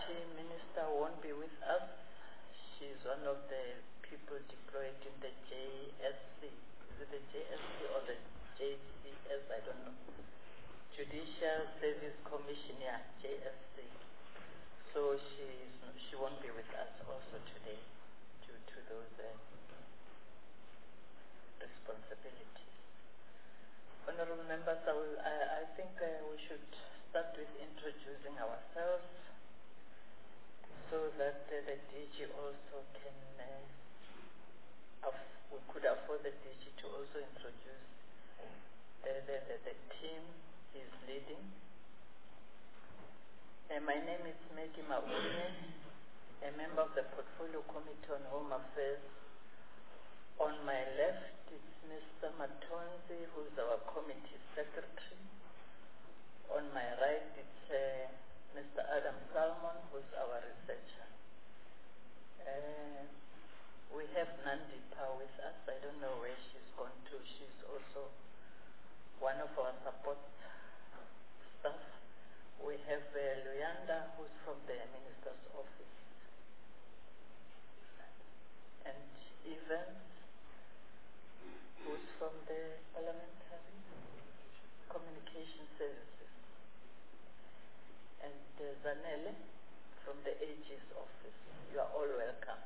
Deputy Minister won't be with us. She's one of the people deployed in the JSC. Is it the JSC or the JCS? I don't know. Judicial Service Commission, yeah, JSC. So she won't be with us also today due to those responsibilities. Honorable members, I think we should start with introducing ourselves so that the DG also can, we could afford the DG to also introduce the team he's leading. My name is Maggie Maunye, a member of the Portfolio Committee on Home Affairs. On my left is Mr. Matonzi, who is our committee secretary. On my right it's Mr. Adam Salmon, who is our researcher. We have Nandipa with us. I don't know where she's gone to. She's also one of our support staff. We have Luyanda, who's from the Minister's Office. And Evans, who's from the Parliamentary Communication Services. And Zanele from the AG's office. You are all welcome.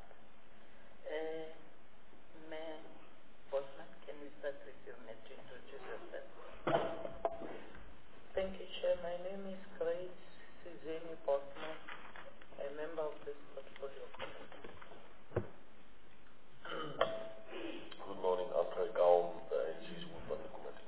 Mayor Bosman, can we start with you, Mayor, to introduce yourself? Thank you, Chair. My name is Grace Sizeni Bosman, a member of this portfolio committee. Good morning, Andre Gaum, Chief of the committee.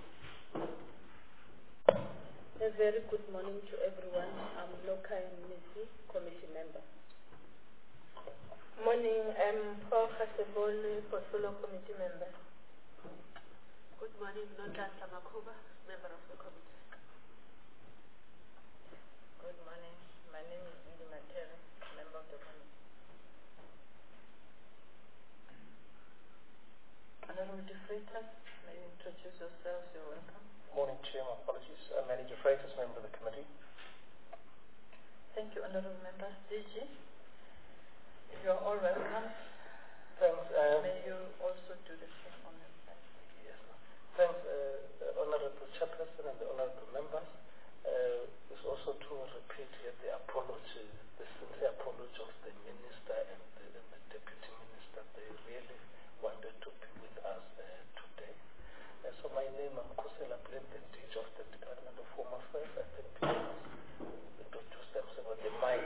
A very good morning to everyone. I'm Loka Mnisi, committee member. Morning, I'm Paul Kasebole, portfolio committee member. Good morning, Nonhlanhla Makhuba, member of the committee. Good morning. My name is Ndidi Matere, member of the committee. Honorable De Freitas, may you introduce yourselves? You're welcome. Morning, Chair. My apologies. Manager Freitas, member of the committee. Thank you, honorable members. DG, you're all welcome. Thanks. May you also do the same on your side. Yes. Thanks, Honorable Chairperson and the honorable members. It's also to repeat here the apology, the sincere apology of the Minister and the Deputy Minister. They really wanted to be with us today. So my name, I'm Kusela Blended, DG of the Department of Home Affairs. I think people must introduce themselves. They might.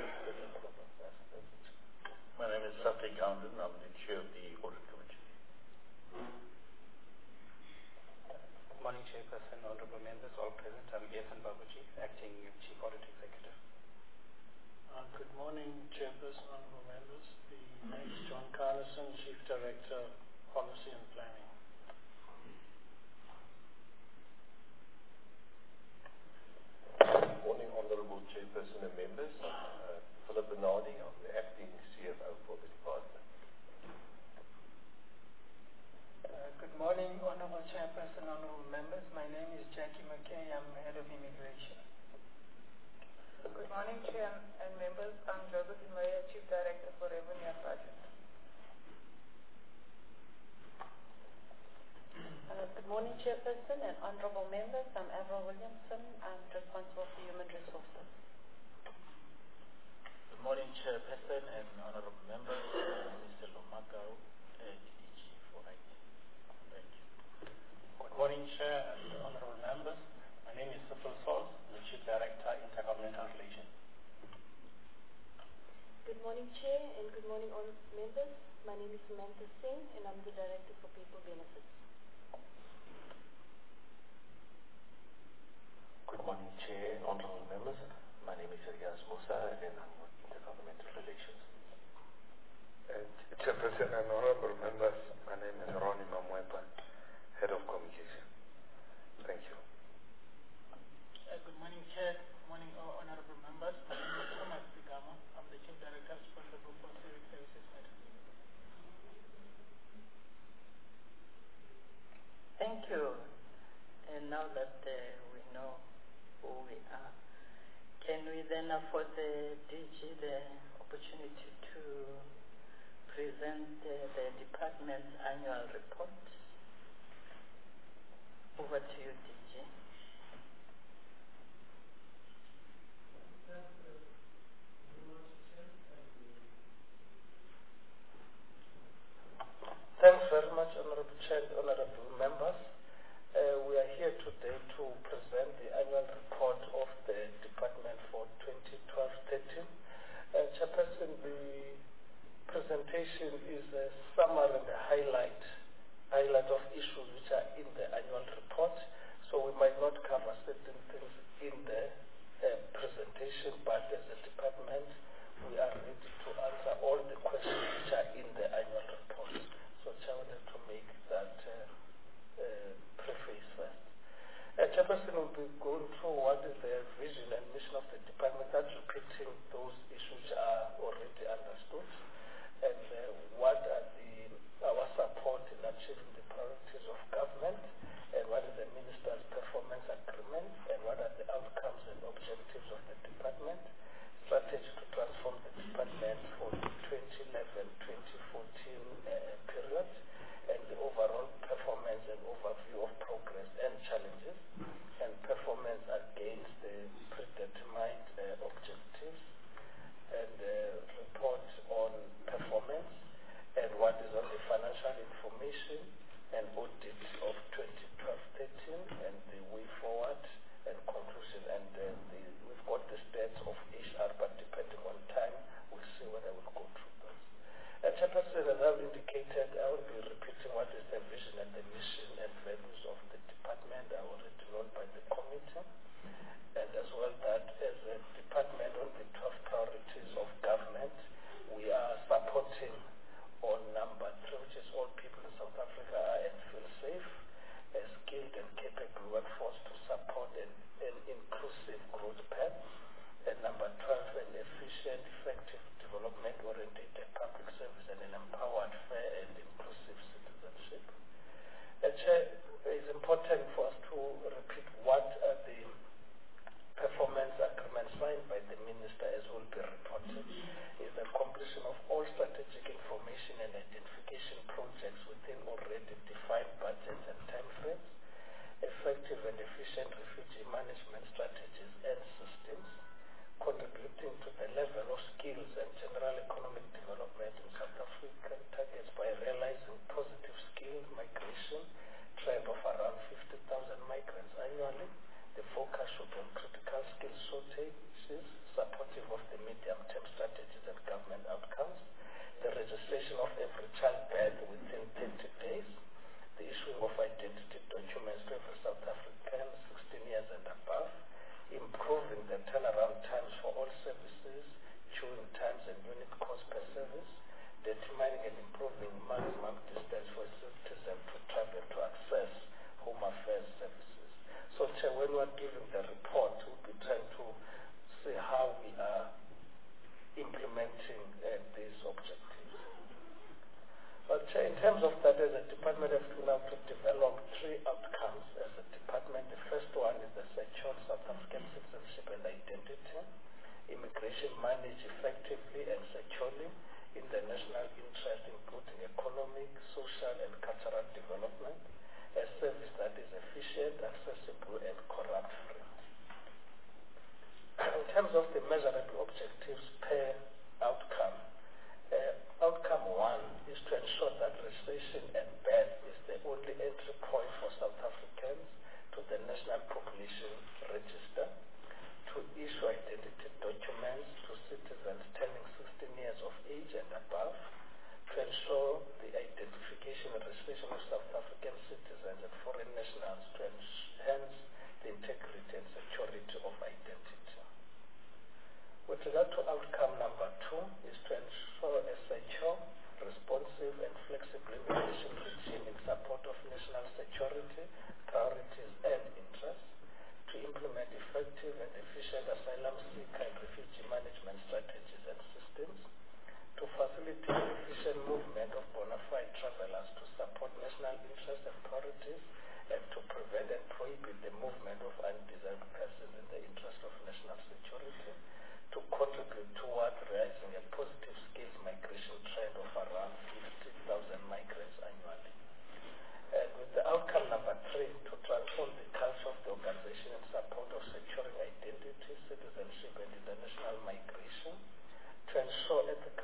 My name is Sati Gounden. I'm the chair of the audit committee. Good morning, Chairperson, honorable members, all present. I'm Ethan Babuji, acting Chief Audit Executive. Good morning, Chairperson, honorable members. The name is John Carlson, Chief Director, Policy and Planning. Good morning, honorable chairperson and members. Philip Bernardi, I'm the acting CFO for the department. Good morning, honorable chairperson, honorable members. My name is Jackie McKay. I'm head of immigration. Good morning, Chair and members. I'm Josephine Maria, Chief Director for Revenue and Budget. Good morning, Chairperson and honorable members. I'm Avril Williamson. I'm responsible for human resources. Good morning, Chairperson and honorable members. Mr. Lomakau, DG for IT. Thank you. Good morning, Chair and honorable members. My name is Sifil Sols, the Chief Director, Intergovernmental Relations. Good morning, Chair, and good morning, all members. My name is Samantha Singh, and I'm the Director for People Benefits. Good morning, Chair and honorable members. My name is Riaz Musa and I'm with Intergovernmental Relations. Chairperson and honorable members, my name is Ronnie Mamwepa, Head of Communication. Thank you. Good morning, Chair. Good morning, all honorable members. My name is Thomas Sigamo. I'm the Chief Director responsible for Civic Services Matters. Thank you. And now that we know who we are, can we then then for the DG, the opportunity to present the department's annual report. Over to you, DG. Thanks very much, Honorable Chair and Honorable Members. We are here today to present the annual report of the department for 2012-13. Chairperson, the presentation is a summary and a highlight of issues which are in the annual report. So we might not cover certain things in the presentation, but as a department, we are ready to answer all the questions which are in the annual report. So Chair wanted to make that preface first. Chairperson will be going through what is the vision and mission of the department, that's repeating those issues which are already understood, and what are our support in achieving the priorities of government, and what is the minister's performance agreement, and what are the outcomes and objectives of the department, strategy to transform the department for the 2011-2014 period, and the overall performance and overview of progress and challenges, and performance against the predetermined objectives, and report on performance, and what is on the financial information and audit of 2012-13, and the way forward and conclusion, and we've got the stats of HR, but depending on time, we'll see whether we'll go through those. Chairperson, as I've indicated, I will be repeating what is the vision and the mission and values of the department. I already known by the committee, and as well that as a department on the 12 priorities of government, we are supporting on number 3, which is all people in South Africa are and feel safe, a skilled and capable workforce to support an inclusive growth path, and number 12, an efficient, effective, development-oriented public service and an empowered, fair and inclusive citizenship. It's important for us to repeat what are the performance agreements signed by the minister, as will be reported, is the completion of all strategic information and identification projects within already defined budgets and timeframes, effective and efficient refugee management strategies and systems, contributing to the level of skills and general economic development in South African targets by realizing positive skill migration, trend of around 50,000 migrants annually. The focus should be on critical skill shortages, supportive of the medium-term strategies and government outcomes, the registration of every child birth within 30 days, the issuing of identity documents to every South African 16 years and above, improving the turnaround times for all services, queuing times and unit cost per service, determining and improving maximum distance for a citizen to travel to access home affairs services. So, Chair, when we are giving the report, we'll be trying to see how we are implementing these objectives. But, Chair, in terms of that, as a department, we have now to develop 3 outcomes as a department. The first one is the secure South African citizenship and identity, immigration managed effectively and securely in the national interest, including economic, social, and cultural development, a service that is efficient, accessible, and corrupt-free. In terms of the measurable objectives per outcome, outcome 1 is to ensure that registration and birth is the only entry point for South Africans to the National Population Register, to issue identity documents to citizens turning 16 years of age and above, to ensure the identification and registration of South African citizens and foreign nationals to enhance the integrity and security of identity. With regard to outcome number 2 is to ensure a secure, responsive and flexible immigration regime in support of national security, priorities and interests, to implement effective and efficient asylum seeker and refugee management strategies and systems, to facilitate efficient movement of bona fide travelers to support national interests and priorities, and to prevent and prohibit the movement of undesirable persons in the interest of national security,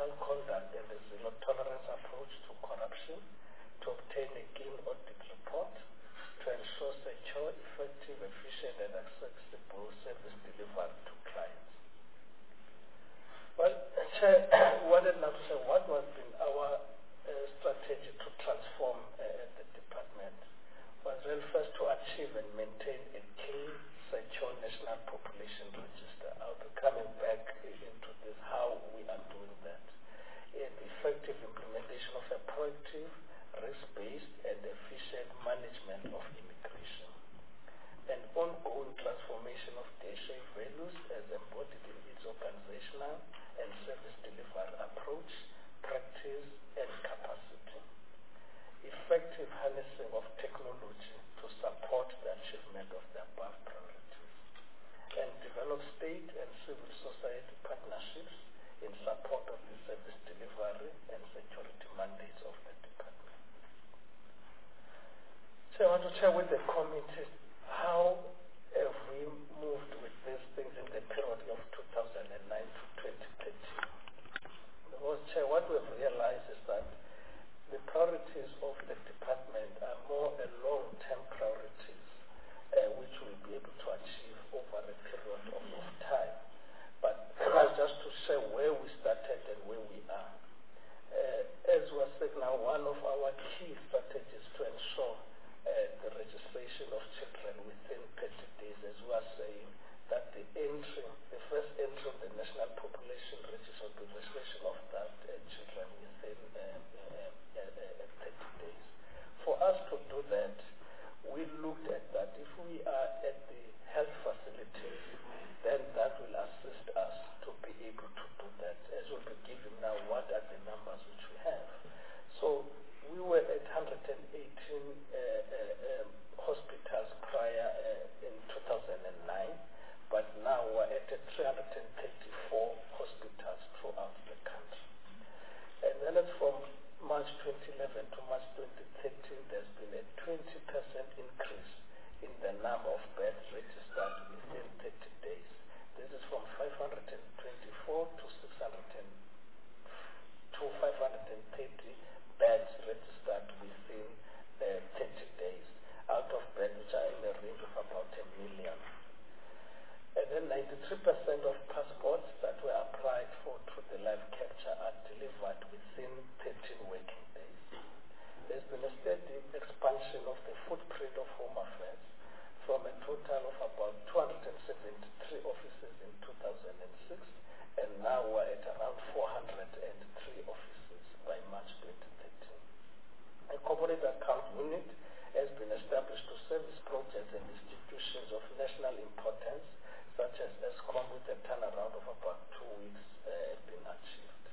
ethical conduct and a zero-tolerance approach to corruption, to obtain a clean audit report, to ensure secure, effective, efficient, and accessible service delivered to clients. Well, Chair, I wanted now to say what has been our strategy to transform the department was really first to achieve and maintain a clean, secure national population register. I'll be coming back into this, how we are doing that. And effective implementation of a proactive, risk-based, and efficient management of immigration. An ongoing transformation of DHA values as embodied in its organizational and service delivery approach, practice, and capacity. Effective harnessing of technology to support the achievement of the above priorities. And develop state and civil society partnerships in support of the service delivery and security mandates of the department. So I want to share with the committee how have we moved with these things in the period of 2009 to 2013. Because, Chair, what we've realized is that the priorities of the department are more long-term priorities, which we'll be able to achieve over a period of time. But just to say where we started and where we are. As was said now, one of our key strategies to ensure the registration of children within 30 days, as we are saying, that the first entry of the national population register, the registration of that children within 30 days. For us to do that, we looked at that. If we are at the health facilities, then that will assist us to be able to do that. As we'll be given now, what are the numbers which we have? So we were at 118 hospitals prior in 2009, but now we're at 334 hospitals throughout the country. And then from March 2011 to March 2013, there's been a 20% increase in the number of beds registered within 30 days. This is from 524 to 530 beds registered within 30 days, out of beds which are in the range of about 1 million. And then 93% of passports that were applied for through the live capture are delivered within 13 working days. There's been a steady expansion of the footprint of Home Affairs from a total of about 273 offices in 2006, and now we're at around 403 offices by March 2013. A corporate account unit has been established to service projects and institutions of national importance, such as ESCOM, with a turnaround of about 2 weeks been achieved.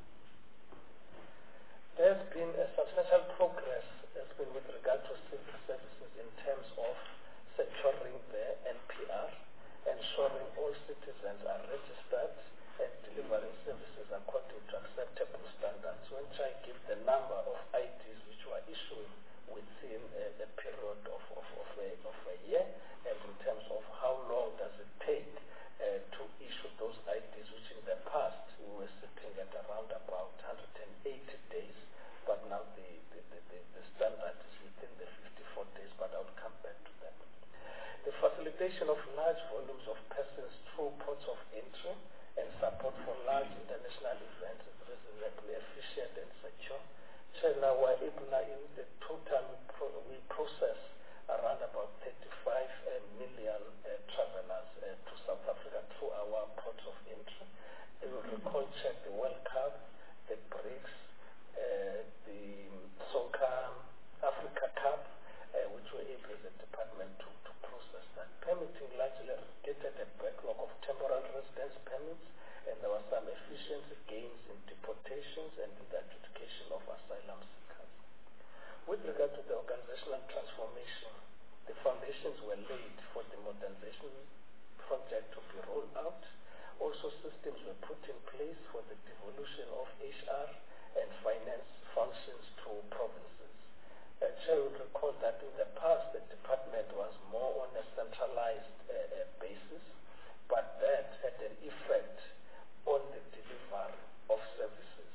There's been a substantial progress with regard to civil services in terms of securing the NPR, ensuring all citizens are registered and delivering services according to acceptable standards. When I give the number of IDs which were issued within a period of a year, and in terms of how long does it take to issue those IDs, which in the past we were sitting at around about 180 days, but now the standard is within the 54 days, but I'll come back to that. The facilitation of large volumes of persons through ports of entry and support for large international events is reasonably efficient and secure. China were able in the total we process around about 35 million travelers to South Africa through our ports of entry. You will recall, check the World Cup, the BRICS, the Soccer Africa Cup, which were able as a department to process that. Permitting largely created a backlog of temporary residence permits, and there were some efficiency gains in deportations and in the adjudication of asylum seekers. With regard to the organizational transformation, the foundations were laid for the modernization project to be rolled out. Also, systems were put in place for the devolution of HR and finance functions to provinces. I would recall that in the past, the department was more on a centralized basis, but that had an effect on the delivery of services.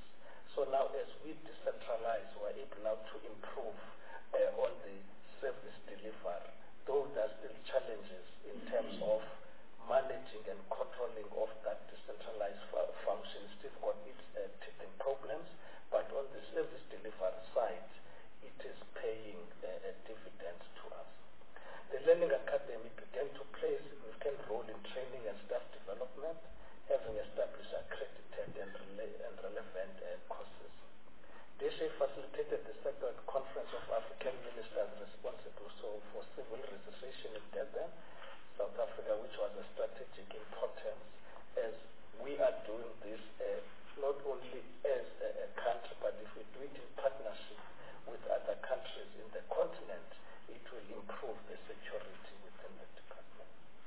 this not only as a country, but if we do it in partnership with other countries in the continent, it will improve the security within the department.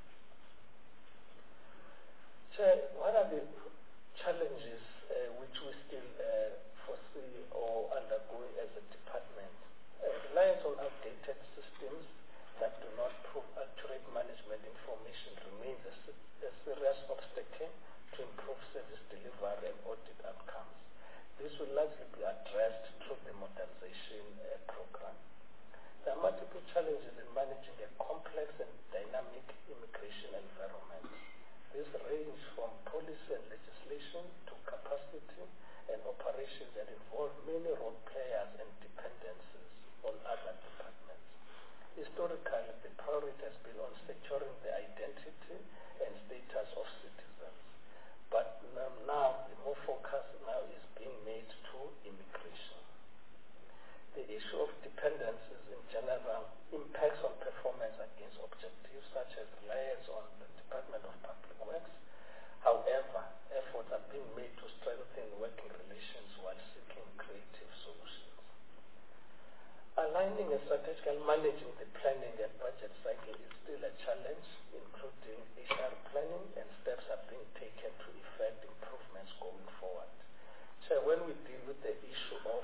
So what are the challenges which we still foresee or undergoing as a department? Reliance on outdated systems that do not prove accurate management information remains a serious obstacle to improve service delivery and audit outcomes. This will largely be addressed through the modernization program. There are multiple challenges in managing a complex and dynamic immigration environment. These range from policy and legislation to capacity and operations and involve many role players and dependencies on other departments. Historically, the priority has been on securing the identity and status of citizens. But now, the more focus now is being made to immigration. The issue of dependencies in general impacts on performance against objectives such as reliance on the Department of Public Works. However, efforts are being made to strengthen working relations while seeking creative solutions. Aligning and strategically managing the planning and budget cycle is still a challenge, including HR planning, and steps are being taken to effect improvements going forward. So when we deal with the issue of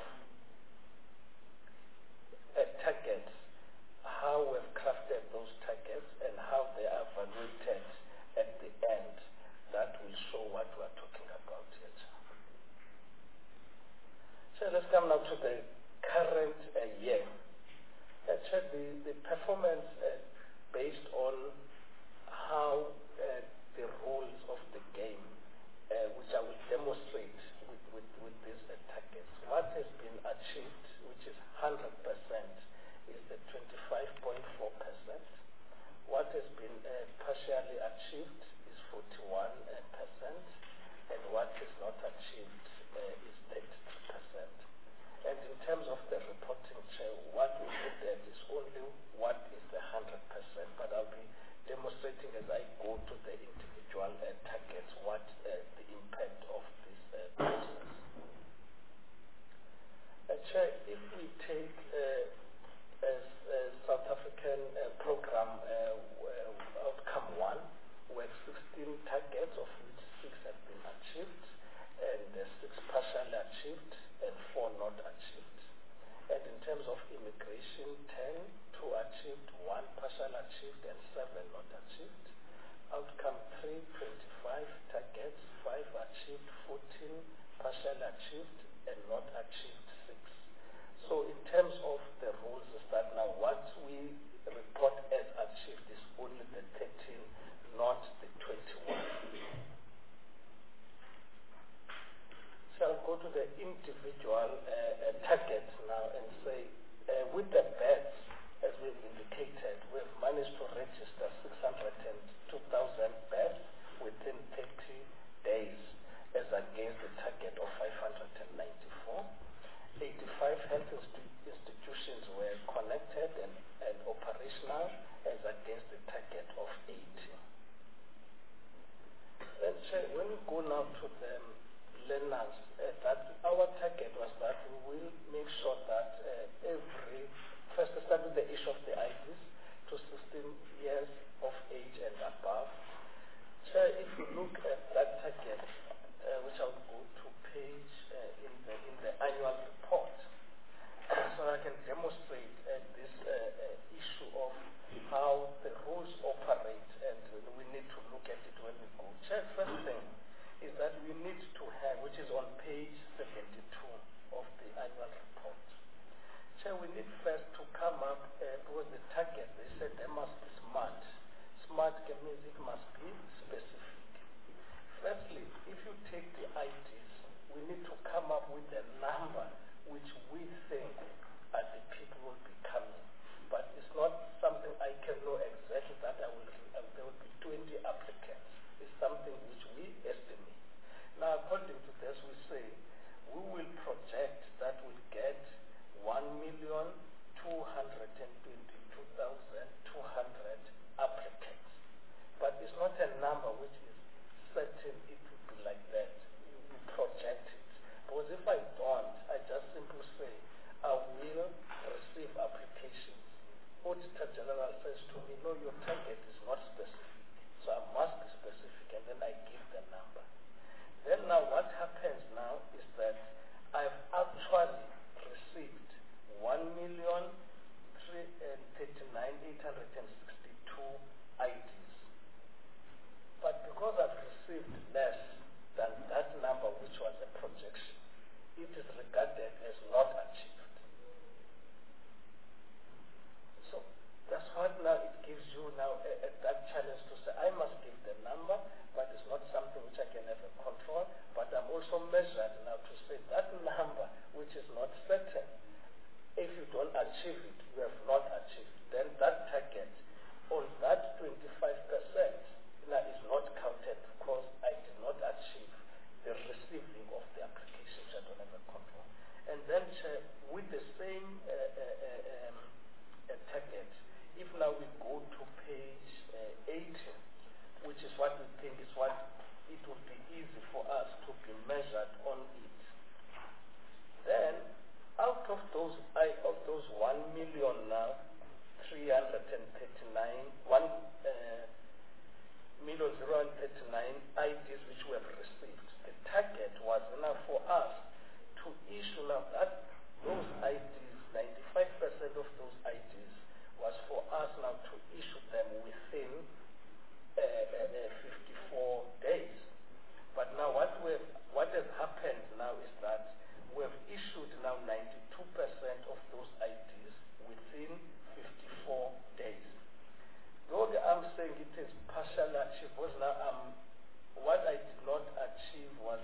targets, how we've crafted those targets and how they are evaluated at the end, that will show what we are talking about here. So let's come now to the current year. Actually, the performance based on how the rules of the game, which I will demonstrate with these targets. What has been achieved, which is 100%, is the 25.4%. What has been partially achieved is 41%, and what is not achieved is 33%. And in terms of the reporting, what we look at is only what is the 100%, but I'll be demonstrating as I go to the individual targets what the impact of this process. If we take as South African program outcome 1, we have 16 targets, of which 6 have been achieved, and 6 partially achieved, and 4 not achieved. And in terms of immigration, 10, 2 achieved, 1 partially achieved, and 7 not achieved. Outcome 3, 25 targets, 5 achieved, 14 partially achieved, and not achieved 6. So in terms of the rules is that now what we report as achieved is only the 13, not the 21. So I'll go to the individual targets now and say, with the beds, as we've indicated, we've managed to register 602,000 beds within 30 days, as against the target of 594. 85 health institutions were connected and operational, as against the target of 80. And so when we go now to the learners, that our target was that we will make sure that first start with the issue of the IDs to 16 years of age and above. So if you look at that target, which I'll go to page in the annual report, so I can demonstrate this issue of how the rules operate, and we need to look at it when we go. First thing is that we need to have, which is on page 72 of the annual report. So we need first to come up with the target. They said they must be smart. Smart means it must be specific. measured now to say that number, which is not certain, if you don't achieve it, you have not achieved, then that target on that 25% now is not counted because I did not achieve the receiving of the application, which I don't have a control. And then with the same target, if now we go to page 80, which is what we think is what it would be easy for us to be measured on it, then out of those 1 million now, 1,039 IDs which we have received, the target was now for us to issue now that those IDs, 95% of those IDs was for us now to issue them within 54 days. But now what has happened now is that we have issued now 92% of those IDs within 54 days. Though I'm saying it is partially achieved, because now what I did not achieve was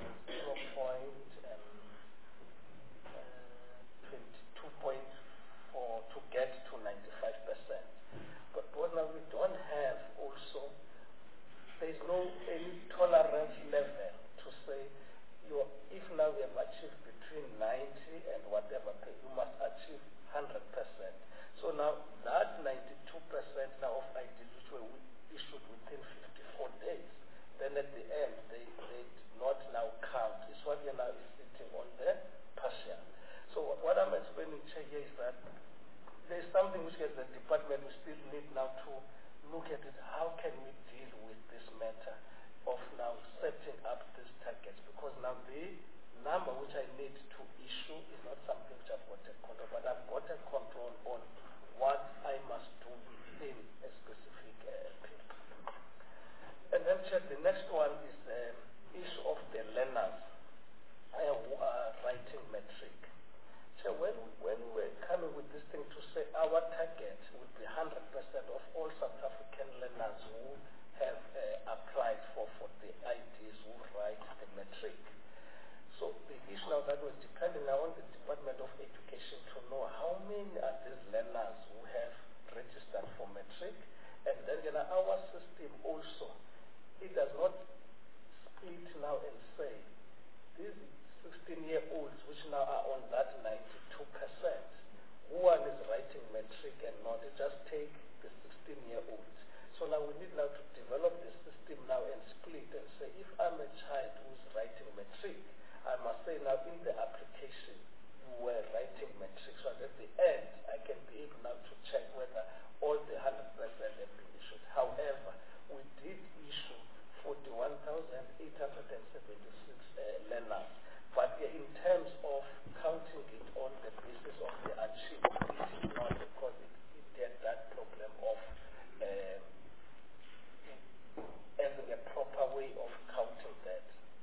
22.4 to get to 95%. But what now we don't have also, there is no any tolerance level to say, if now we have achieved between 90 and whatever, you must achieve 100%. So now that 92% now of IDs which were issued within 54 days, then at the end they did not now count. It's what you now is sitting on the partial. So what I'm explaining here is that there is something which as the department we still need now to look at it. How can we deal with this matter of now setting up these targets? Because now the number which I need to issue is not something which I've got a control, but I've got a control on what I must do within a specific period. And then the next one is the issue of the learners who are writing matric. So when we're coming with this thing to say our target would be 100% of all South African learners who have applied for the IDs who write the matric. So the issue now that was depending now on the Department of Education to know how many are these learners who have registered for matric, and then our system also, it does not split now and say these 16-year-olds which now are on that 92%, one is writing matric and not, it just take the 16-year-olds. So now we need now to develop the system now and split and say if I'm a child who's writing matric, I must say now in the application you were writing matric, so at the end I can be able now to check whether all the 100% have been issued. However, we did issue 41,876 learners, but in terms of counting it on the basis of the achievement, it is not, because it had that problem of having a proper way of counting that.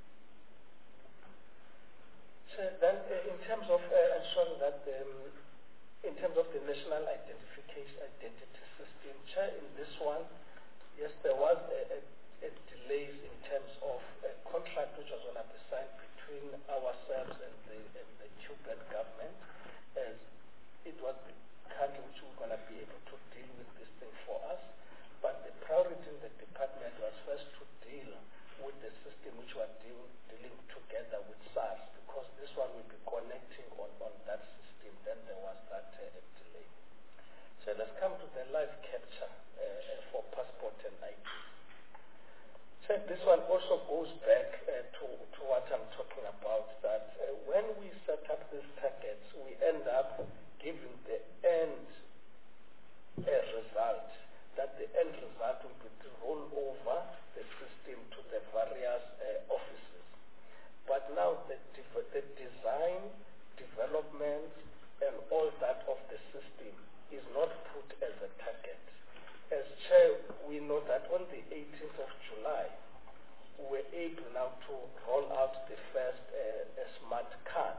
So then in terms of ensuring that in terms of the national identity system, in this one, yes, there was a delay in terms of a contract which was going to be signed between ourselves and the Cuban government, as it was the country which was going to be able to deal with this thing for us. But the priority in the department was first to deal with the system which we are dealing together with SARS, because this one will be connecting on that system. Then there was that delay. So let's come to the live capture for passport and ID. So this one also goes back to what I'm talking about, that when we set up these targets, we end up giving the end result, that the end result will be to roll over the system to the various offices. But now the design, development, and all that of the system is not put as a target. As Chair, we know that on the 18th of July, we were able now to roll out the first smart card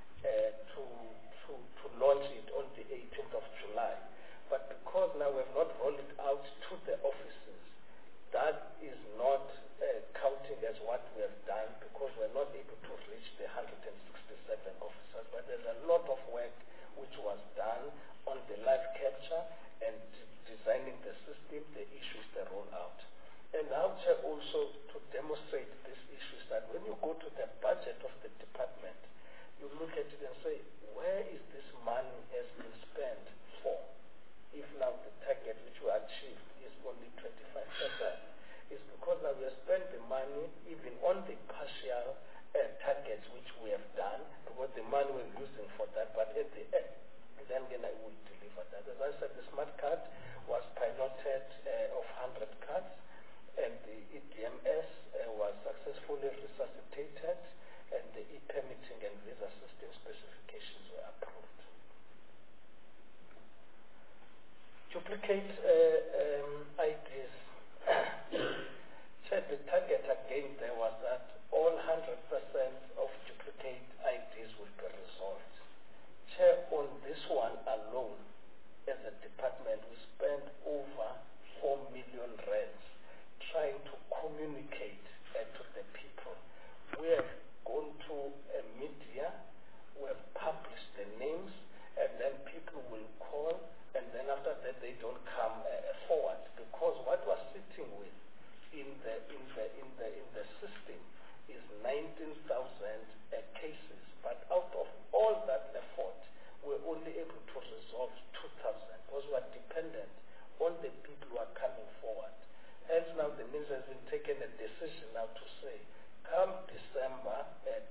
to launch it on the 18th of July. But because now we have not rolled it out to the offices, that is not counting as what we have done, because we're not able to reach the duplicate IDs. Said the target again there was that all 100% of duplicate IDs will be resolved. Chair, on this one alone, as a department, we spent over 4 million rands trying to communicate to the people. We have gone to a media, we have published the names, and then people will call, and then after that they don't come forward, because what we're sitting with in the system is 19,000 cases, but out of all that effort, we're only able to resolve 2,000, because we're dependent on the people who are coming forward. Hence now the minister has been taking a decision now to say, come December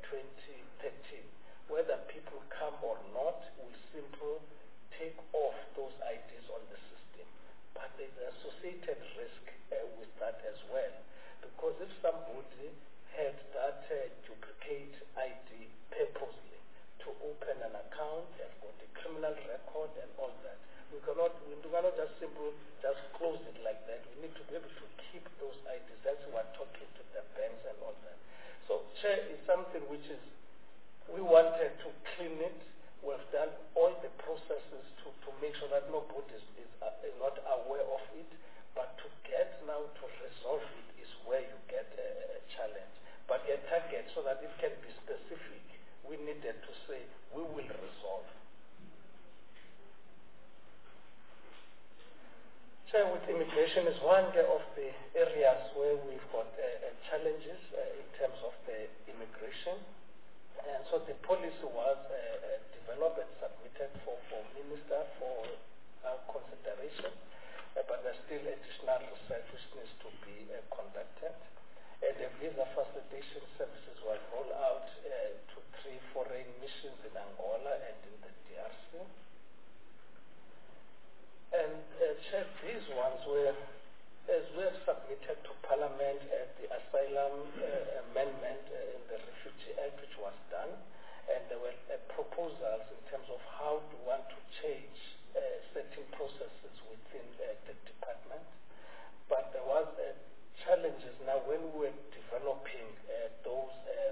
2013, whether people come or not, we'll simply take off those IDs on the system. But there's an associated risk with that as well, because if somebody had that duplicate ID purposely to open an account, they've got a criminal record and all that, we cannot just simply just close it like that. We need to be able to keep those IDs. That's why we're talking to the banks and all that. So Chair, is something which is, we wanted to clean it. We've done all the processes to make sure that nobody is not aware of it, but to get now to resolve it is where you get a challenge. But a target so that it can be specific, we needed to say, we will resolve. Chair, with immigration is one of the areas where we've got challenges in terms of the immigration. And so the policy was developed and submitted for Minister for consideration, but there's still additional research which needs to be conducted. And the visa facilitation services were rolled out to 3 foreign missions in Angola and in the DRC. And Chair, these ones were, as we have submitted to Parliament the asylum amendment in the Refugee Act, which was done, and there were proposals in terms of how to want to change certain processes within the department. But there was challenges now when we were developing those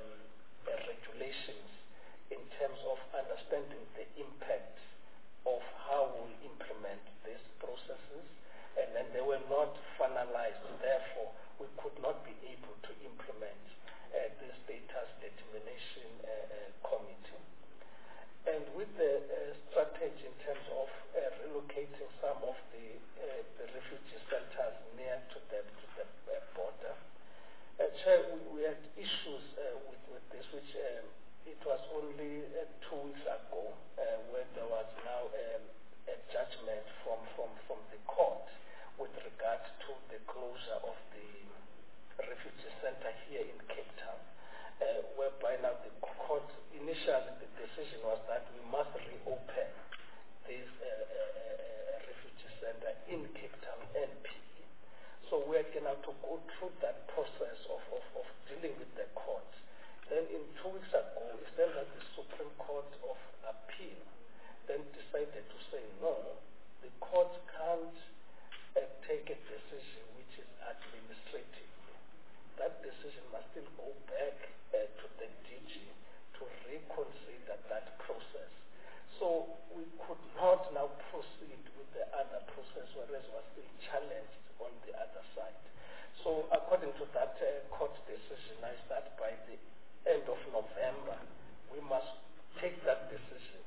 regulations in terms of understanding the impact of how we implement these processes, and then they were not finalized. Therefore, we could not be able to implement the status determination committee. And with the strategy in terms of relocating some of the refugee centers near to the border, Chair, we had issues with this, which it was only 2 weeks ago when there was now a judgment from the court with regard to the closure of the refugee center here in Cape Town, whereby now the court, initially the decision was that we must reopen this refugee center in Cape Town and PE. So we are going to go through that process of dealing with the court. Then in 2 weeks ago, it's then that the Supreme Court of Appeal then decided to say, no, the court can't take a decision which is administrative. That decision must still go back to the DG to reconsider that process. So we could not now proceed with the other process, whereas was still challenged on the other side. So according to that court decision, is that by the end of November, we must take that decision.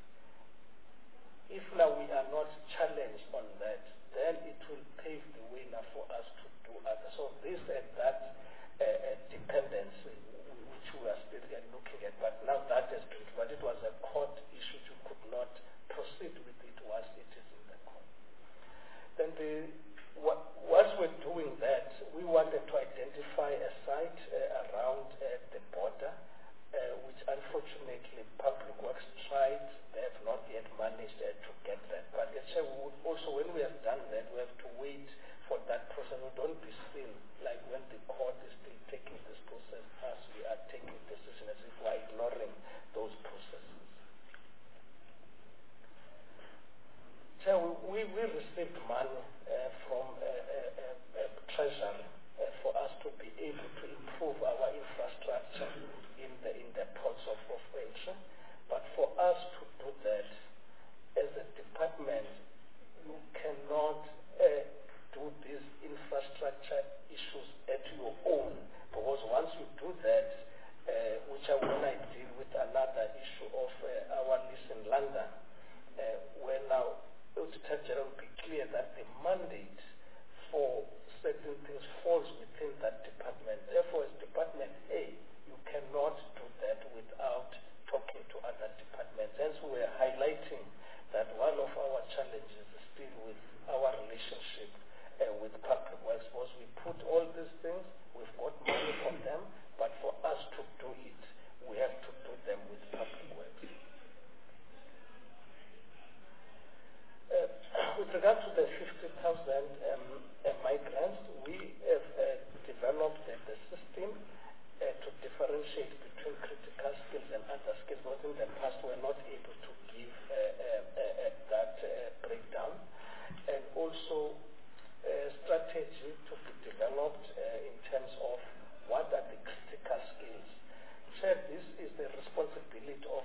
If now we are not challenged on that, then it will pave the way now for us to do other. So this and that dependency, which we are still looking at, but now that has been, but it was a court issue, you could not proceed with it London, where now Auditor General will be clear that the mandate for certain things falls within that department. Therefore, as Department A, you cannot do that without talking to other departments. Hence, we are highlighting that one of our challenges is still with our relationship with Public Works, because we put all these things, we've got money from them, but for us to do it, we have to do them with Public Works. With regard to the 50,000 migrants, we have developed the system to differentiate between critical skills and other skills, because in the past we were not able to give that breakdown. And also a strategy to be developed in terms of what are the critical skills. So this is the responsibility of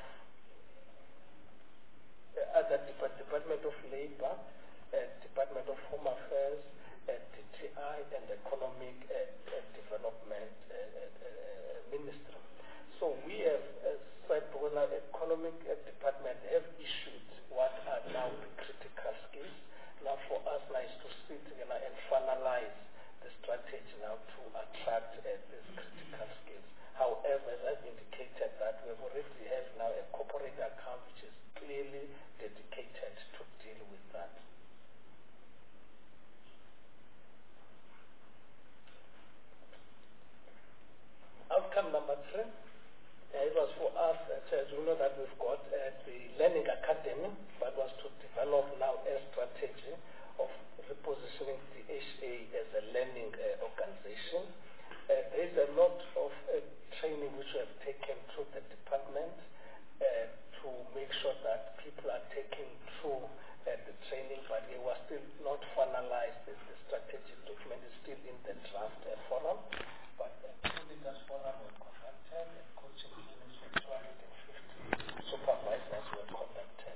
other Department of Labor, Department of Home Affairs, DTI, and Economic Development Ministry. So we have said, because our Economic Department have issued what are now the critical skills. Now for us now is to sit together and finalize the strategy now to attract these critical skills. However, as I've indicated, that we already have now a corporate account which is clearly dedicated to deal with that. Outcome number 3, it was for us, as you know that we've got the Learning Academy, but was to develop now a strategy of repositioning the HA as a learning organization. There is a lot of training which we have taken through the department to make sure that people are taking through the training, but we were still not finalized. The strategic document is still in the draft forum, but including that forum we conducted and coaching trainings with 250 supervisors were conducted.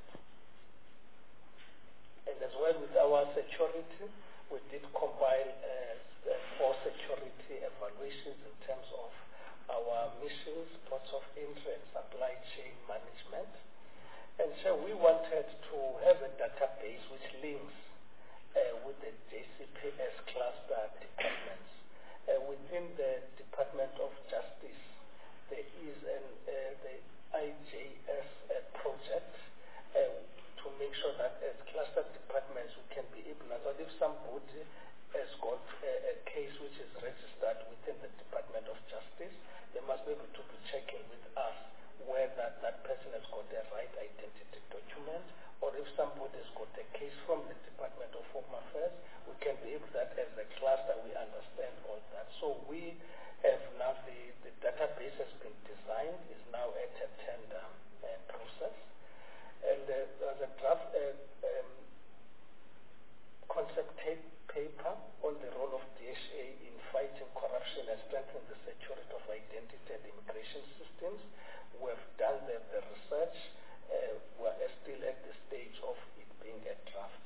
And as well with our security, we did compile 4 security evaluations in terms of our missions, ports of entry, and supply chain management. And so we wanted to have a database which links with the JCPS cluster departments. Within the Department of Justice, there is the IJS project to make sure that as cluster departments we can be able, so if somebody has got a case which is registered within the Department of Justice, they must be able to be checking with us whether that person has got the right identity document, or if somebody has got a case from the Department of Home Affairs, we can be able that as a cluster we understand all that. So we have now the database has been designed, is now at a tender process, and there's a draft concept paper on the role of DHA in fighting corruption and strengthening the security of identity and immigration systems. We have done the research. We are still at the stage of it being a draft.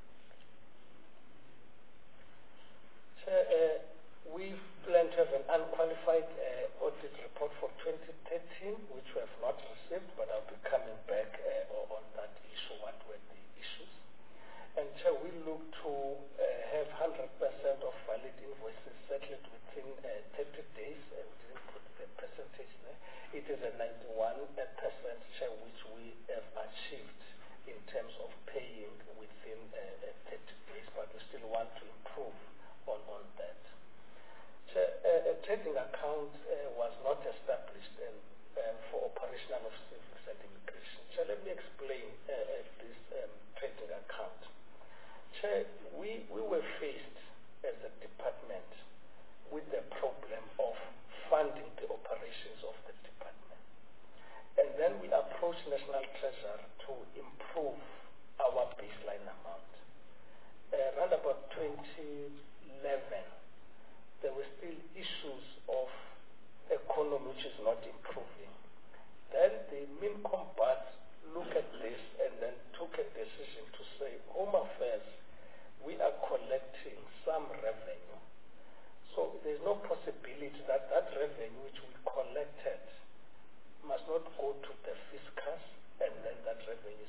So, we plan to have an unqualified audit report for 2013, which we have not received, but I'll be coming back on that issue, what were the issues. And so we look to have 100% of valid invoices settled within 30 days. We didn't put the percentage there. It is a 91% share which we have achieved in terms of paying within 30 days, but we still want to improve on that. So, a trading account was not established for operational of civils and immigration. So let me explain this trading account. So we were faced as a department with the problem of funding the operations of the department. And then we approached National Treasury to improve our baseline amount. Around about 2011, there were still issues of economy which is not improving. Then the MinCombat looked at this and then took a decision to say, Home Affairs, we are collecting some revenue. So there's no possibility that that revenue which we collected must not go to the fiscus and then that revenue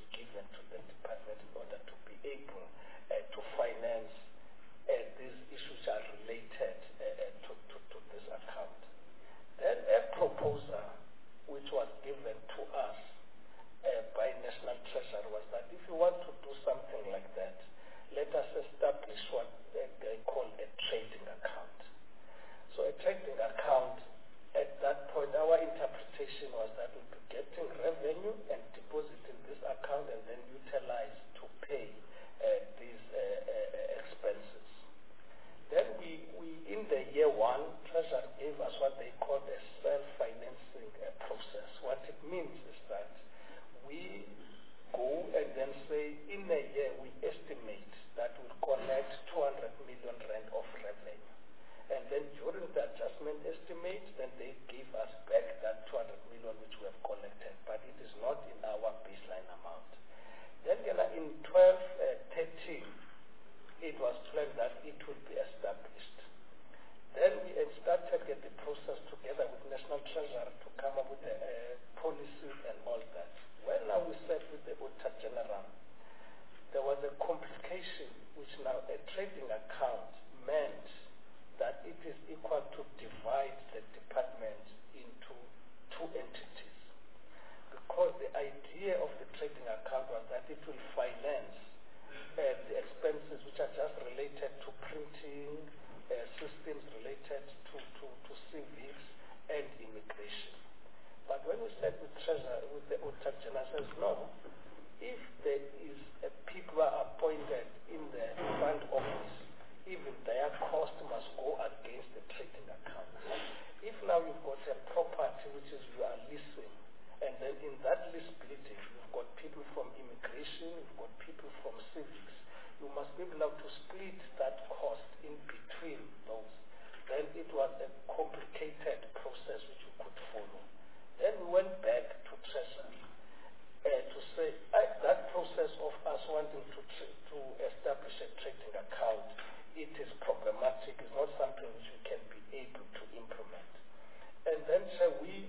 in a year, we estimate that we'll collect 200 million rand of revenue. And then during the adjustment estimate, then they give us back that 200 million which we have collected, but it is not in our baseline amount. Then in 12-13, it was planned that it would be established. Then we had started get the process together with National Treasury to come up with a policy and all that. When now we sat with the Auditor General, there was a complication which now a trading account meant that it is equal to divide the department into two entities. Because the idea of the trading account was that it will finance the expenses which are just related to printing, systems related to civics and immigration. But when we said with Treasury, with the Auditor General says, no, if there is people are appointed in the front office, even their cost must go against the trading account. If now you've got a property which is you are leasing, and then in that lease building, you've got people from immigration, you've got people from civics, you must be able to split that cost in between those. Then it was a complicated process which you could follow. Then we went back to Treasury to say that process of us wanting to establish a trading account, it is problematic, it's not something which we can be able to implement. And then so we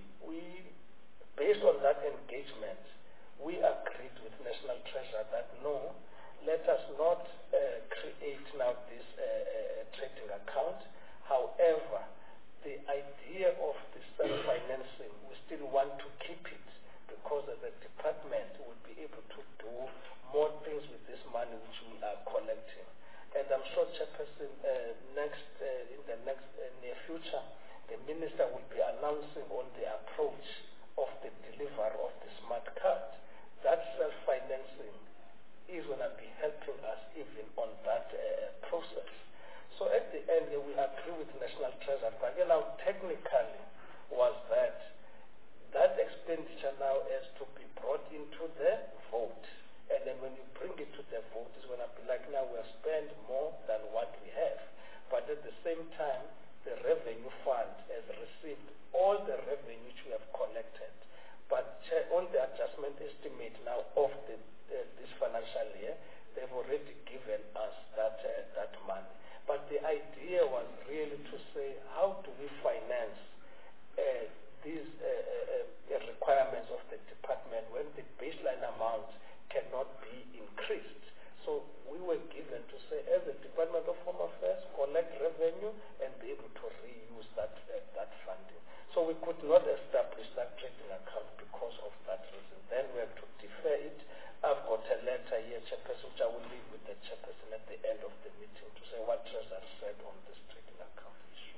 based on that engagement, we agreed with National Treasury that no, let us not create now this trading account. However, the idea of the self-financing, we still want to keep it because the department will be able to do more things with this money which we are collecting. And I'm sure, Chairperson, in the next near future, the Minister will be announcing on the approach of the delivery of the smart card. That self-financing is going to be helping us even on that process. So at the end, we agree with National Treasury, but now technically was that expenditure now has to be brought into the vote. And then when you bring it to the vote, it's going to be like now we have spent more than what we have. But at the same time, the revenue fund has received all the revenue which we have collected. But on the adjustment estimate now of this financial year, they've already given us that money. But the idea was really to say, how do we finance these requirements of the department when the baseline amount cannot be increased? So we were given to say, as a Department of Home Affairs, collect revenue and be able to reuse that funding. So we could not establish that trading account because of that reason. Then we have to defer it. I've got a letter here, Chairperson, which I will leave with the Chairperson at the end of the meeting to say what Treasury said on this trading account issue.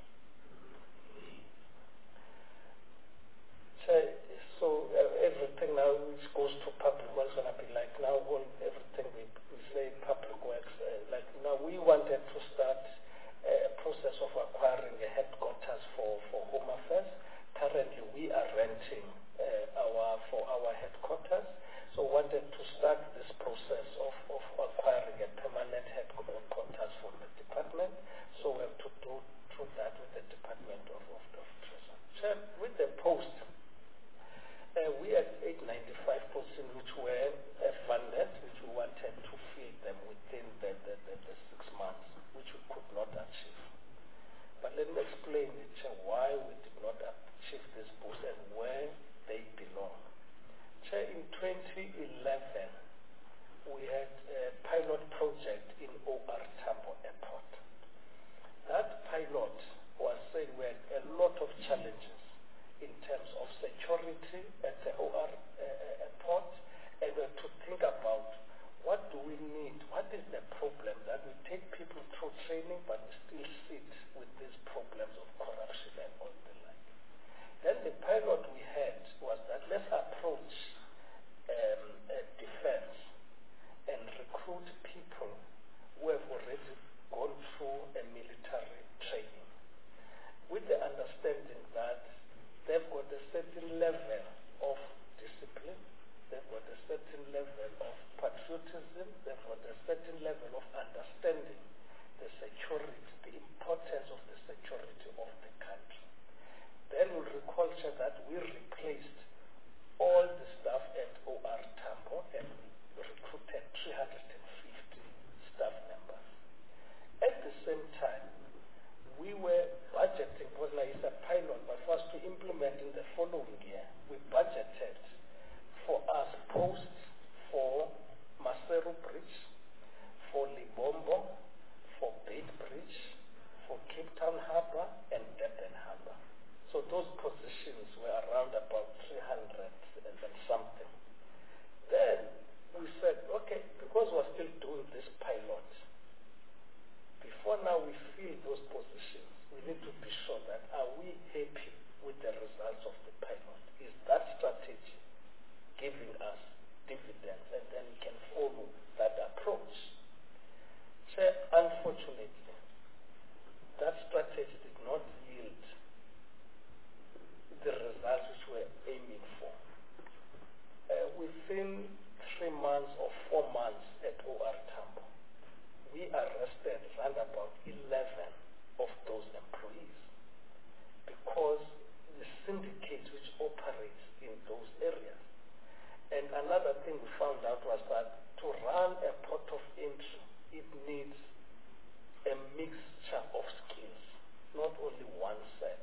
So everything now which goes to public works is going to be like now everything we say public works. Like now we wanted to start a process of acquiring a headquarters for Home Affairs. Currently we are renting for our headquarters. So wanted to start this process of acquiring a permanent headquarters for the department. So we have to do through that with the Department of Treasury. So with the post, we had 895 posts which were funded, which we wanted to fill them within the 6 months, which we could not achieve. But let me explain why we did not achieve this post and where they belong. In 2011, we had a pilot project in OR Tambo Airport. That pilot was saying we had a lot of challenges in terms of security at the OR airport, and we have to think about what do we need, what is the problem that we take people through training but we still sit with these problems of corruption and all the like. Then the pilot we had was that let's approach defense and recruit people who have already gone through a military training with the understanding that they've got a certain level of discipline, they've got a certain level of patriotism, patriotism, they've got a certain level of understanding the security, the importance of the security of the country. Then you'll recall that we replaced all the staff at OR Tambo and we recruited 350 staff members. At the same time, we were budgeting, because now it's a pilot, but for us to implement in the following year, we budgeted for us posts for Maseru Bridge, for Libombo, for Bait Bridge, for Cape Town Harbour and Durban Harbour. So those positions were around about 300 and something. Then we said, okay, because we're still doing this pilot, before now we fill those positions, we need to be sure that are we happy with the results of the pilot? Is that strategy giving us dividends? And then we can follow that approach. So unfortunately, that strategy did not yield the results which we're aiming for. Within 3 months or 4 months at OR Tambo, we arrested around about 11 of those employees because the syndicates which operates in those areas. And another thing we found out was that to run a port of entry, it needs a mixture of skills, not only one set.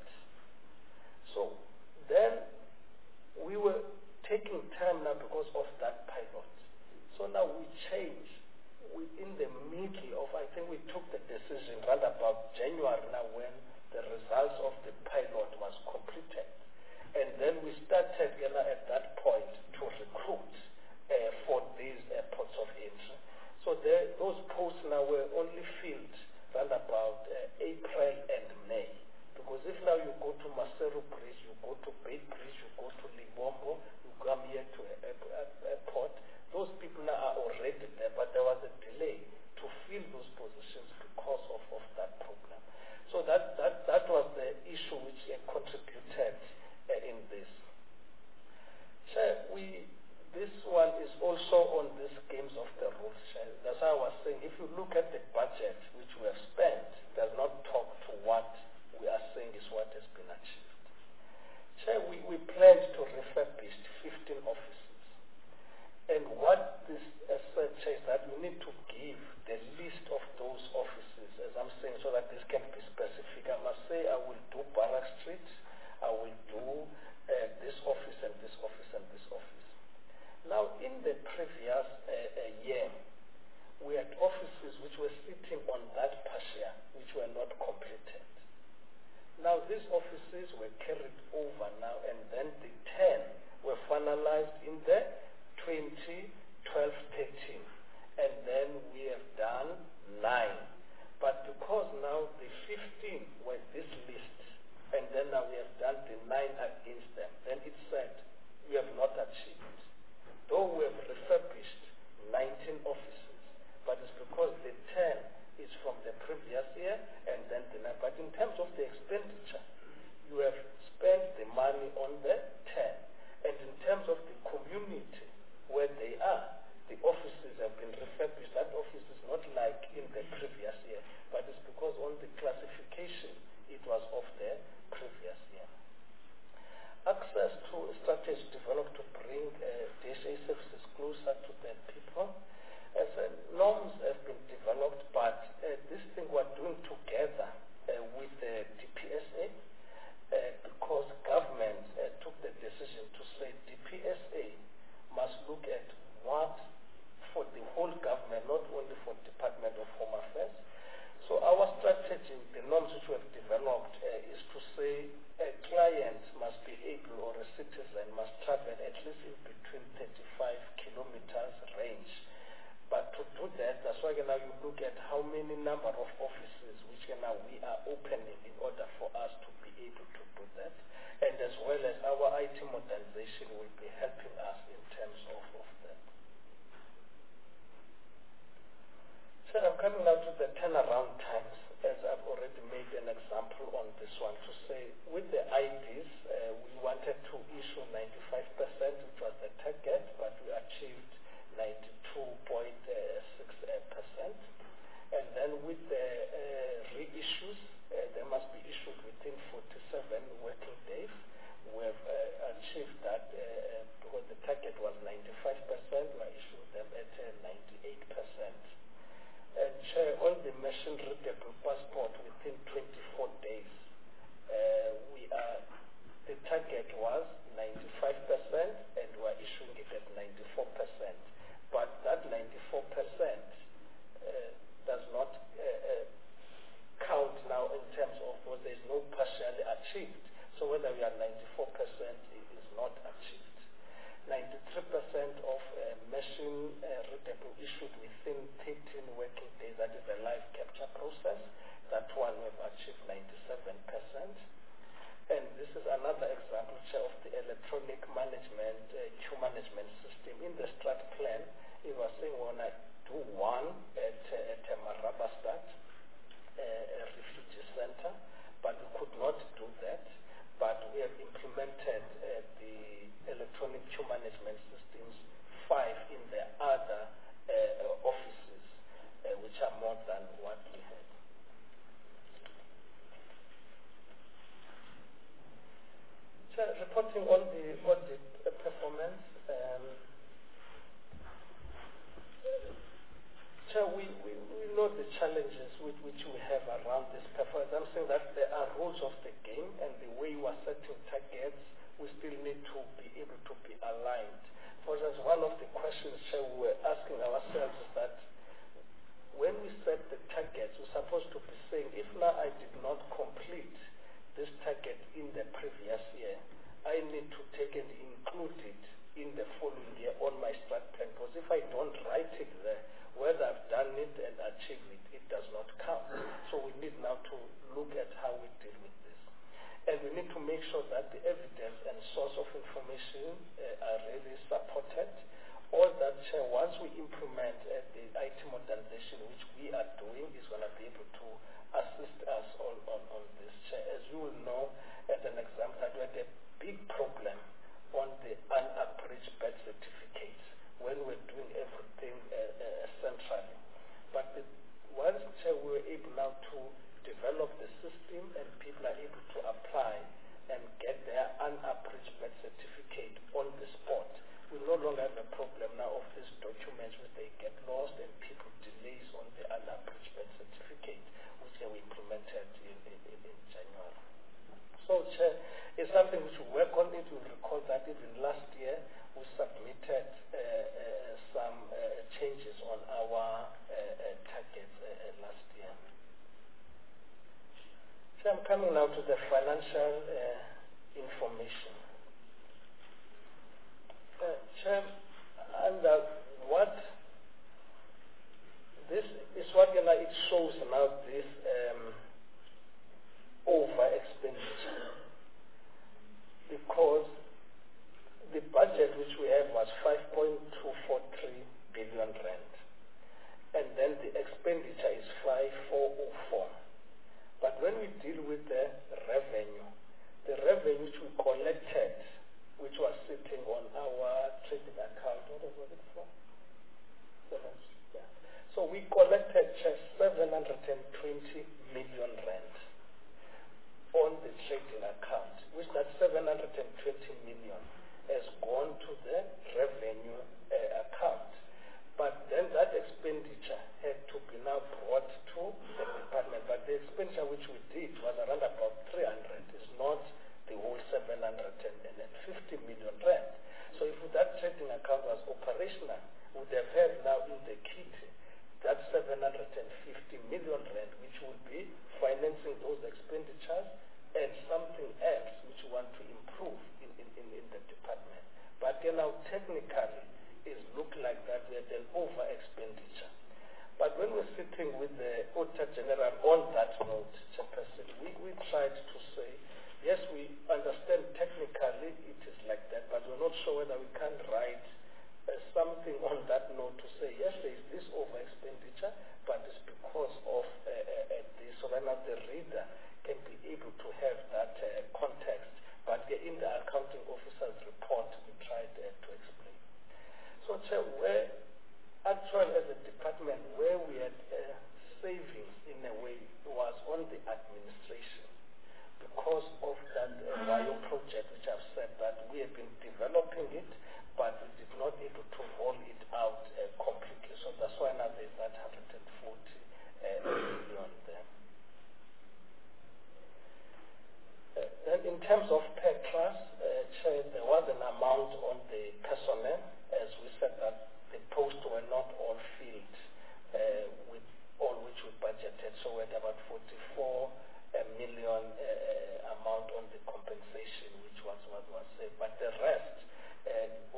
So then we were taking time now because of that pilot. So now we changed. In the middle of, I think we took the decision right about January now when the results of the pilot was completed. And then we started at that point to recruit for these ports of entry. So those posts now were only filled around about April and May. Because if now you go to Maseru Bridge, you go to Bait Bridge, you go to Libombo, you come here to a port, those people now are already there, but there was a delay to fill those positions because of that problem. So that was the issue which contributed in this. So this one is also on these games of the rules. That's why I was saying, if you look at the budget which we have spent, it does not talk to what we are saying is what has been achieved. So we planned to refurbish 15 offices. And what this says is that we need to give the list of those offices, as I'm saying, so that this can be specific. I must say I will do Barrack Street, I will do this office and this office and this office. Now, in the previous year, we had offices which were sitting on that fascia, which were not completed. Now, these offices were carried over now, and then the 10 were finalized in the 2012-13, and then we have done 9. But because now the 15 were this list, and then now we have done the 9 against them, then it said we have not achieved. Though we have refurbished 19 offices, but it's because the 10 is from the previous year, and then the 9. But in terms of the expenditure, you have spent the money on the 10. And in terms of the community, where they are, the offices have been refurbished. That office is not like in the previous year, but it's because on the classification, it was of the previous year. Access to strategy developed to bring DHA services closer to the people. As norms have been developed, but this thing we're doing together with the DPSA, because government took the decision to say DPSA must look at what for the whole government, not only for Department of Home Affairs. So our strategy, the norms which we have developed, is to say a client must be able, or a citizen must travel at least in between 35 kilometers range. But to do that, that's why now you look at how many number of offices which now we are opening in order for us to be able to do that. And as well as our IT modernization will be helping us in terms of that. So I'm coming now to the turnaround times, as I've already made an example on this one, to say with the IDs, we wanted to issue 95%, which was the target, but we achieved 92.5%. of machine readable issued within 13 working days. That is the live capture process. That one we've achieved 97%. And this is another example of the electronic management, queue management system. In the strat plan, it was saying we want to do one at Marabastad, a refugee center, but we could not do that. But we have implemented the electronic queue management systems 5 in the other offices, which are more than what we had. So reporting on the audit performance, so we know the challenges which we have around this performance. I'm saying that there are rules of the game, and the way we are setting targets, we still need to be able to be aligned. For instance, one of the questions we were asking ourselves is that when we set the targets, we're supposed to be saying, if now I did not complete this target in the previous year, I need to take and include it in the following year on my strat plan. Because if I don't write it there, whether I've done it and achieved it, it does not count. So we need now to look at how we deal with this. And we need to make sure that the evidence and source of information are really supported. All that once we implement the IT modernization, which we are doing, is going to be able to assist us on this. As you will know, as an example, that we had a big problem on the unabridged birth certificates when we're doing everything centrally. But once we were able now to develop the system and people are able to apply and get their unabridged birth certificate on the spot, we no longer have a problem now of these documents which they get lost and people delays on the unabridged birth certificate, which we implemented in January. So it's something which we work on. It will recall that even last year we submitted some changes on our targets last year. So I'm coming now to the financial information. And what this is what it shows now this over expenditure, because the budget which we have was 5.243 billion rand, and then the expenditure is 5.404. But when we deal with the revenue which we collected, which was sitting on our trading account, what was it for? So we collected just 720 million rand on the trading account, which that 720 million has gone to the revenue account. But then that expenditure had to be now brought to the department. But the expenditure which we did was around about 300. It's not the whole 750 million rand. So if that trading account was operational, we would have had now in the kit that 750 million rand, which would be financing those expenditures and something else which we want to improve in the department. But now technically it looked like that we had an over expenditure. But when we're sitting with the Auditor General on that note, Chairperson, we tried to say, yes, we understand technically it is like that, but we're not sure whether we can write something on that note to say, yes, there is this over expenditure, but it's because of this. So then the reader can be able to have that context. But in the accounting officer's report, we tried to explain. So where actually as a department, where we had savings in a way was on the administration. Because of that bio project, which I've said that we have been developing it, but we did not able to roll it out completely. So that's why now there's that 140 million there. Then in terms of per class, there was an amount on the personnel, as we said that the posts were not all filled with all which we budgeted. So we had about 44 million amount on the compensation, which was what was said. But the rest,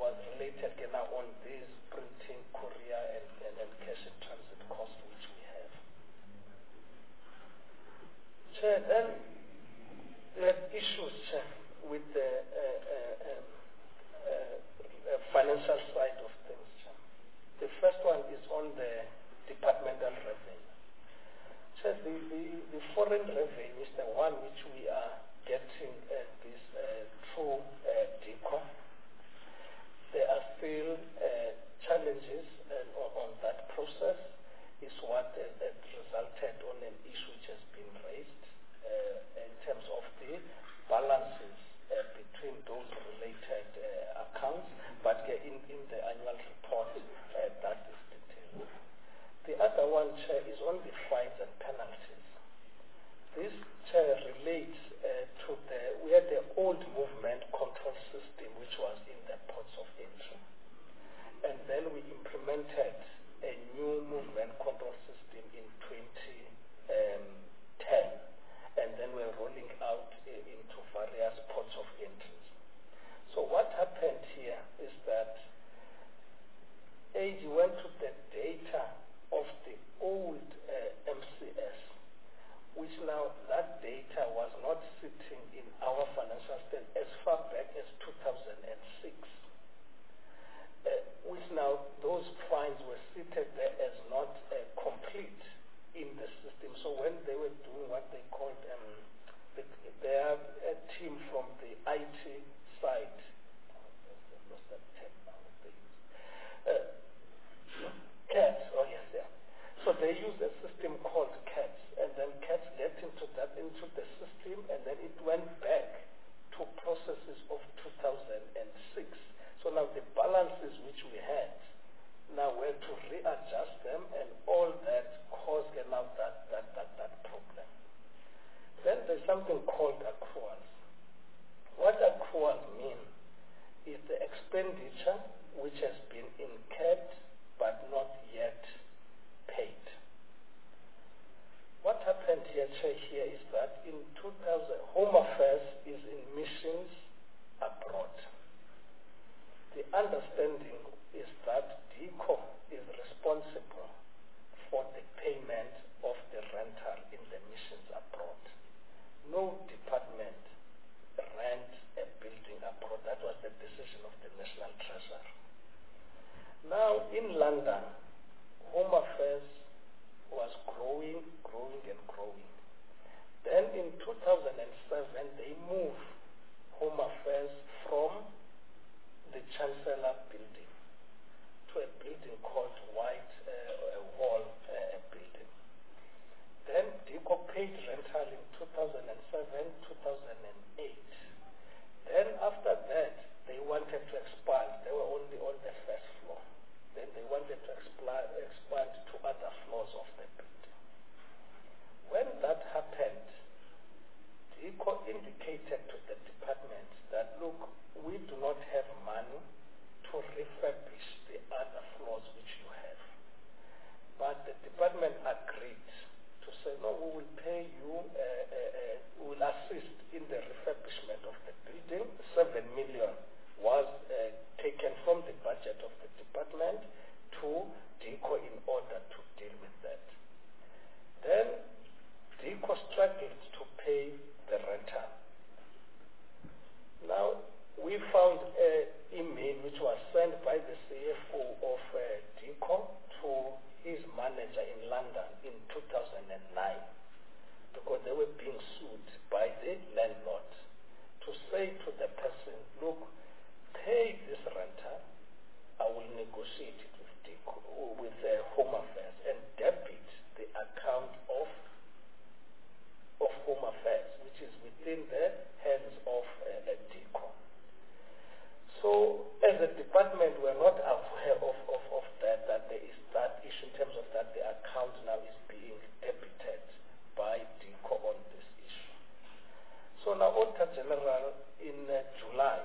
side of things, Chair. The first one is on the departmental revenue. Chair, the foreign revenue is the one which we are getting this through DECO. There are still challenges on that process. Is what resulted on an issue which has been raised in terms of the balances between those related accounts, but in the annual report that is detailed. The other one, Chair, is on the fines and penalties. This, Chair, relates to we had the old movement control system which was in the ports of entry, and then we implemented a new movement control system in 2010, and then we're rolling out into various ports of entries. So what happened here is that AG went to the data of the old MCS, which now that data was not sitting in our financial statement as far back as 2006. Which now those fines were seated there as not complete in the system. So when they were doing what they called their team from the IT side, CATS, oh yes, yeah. So they used a system called CATS, and then CATS get into the system, and then it went back to processes of 2006. So now the balances which we had, now we had to readjust them, and all that caused now that problem. Then there's something called accruals. What accruals mean is the expenditure which has been incurred but not yet paid. What happened here is that in 2000, Home Affairs is in missions abroad. The understanding is that DECO is responsible for the payment of the rental in the missions abroad. No department rents a building abroad. That was the decision of the National Treasury. Now in London, Home Affairs was growing. Then in 2007, they moved Home Affairs from the Chancellor building to a building called White Hall building. Then DECO paid rental in 2007, 2008. Then after that, they wanted to expand. They were only on the first floor. Then they wanted to expand to other floors of the building. When that happened, DECO indicated to the department that, look, we do not have money to refurbish the other floors which you have. But the department agreed to say, no, we will pay you, we will assist in the refurbishment of the building. 7 million was taken from the budget of the department to DECO in order to deal with that. Then DECO struggled to pay the rental. Now, we found an email which was sent by the CFO of DECO to his manager in London in 2009, because they were being sued by the landlord, to say to the person, look, pay this rental, I will negotiate it with DECO, with Home Affairs, and debit the account of Home Affairs, which is within the hands of DECO. So, as a department, we're not aware of that there is that issue in terms of that the account now is being debited by DECO on this issue. So now, Auditor General in July,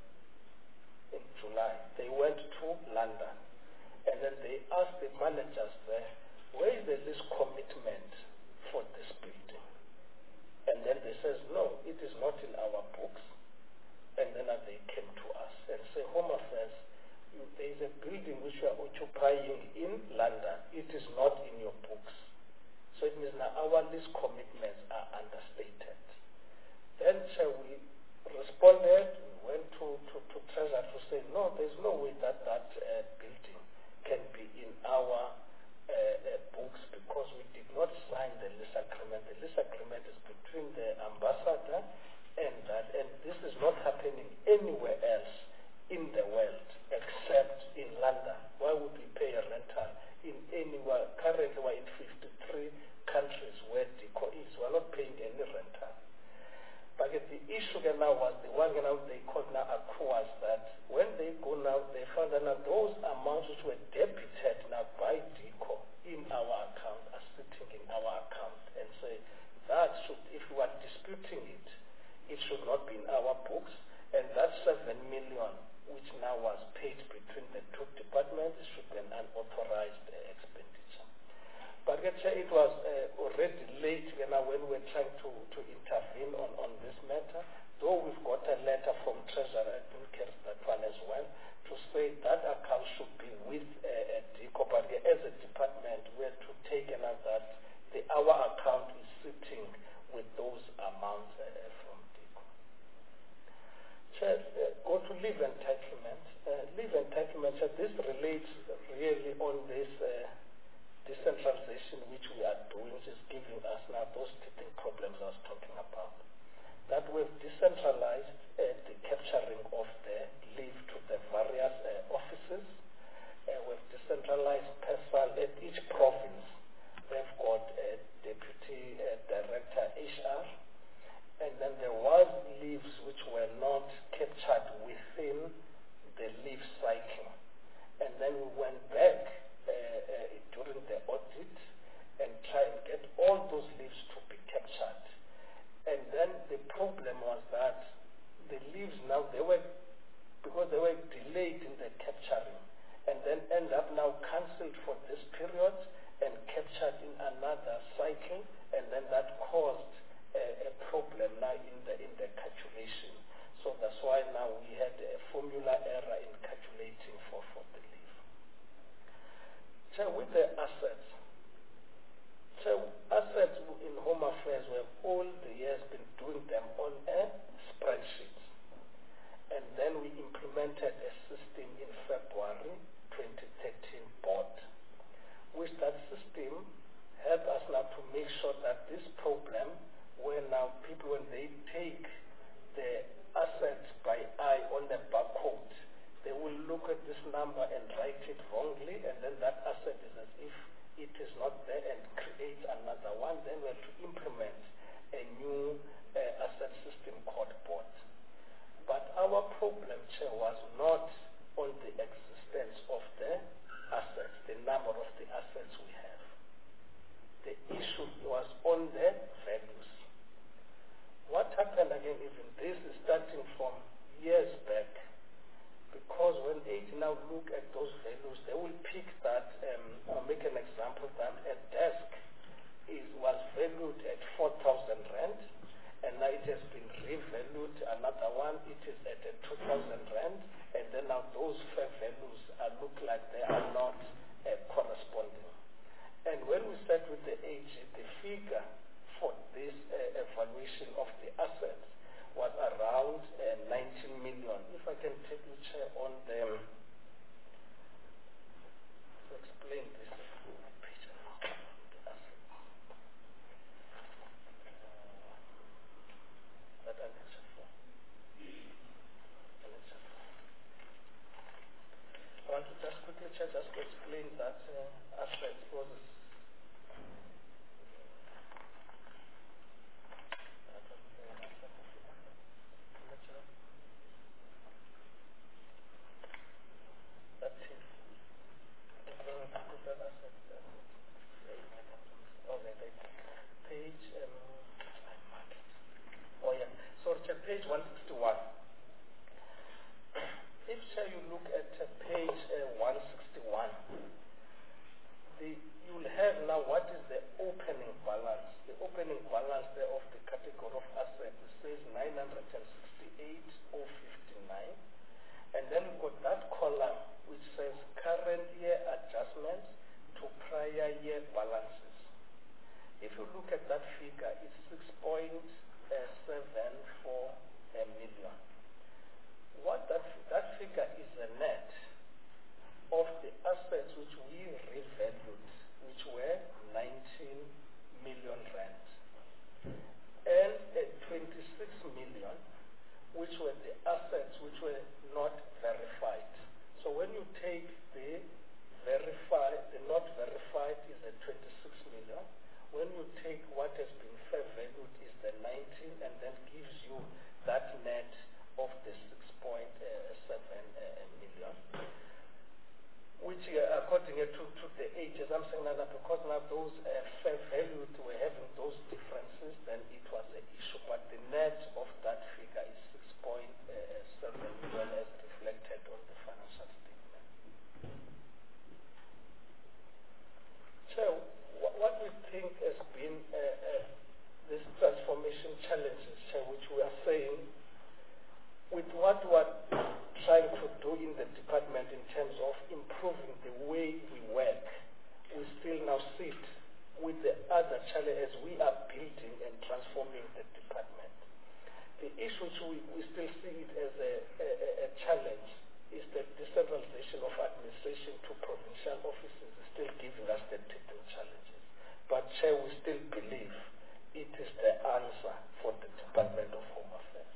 they went to London, and then they asked the managers there, where is this commitment for this building? And then they says, no, it is not in our books. And then they came to us and say, Home Affairs, there is a building which you are occupying in London. It is not in your books. So it means now our lease commitments are understated. Then we responded, we went to Treasury to say, no, there's no way that building can be in our books because we did not sign the lease agreement. The lease agreement is between the ambassador and that, and this is not happening anywhere else in the world except in London. Why would we pay a rental in anywhere? Currently we're in 53 countries where DECO is. We're not paying any rental. But the issue now was the one now they called now accruals, that when they go now, they found that now those amounts which were debited now by DECO in our account are sitting in our account. And say that should, if we are disputing it, it should not be in our books. And that 7 million, which now was paid between the two departments, should be an unauthorized expenditure. But it was already late when we were trying to intervene on this matter, though we've got a letter from Treasury, I think that one as well, to say that account should be with DECO, but as a department we had to take another that our account is sitting with those amounts from DECO. Go to leave entitlement. Leave entitlement, this relates really on this decentralization which we are doing, which is giving us now those teething problems I was talking about. That we've decentralized the capturing of the leave to the various offices. We've decentralized personnel at each province. We've got a deputy director HR, and then there was leaves which were not captured within the leave cycle. And then we went back during the audit and try and get all those leaves to be captured. And then the problem was that the leaves now, because they were delayed in the capturing, and then end up now cancelled for this period and captured in another cycle, and then that caused a problem now in the calculation. So that's why now we had a formula error in calculating for the leave. So with the assets, assets in Home Affairs, we have all the years been doing them on a spreadsheet. And then we implemented a system in February 2013 board, which that system helped us now to make sure that this problem, where now people, when they take the assets by eye on the barcode, they will look at this number and write it wrongly, and then that asset is as if it is not there and create another one. Then we have to implement a new asset system called board. But our problem, Chair, was not on the existence of the assets, the number of the assets we have. The issue was on the values. What happened again, even this is starting from years back, because when they now look at those values, they will pick that, I'll make an example, that a desk was valued at 4,000 rand, and now it has been revalued, another one, it is at 2,000 rand, and then now those fair values look like they are not corresponding. And when we sat with the AG, the figure for this evaluation of the assets was around 19 million. If I can take you, Chair, on them to explain this. I want to just quickly, Chair, just to explain that aspect. Page 161. If you look at page 161, you will have now what is the opening balance. The opening balance there of the category of assets says 968,059, and then we've got that column which says current year adjustments to prior year balances. If you look at that figure, it's 6.74 million. what that figure is a net of the assets which we revalued, which were 19 million rand, and 26 million, which were the assets which were not verified. So when you take the verified, the not verified is the 26 million. When you take what has been fair valued is the 19, and then gives you that net of the 6.7 million, which according to the ages, I'm saying that because now those fair valued were having those differences, then it was an issue. But the net of that figure is 6.7 million as reflected on the financial statement. So what we think has been these transformation challenges, which we are saying, with what we're trying to do in the department in terms of improving the way we work, we still now sit with the other challenges we are building and transforming the department. The issue which we still see it as a challenge is the decentralization of administration to provincial offices is still giving us the teething challenges. But we still believe it is the answer for the Department of Home Affairs.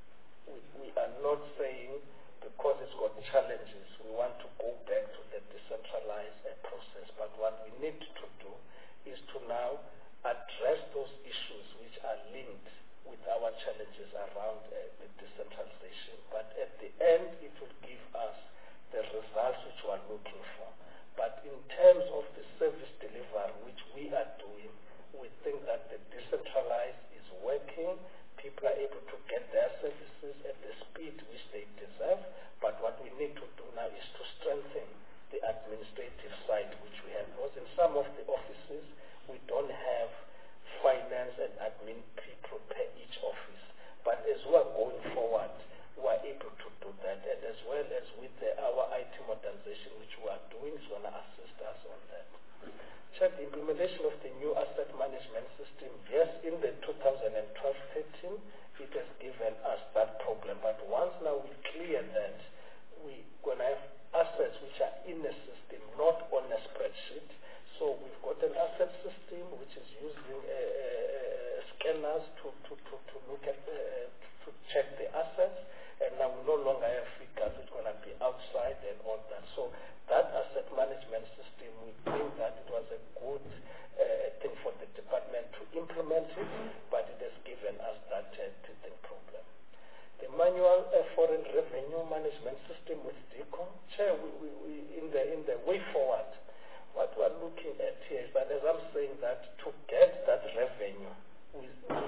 We are not saying because it's got challenges, we want to go back to the decentralized process. But what we need to do is to now address those issues which are linked with our challenges around the decentralization. But at the end, it will give us the results which we are looking for. But in terms of the service delivery which we are doing, we think that the decentralized is working. People are able to get their services at the speed which they deserve. But what we need to do now is to strengthen the administrative side which we have. Because in some of the offices, we don't have finance and admin people per each office. But as we are going forward, we are able to do that. And as well as with our IT modernization which we are doing, is going to assist us on that. Check the implementation of the new asset management system. Yes, in the 2012-13, it has given us that problem. But once now we clear that, we're going to have assets which are in a system, not on a spreadsheet. So we've got an asset system which is using scanners to look at, to check the assets. And now we no longer have figures which are going to be outside and all that. So that asset management system, we think that it was a good thing for the department to implement it, but it has given us that teething problem. The manual foreign revenue management system with DECO, we in the way forward, what we're looking at here is that, as I'm saying, that to get that revenue, we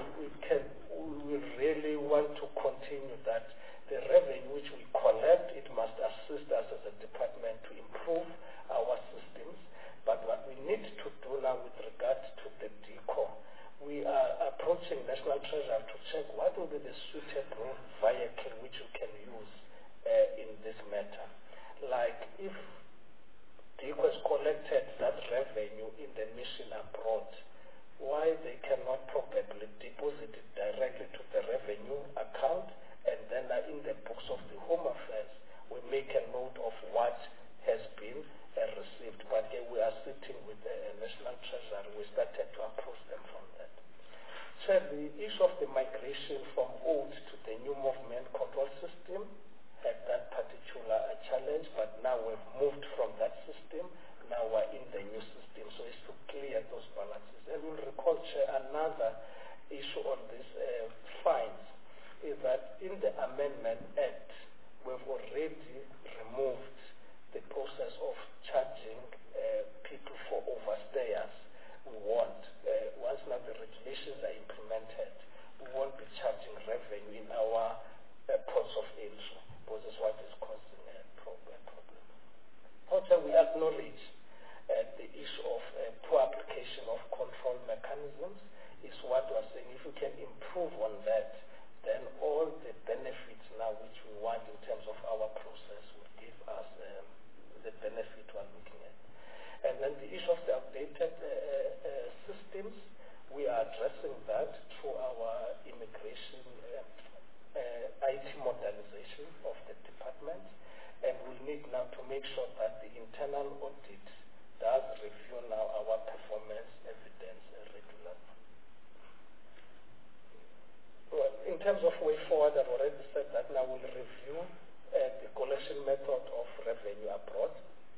really want to continue that. The revenue which we collect, it must assist us as a department to improve our systems. But what we need to do now with regard to the DECO, we are approaching National Treasury to check what will be the suitable vehicle which you can use in this matter. Like if DECO has collected that revenue in the mission abroad, why they cannot probably deposit it directly to the revenue account, and then in the books of the Home Affairs, we make a note of what has been received. But we are sitting with the National Treasury. We started to approach them from that. So the issue of the migration from old to the new movement control system had that particular challenge, but now we've moved from that system. Now we're in the new system. So it's to clear those balances. And we'll recall, another issue on this fines is that in the Amendment Act, we've already removed the process of charging people for overstayers. We won't. Once now the regulations are implemented, we won't be charging revenue in our ports of entry, because it's what is causing a problem. Also, we acknowledge the issue of poor application of control mechanisms is what we're saying. If we can improve on that, then all the benefits now which we want in terms of our process will give us the benefit we're looking at. And then the issue of the updated systems, we are addressing that through our immigration IT modernization of the internal audit does review now our performance evidence regularly. Well, in terms of way forward, I've already said that now we'll review the collection method of revenue abroad.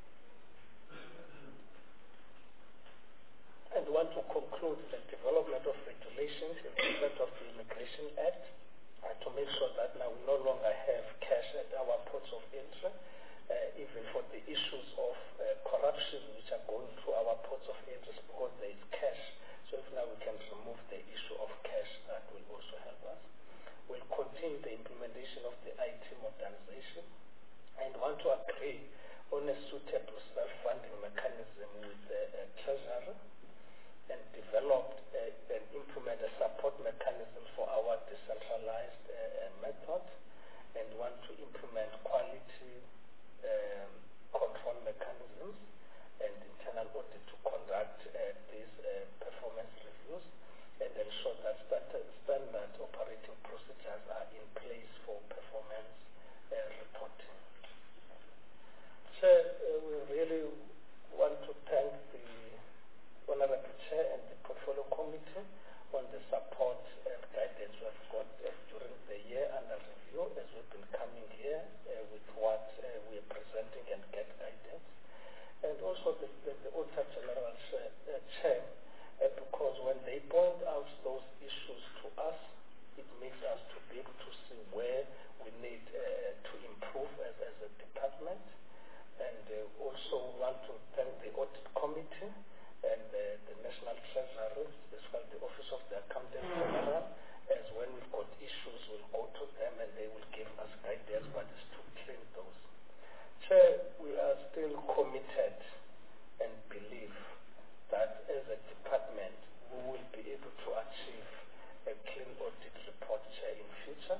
And want to conclude the development of regulations in respect of the Immigration Act to make sure that now we no longer have cash at our ports of entry, even for the issues of corruption which are going through our ports of entry because there is cash. So if now we can remove the issue of cash, that will also help us. We'll continue the implementation of the IT modernization and want to agree on a suitable self-funding mechanism with the Treasury and developed and implement a support mechanism for our decentralized method, and want to implement quality control mechanisms and internal audit to conduct these performance reviews and ensure that standard operating procedures are in place for performance reporting. So we really want to thank the Honorable Chair and the Portfolio Committee on the support and guidance we've got during the year under review as we've been coming here with what we're presenting and get guidance. And also the Auditor General Chair, because when they point out those issues to us, it makes us to be able to see where we need to improve as a department. And also want to thank the Audit Committee and the National Treasury, as well as the Office of the Accountant General, as when we've got issues, we'll go to them and they will give us guidance what is to clean those. Chair, we are still committed and believe that as a department, we will be able to achieve a clean audit report, Chair, in future.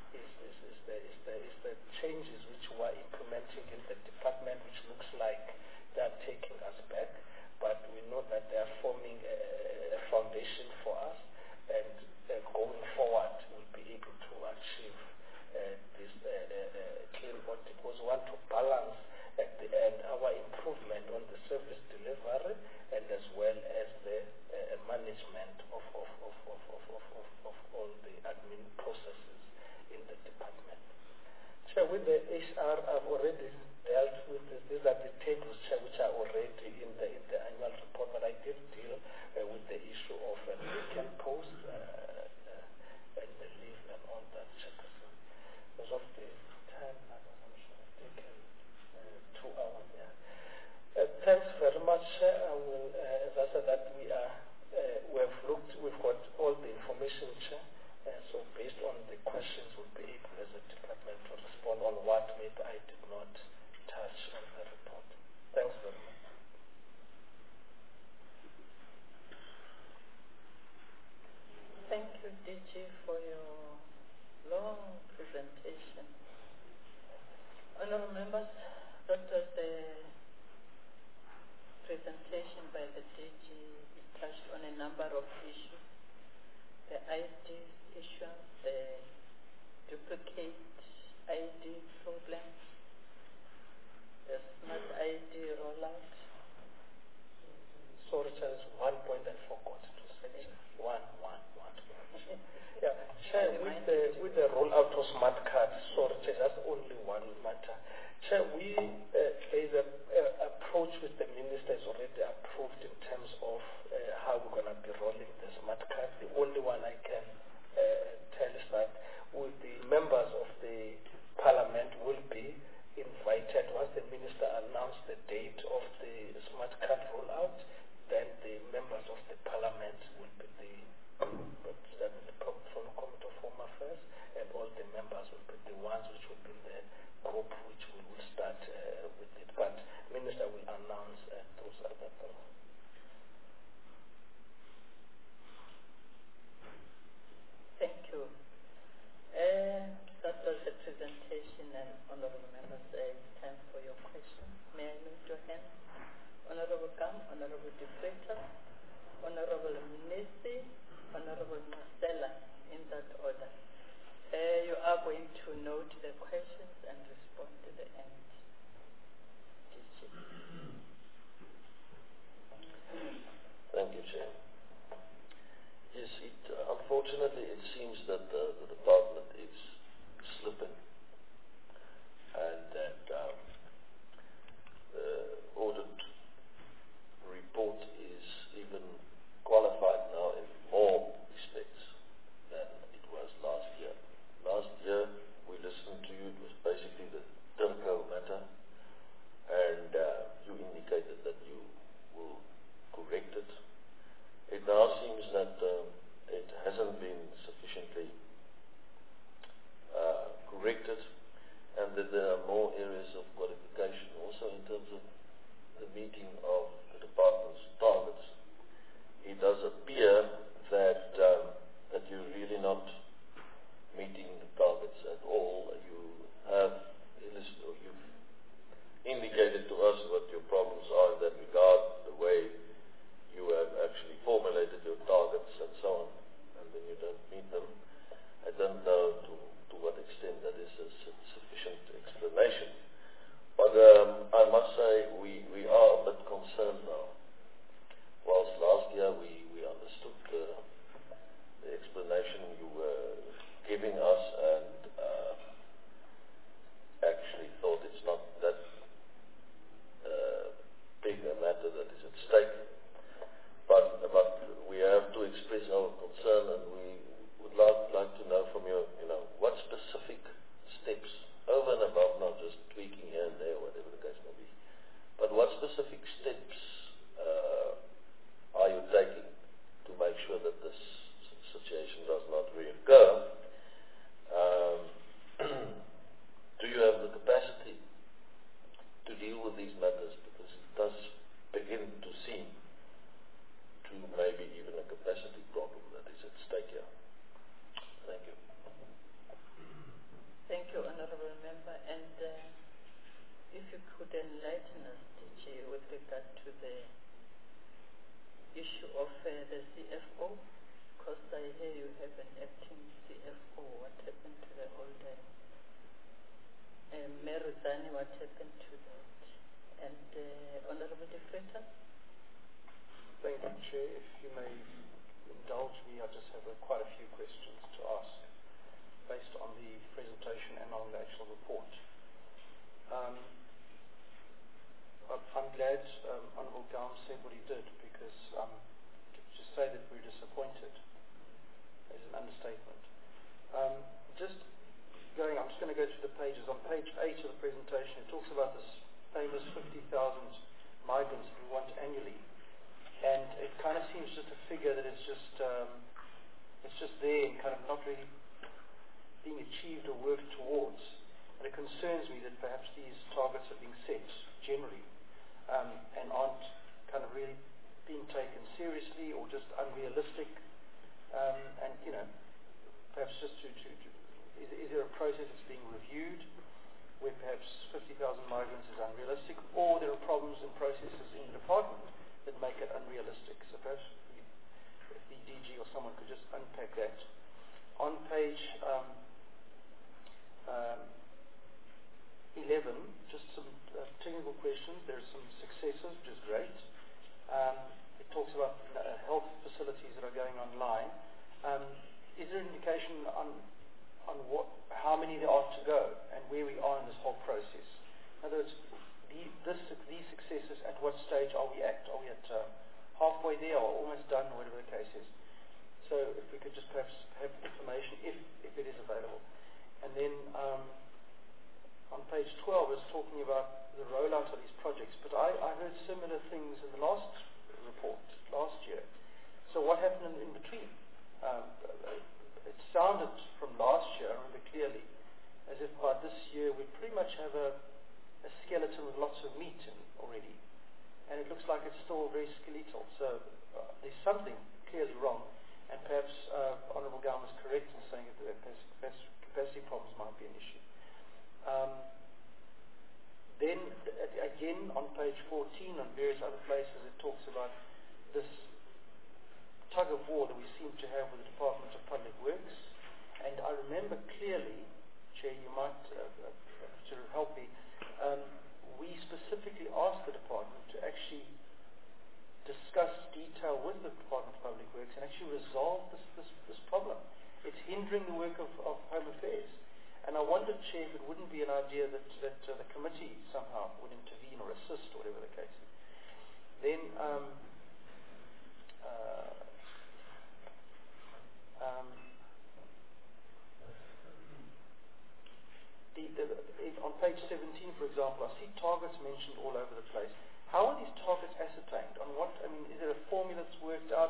Is the changes which we are implementing in the department, which looks like they are taking us back, but we know that they are forming a foundation for us, and going forward we'll be able to achieve this clean audit, because we want to balance at the end our improvement on the service delivery and as well as the management of all the admin processes in the department. Chair, with the HR, I've already dealt with this. These are the tables, Chair, which are already in the annual report, but I did deal with the issue of vacant posts and the leave and all that, Chairperson. Because of the time, I'm sure I've taken 2 hours there. Thanks very much, Chair. I will, as I said, that we've got all the information, Chair. So based on the questions, we'll be able as a department to respond on what maybe I did not touch on the report. Thanks very much. Thank you, DG, for your long presentation. Honourable members, that was the presentation by the DG. It touched on a number of issues. The ID issuance, the duplicate ID problems, the smart ID rollout. Sorry, there's 1 point I forgot to say. One. Yeah, Chair, with the rollout of smart cards, sorry, that's only one matter. Chair, there's an approach with the minister is already approved in terms of how we're going to be rolling the smart card. The only one I can tell is that with the members of the parliament will be invited once the minister announced the date of the smart card rollout. Then the members of the parliament will be the Committee of Home Affairs, and all the members will be the ones which will be in the group which we will start with it. But minister will announce those other things. Thank you. That was the presentation, and honourable members, it's time for your questions. May I move your hand? Honourable Gam, Honourable De Venter, Honourable Mnisi, Honourable Marcella, in that order. You are going to note the questions and respond to the end. meeting of the department's targets, it does appear that you're really not meeting the targets at all. You've indicated to us what your problems are in that regard, the way you have actually formulated your targets and so on, and then you don't meet them. I don't know to what extent that is a sufficient explanation. But I must say we are a bit concerned now. Whilst last year we understood the explanation you were giving us and actually thought it's not that big a matter that is at stake. But we have to express our concern, and we would like to know from you, what specific steps, over and above not just tweaking here and there, whatever the case may be, but what specific steps are you taking to make sure that this situation does not reoccur? Do you have the capacity to deal with these matters? Because it does begin to seem to maybe even a capacity problem that is at stake here. Thank you. Thank you, Honorable Member. And if you could enlighten us, DG, with regard to the issue of the CFO, because I hear you have an acting CFO. What happened to the old Meruzani? What happened to that? And Honorable De Venter? Thank you, Chair. If you may indulge me, I just have quite a few questions to ask based on the presentation and on the actual report. I'm glad Honourable Gaum said what he did, because to say that we're disappointed is an understatement. I'm just going to go to the pages. On page 8 of the presentation, it talks about this famous 50,000 migrants that we want annually. And it kind of seems just a figure that is just there and kind of not really being achieved or worked towards. And it concerns me that perhaps these targets are being set generally and aren't kind of really being taken seriously or just unrealistic. And perhaps just is there a process that's being reviewed where perhaps 50,000 migrants is unrealistic, or there are problems and processes in the department that make it unrealistic? So perhaps if the DG or someone could just unpack that. On page 11, just some technical questions. There are some successes, which is great. It talks about health facilities that are going online. Is there an indication on how many there are to go and where we are in this whole process? In other words, these successes, at what stage are we at? Are we at halfway there or almost done, or whatever the case is? So if we could just perhaps have information, if it is available. And then on page 12 it's talking about the rollout of these projects, but I heard similar things in the last report, last year. So what happened in between? It sounded from last year, I remember clearly, as if by this year we pretty much have a skeleton with lots of meat in already, and it looks like it's still very skeletal. So there's something clearly wrong, and perhaps Honourable Gaum is correct in saying that the capacity problems might be an issue. Then again on page 14 and various other places it talks about this tug of war that we seem to have with the Department of Public Works, and I remember clearly, Chair, you might sort of help me, we specifically asked the department to actually discuss detail with the Department of Public Works and actually resolve this problem. It's hindering the work of Home Affairs. And I wondered, Chair, if it wouldn't be an idea that the committee somehow would intervene or assist, or whatever the case is. Then on page 17, for example, I see targets mentioned all over the place. How are these targets ascertained? On what? I mean, is there a formula that's worked out?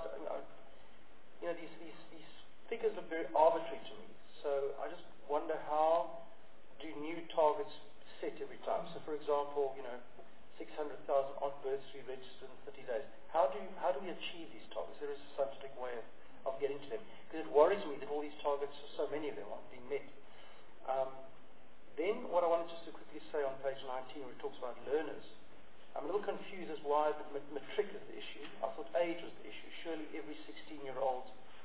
These figures are very arbitrary to me. So I just wonder, how do new targets set every time? So, for example, 600,000 odd births to be registered in 30 days. How do we achieve these targets? There is a scientific way of getting to them. Because it worries me that all these targets, so many of them, aren't being met. Then what I wanted just to quickly say on page 19 where it talks about learners, I'm a little confused as why matric is the issue. I thought age was the issue. Surely every 16-year-old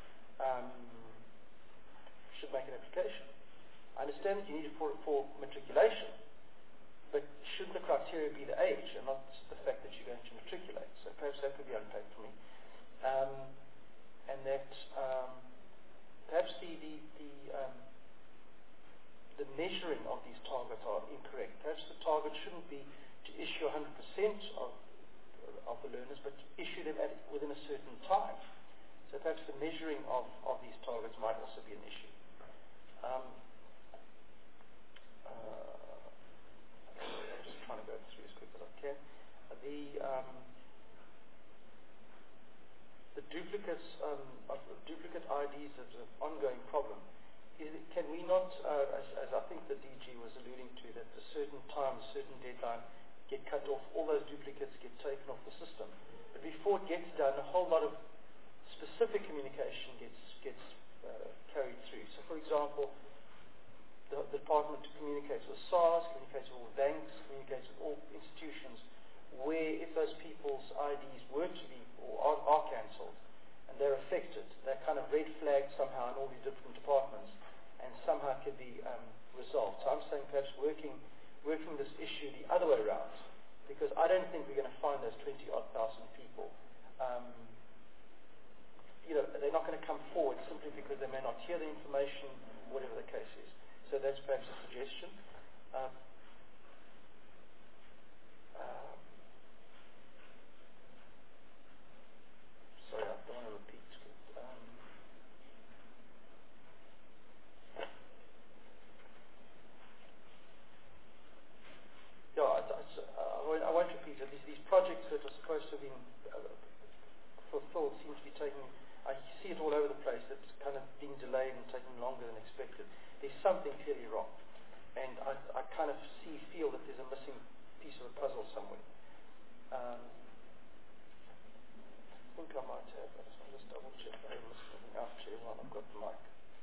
should make an application. I understand that you need it for matriculation, but shouldn't the criteria be the age and not the fact that you're going to matriculate? So perhaps that could be unpacked for me. And that perhaps the measuring of these targets are incorrect. Perhaps the target shouldn't be to issue 100% of the learners, but to issue them within a certain time. So perhaps the measuring of these targets might also be an issue. I'm just trying to go through as quick as I can. The duplicates duplicate IDs is an ongoing problem. Can we not, as I think the DG was alluding to, that at a certain time, a certain deadline, get cut off, all those duplicates get taken off the system. But before it gets done, a whole lot of specific communication gets carried through. So, for example, the department communicates with SARS, communicates with all banks, communicates with all institutions, where if those people's IDs were to be or are cancelled and they're affected, they're kind of red flagged somehow in all these different departments and somehow can be resolved. So I'm saying perhaps working this issue the other way around, because I don't think we're going to find those 20,000 people. They're not going to come forward simply because they may not hear the information, whatever the case is. So that's perhaps a suggestion. Sorry, I don't want to repeat. I won't repeat it. These projects that are supposed to have been fulfilled seem to be taking, I see it all over the place, it's kind of being delayed and taking longer than expected. There's something clearly wrong. And I kind of feel that there's a missing piece of a puzzle somewhere. I think I might have, but I'll just double check. I haven't missed anything out here while I've got the mic.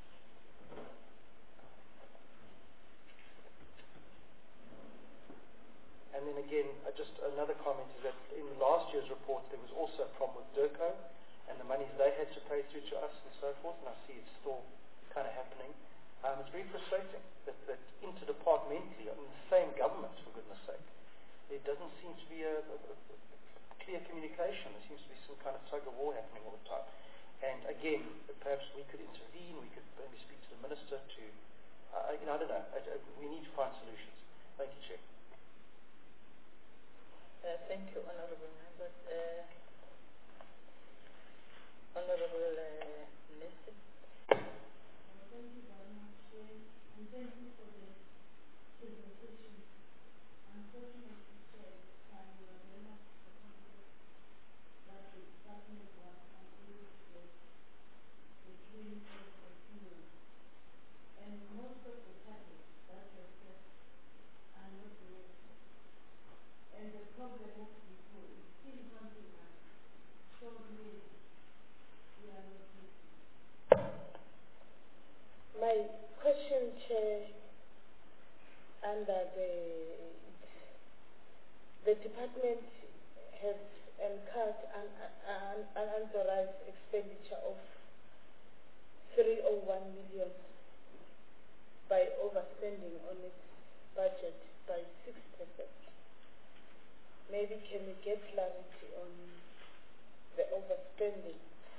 And then again, just another comment is that in last year's report there was also a problem with DIRCO and the monies they had to pay through to us and so forth, and I see it's still kind of happening. It's very frustrating that interdepartmentally, in the same government, for goodness sake, there doesn't seem to be a clear communication. There seems to be some kind of tug-of-war happening all the time. And again, perhaps we could intervene, we could maybe speak to the minister to, I don't know, we need to find solutions. Thank you, Chair. Thank you, Honourable Members. Honourable Nissi. Thank you very much, Chair, and thank you for the presentation. Unfortunately, Chair, this time we are very much disappointed that the department was unable to get the training for continuing. And most of the targets that were set are not met. And the problem of people is still something that shows me we are not listening. My question, Chair, under the department has incurred an unauthorized expenditure of 301 million by overspending on its budget by 6%. Maybe can we get clarity on the overspending?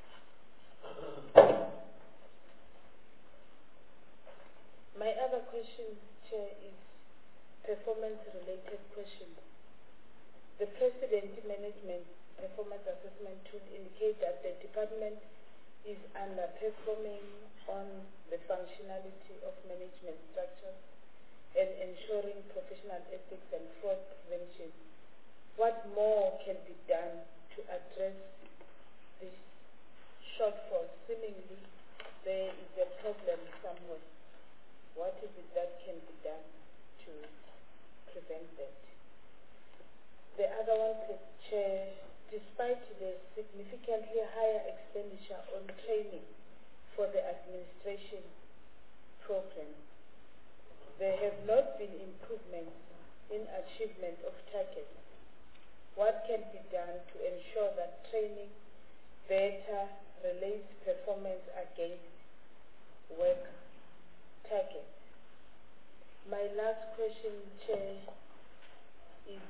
My other question, Chair, is performance-related question. The President Management Performance Assessment Tool indicates that the department is underperforming on the functionality of management structures and ensuring professional ethics and fraud prevention. What more can be done to address this shortfall? Seemingly, there is a problem somewhere. What is it that can be done to prevent that? The other one, Chair, despite the significantly higher expenditure on training for the administration program, there have not been improvements in achievement of targets. What can be done to ensure that training better relates performance against work targets? My last question, Chair, is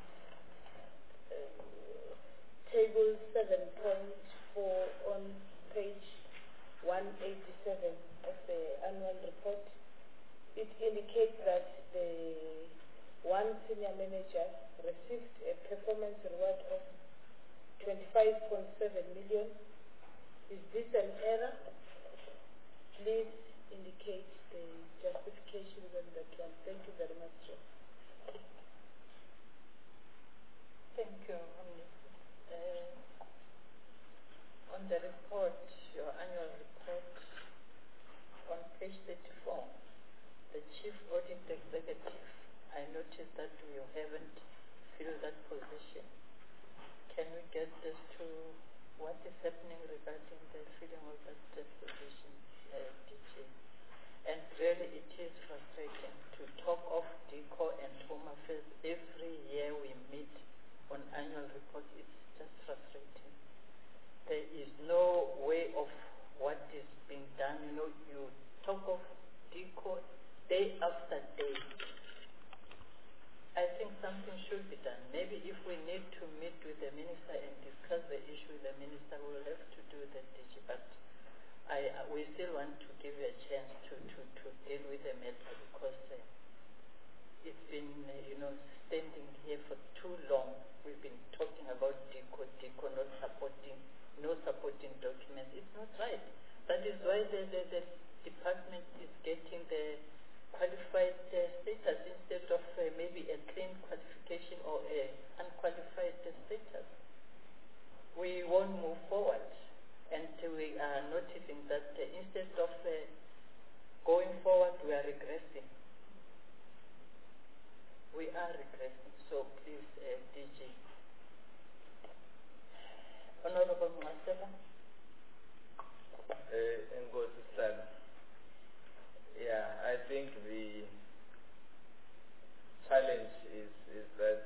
table 7.4 on page 187 of the annual report. It indicates that the one senior manager received a performance reward of 25.7 million. Is this an error? Please indicate the justifications on that one. Thank you very much, Chair. Thank you. On the report, your annual report, on page 34, the Chief Audit Executive, I noticed that you haven't filled that position. Can we get as to what is happening regarding the filling of that position, DG? And really it is frustrating to talk of DECO and Home Affairs every year we meet on annual report. It's just frustrating. There is no way of what is being done. You know, you talk of DECO day after day. I think something should be done. Maybe if we need to meet with the minister and discuss the issue with the minister, we'll have to do that, DG. But we still want to give you a chance to deal with the matter, because it's been, standing here for too long. We've been talking about DECO no supporting documents. It's not right. That is why the department is getting the qualified status instead of maybe a clean qualification or a unqualified status. We won't move forward, and we are noticing that instead of going forward, we are regressing. We are regressing. So please, DG. Honorable Masela. Yeah, I think the challenge is that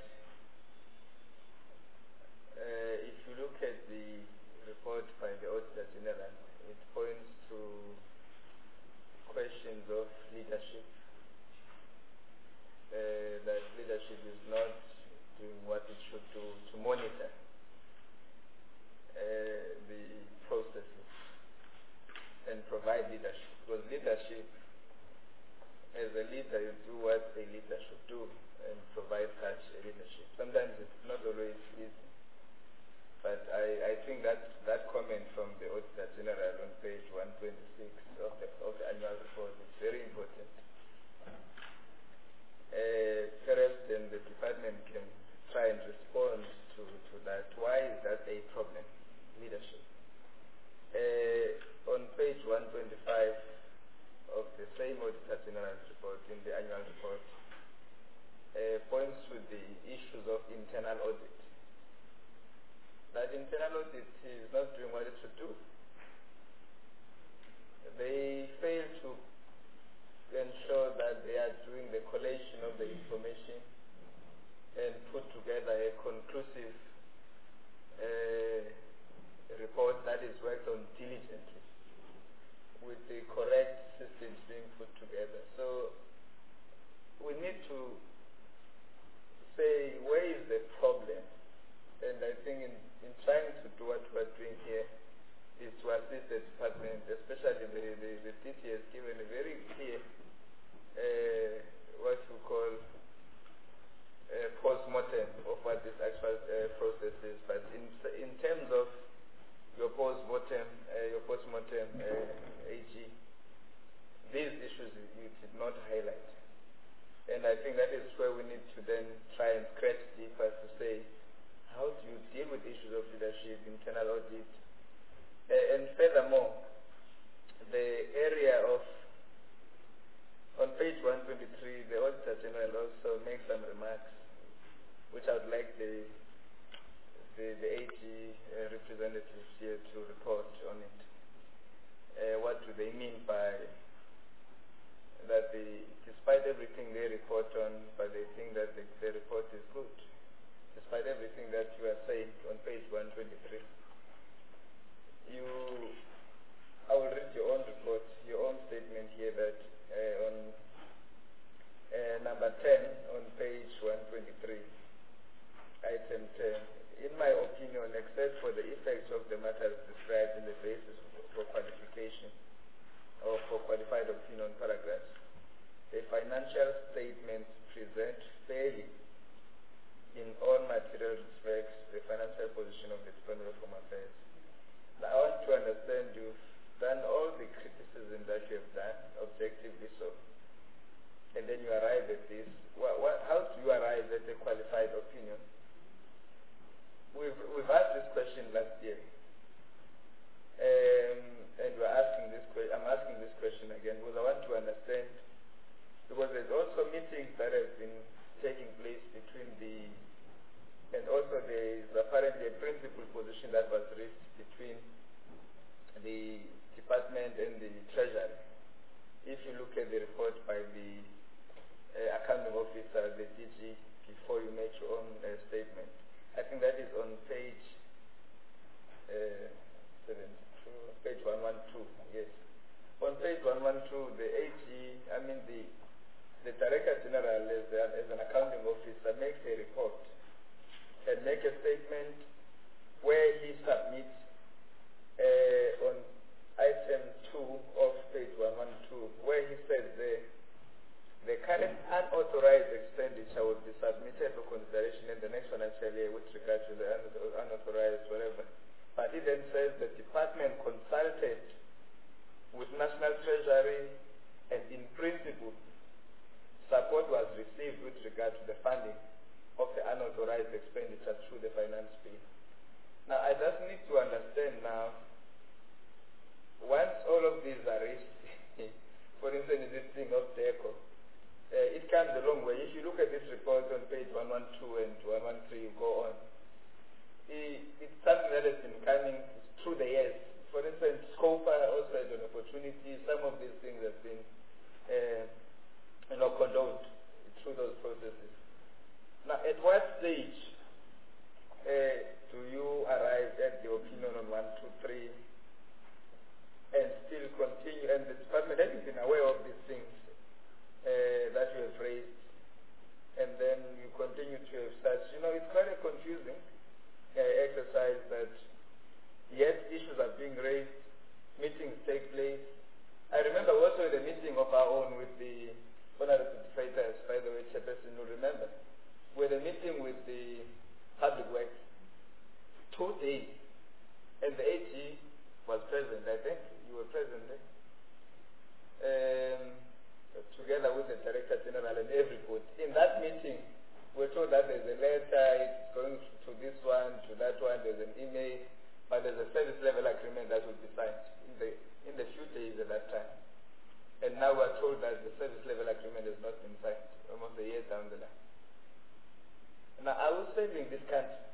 if you look at the report by the Auditor General, it points to questions of leadership, that leadership is not doing what it should do to monitor the processes and provide leadership. Because leadership, as a leader, you do what a leader should do and provide such a leadership. Sometimes it's not always easy, but I think that comment from the Auditor General on page 126 of the annual report is very important. Perhaps then the department can try and respond to that. Why is that a problem? Leadership. On page 125 of the same Auditor General's report, in the annual report, points to the issues of internal audit. That internal audit is not doing what it should do. They fail to ensure that they are doing the collation of the information and put together a conclusive report that is worked on diligently with the correct systems being put together. So we need to say, where is the problem? And I think in trying to do what we're doing here is to assist the department, especially the DT has given a very clear what you call post-mortem of what this actual process is. But in terms of your post-mortem AG, these issues you did not highlight. And I think that is where we need to then try and scratch deeper to say, how do you deal with issues of leadership, internal audit? And furthermore, the area of, on page 123, the Auditor General also makes some remarks, which I would like the the AG representatives here to report on it. What do they mean by that despite everything they report on, but they think that the report is good, despite everything that you are saying on page 123. I will read your own report, your own statement here that on number 10 on page 123, item 10. In my opinion, except for the effects of the matters described in the basis for qualification or for qualified opinion paragraphs, the financial statements present fairly in all material respects the financial position of the Department of Home Affairs. Now, I want to understand you've done all the criticism that you have done, objectively so, and then you arrive at this. How do you arrive at a qualified opinion? We've asked this question last year, and we're asking this question. I'm asking this question again because I want to understand, because there's also meetings that have been taking place between and also there is apparently a principal position that was reached between the department and the treasury. If you look at the report by the accounting officer, the DG, before you make your own statement, I think that is on page page 112, yes. On page 112, the AG, the Director General as an accounting officer makes a report and make a statement where he submits on item 2 of page 112, where he says the current unauthorized expenditure will be submitted for consideration in the next financial year with regard to the unauthorized whatever. But he then says the department consulted with National Treasury and in principle support was received with regard to the funding of the unauthorized expenditure through the finance bill. Now I just need to understand now, once all of these are reached, for instance this thing of DECO, it comes a long way. If you look at this report on page 112 and 113, you go on. It's something that has been coming through the years. For instance, SCOPA also had an opportunity. Some of these things have been condoned through those processes. Now, at what stage do you arrive at the opinion on 1, 2, 3 and still continue? And the department has been aware of these things that you have raised, and then you continue to have such. It's quite a confusing exercise that yet issues are being raised, meetings take place. I remember also the meeting of our own with the Honorable Freitas, by the way, Chairperson, you'll remember. We had a meeting with the Public Works, 2 days, and the AG was present, I think. You were present there. Together with the Director General and everybody. In that meeting, we're told that there's a letter, it's going to this one, to that one, there's an email, but there's a service level agreement that will be signed in the few days at that time. And now we're told that the service level agreement has not been signed, almost a year down the line. Now, are we saving this country?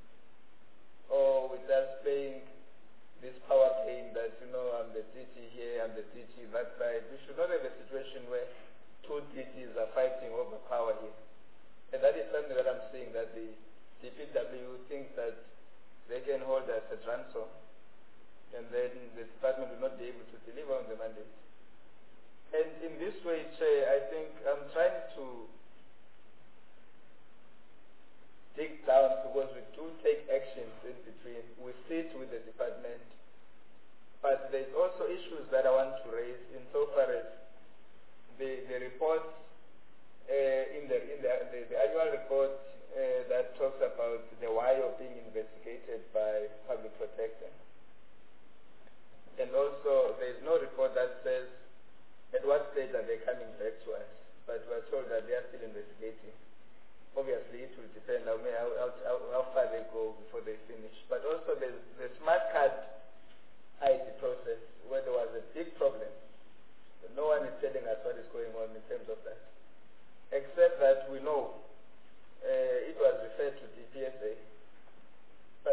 Or we're just playing this power game that, I'm the DG here, I'm the DG that side. We should not have a situation where 2 DGs are fighting over power here. And that is something that I'm seeing, that the DPW thinks that they can hold us at ransom, and then the department will not be able to deliver on the mandate. And in this way, Chair, I think I'm trying to dig down, because we do take actions in between. We sit with the department, but there's also issues that I want to raise insofar as the reports in the annual report that talks about the WIO being investigated by Public Protector. And also there's no report that says at what stage are they coming back to us, but we're told that they are still investigating. Obviously, it will depend how far they go before they finish. But also there's the smart card ID process, where there was a big problem. No one is telling us what is going on in terms of that, except that we know it was referred to DPSA.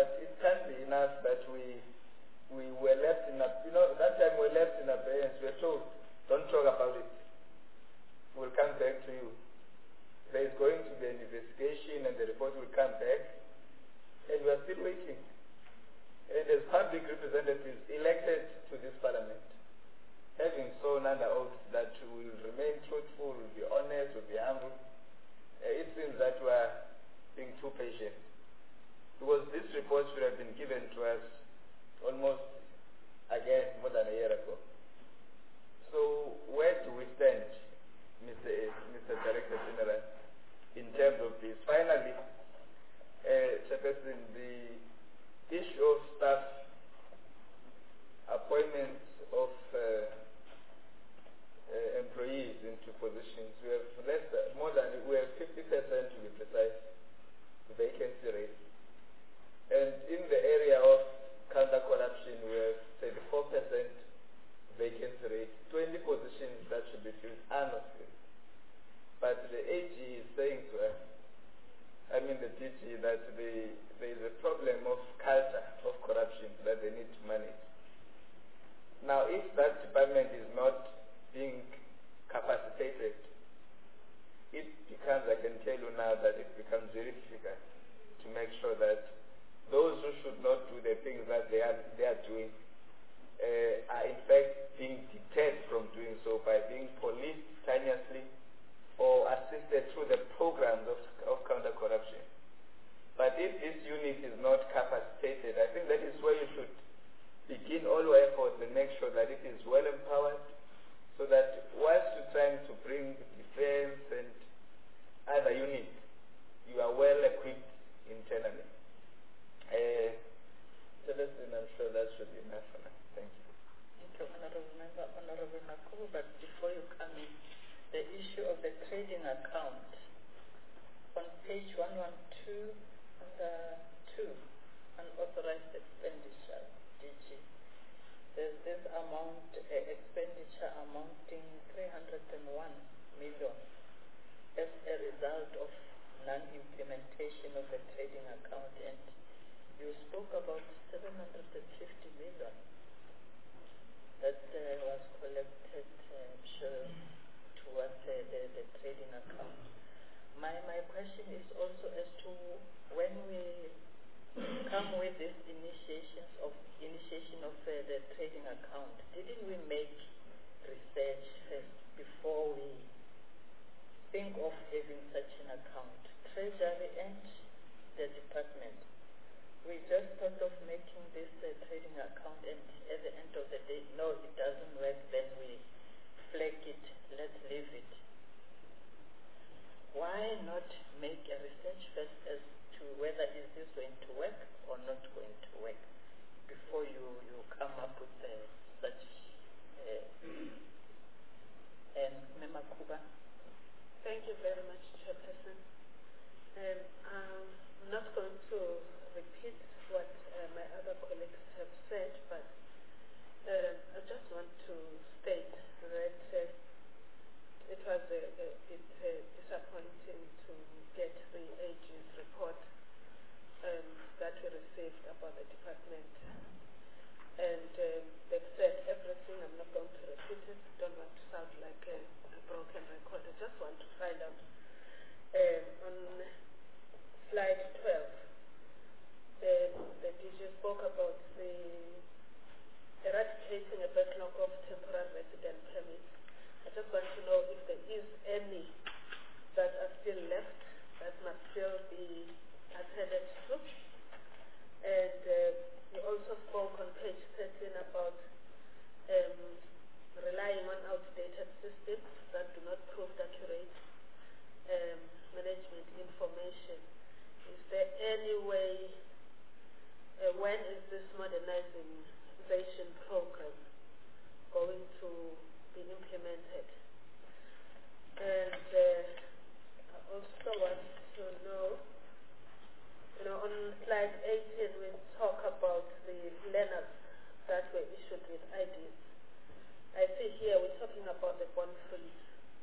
left in that time we left in abeyance. We were told, don't talk about it. We'll come back to you. There is going to be an investigation and the report will come back. And we are still waiting. And as public representatives elected to this parliament, having sworn under oath that we will remain truthful, will be honest, will be humble, it seems that we are being too patient. Because this report should have been given to us almost, again, more than a year ago. So where do we stand, Mr. Director General, in terms of this? Finally, Chairperson, the issue of staff appointments of employees into positions, we have we have 50% to be precise, vacancy rate. And in the area of counter-corruption, we have 34% vacancy rate, 20 positions that should be filled are not filled. But the AG is saying to us, the DG, that there is a problem of culture of corruption that they need to manage. Now, if that department is not being capacitated, it becomes, I can tell you now, that it becomes very difficult to make sure that those who should not do the things that they are doing are in fact being deterred from doing so by being policed strenuously or assisted through the programs of counter-corruption. But if this unit is not capacitated, I think that is where you should begin all your efforts and make sure that it is well empowered, so that whilst you're trying to bring defense and other units, you are well equipped internally. I'm sure that should be enough for now. Thank you. Thank you, Honorable Member, Honorable Nakubu. But before you come in, the issue of the trading account on page 112, under 2, unauthorized expenditure, DG. There's this amount, expenditure amounting 301 million as a result of non-implementation of the trading account, and you spoke about 750 million that was collected, I'm sure, towards the trading account. My question is also as to when we come with this initiation of the trading account, didn't we make research first before we think of having such an account? Treasury and the department, we just thought of making this trading account, and at the end of the day, no, it doesn't work, then we flag it, let's leave it. Why not make a research first as to whether is this going to work or not going to work before you come up with such and Member Kuba? Thank you very much, Chairperson. I'm not going to repeat what my other colleagues have said, but I just want to state that it was a bit disappointing to get the AG's report that we received about the department. And they've said everything. I'm not going to repeat it. Don't want to sound like a broken record. I just want to find out on slide 12, the DG spoke about the eradicating a backlog of temporary resident permits. I just want to know if there is any that are still left that must still be attended to. And you also spoke on page 13 about relying on outdated systems that do not prove accurate management information. Is there any way, when is this modernization program going to be implemented? And I also want to know, on slide 18 we talk about the learners that were issued with IDs. I see here we're talking about the bond freeze.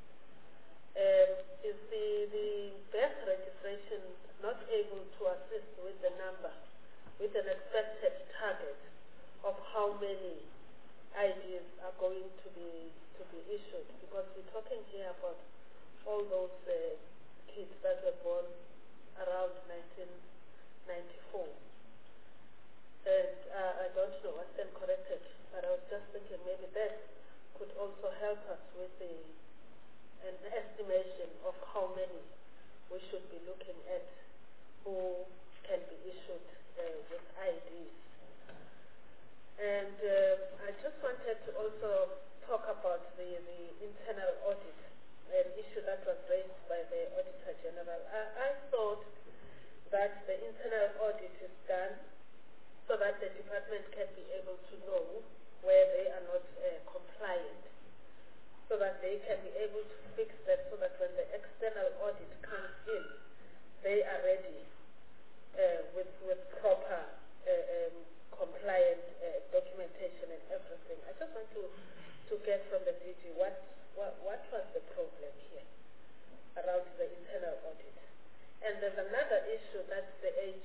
Is the birth registration not able to assist with the number, with an expected target of how many IDs are going to be issued, because we're talking here about all those kids that were born around 1994. And I don't know, I stand corrected, but I was just thinking maybe that could also help us with an estimation of how many we should be looking at who can be issued with IDs. And I just wanted to also talk about the internal audit, an issue that was raised by the Auditor General. I thought that the internal audit is done so that the department can be able to know where they are not compliant, so that they can be able to fix that, so that when the external audit comes in, they are ready with proper compliant documentation and everything. I just want to get from the DG what was the problem here around the internal audit. And there's another issue that the AG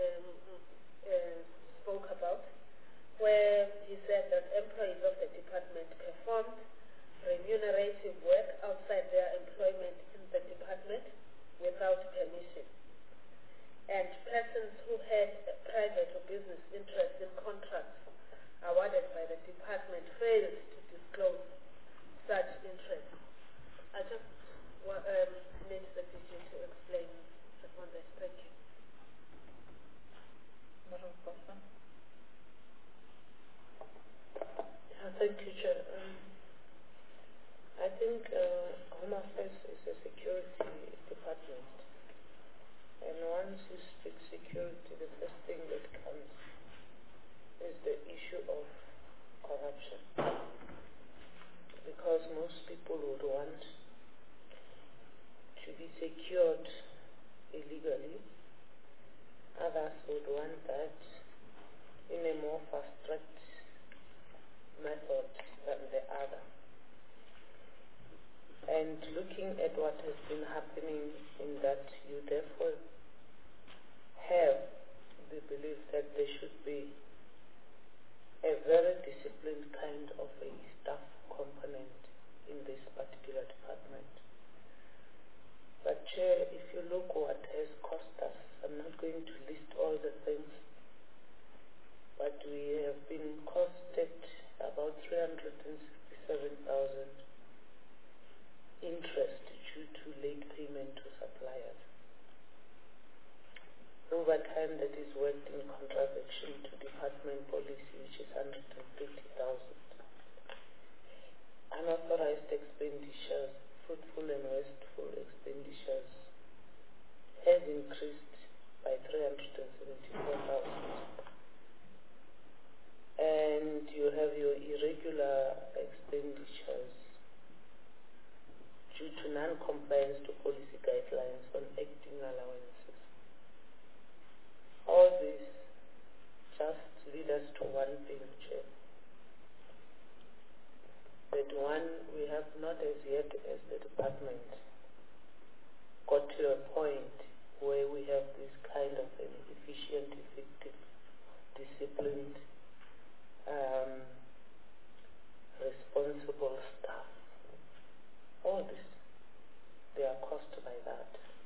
spoke about, where he said that employees of the department performed remunerative work outside their employment in the department without permission. And persons who had a private or business interest in contracts awarded by the department failed to disclose such interest. I just need the DG to explain on this. Thank you. Thank you, Chair. I think Home Affairs is a security department. And once you speak security, the first thing that comes is the issue of corruption. Because most people would want to be secured illegally. Others would want that in a more fast-tracked method than the other. And looking at what has been happening in that, you therefore have the belief that there should be a very disciplined kind of a staff component in this particular department. But Chair, if you look what has cost us, I'm not going to list all the things, but we have been costed about 367,000 interest due to late payment to suppliers. Overtime that is worked in contravention to department policy, which is 150,000. Unauthorized expenditures, fruitful and wasteful expenditures has increased by 374,000. And you have your irregular expenditures due to non-compliance to policy guidelines on acting allowances. All this just lead us to one thing, Chair. That one, we have not as yet as the department got to a point where we have this kind of an efficient, effective, disciplined, responsible staff. All this, they are cost by that.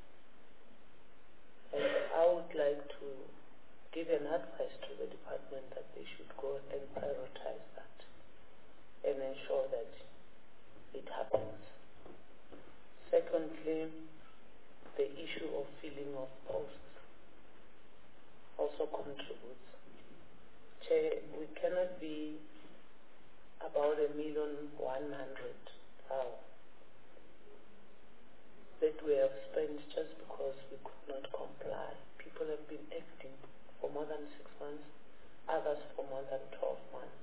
And I would like to give an advice to the department that they should go and prioritize that and ensure that it happens. Secondly, the issue of filling of posts also contributes. Chair, we cannot be about 1,100,000 that we have spent just because we could not comply. People have been acting for more than 6 months, others for more than 12 months.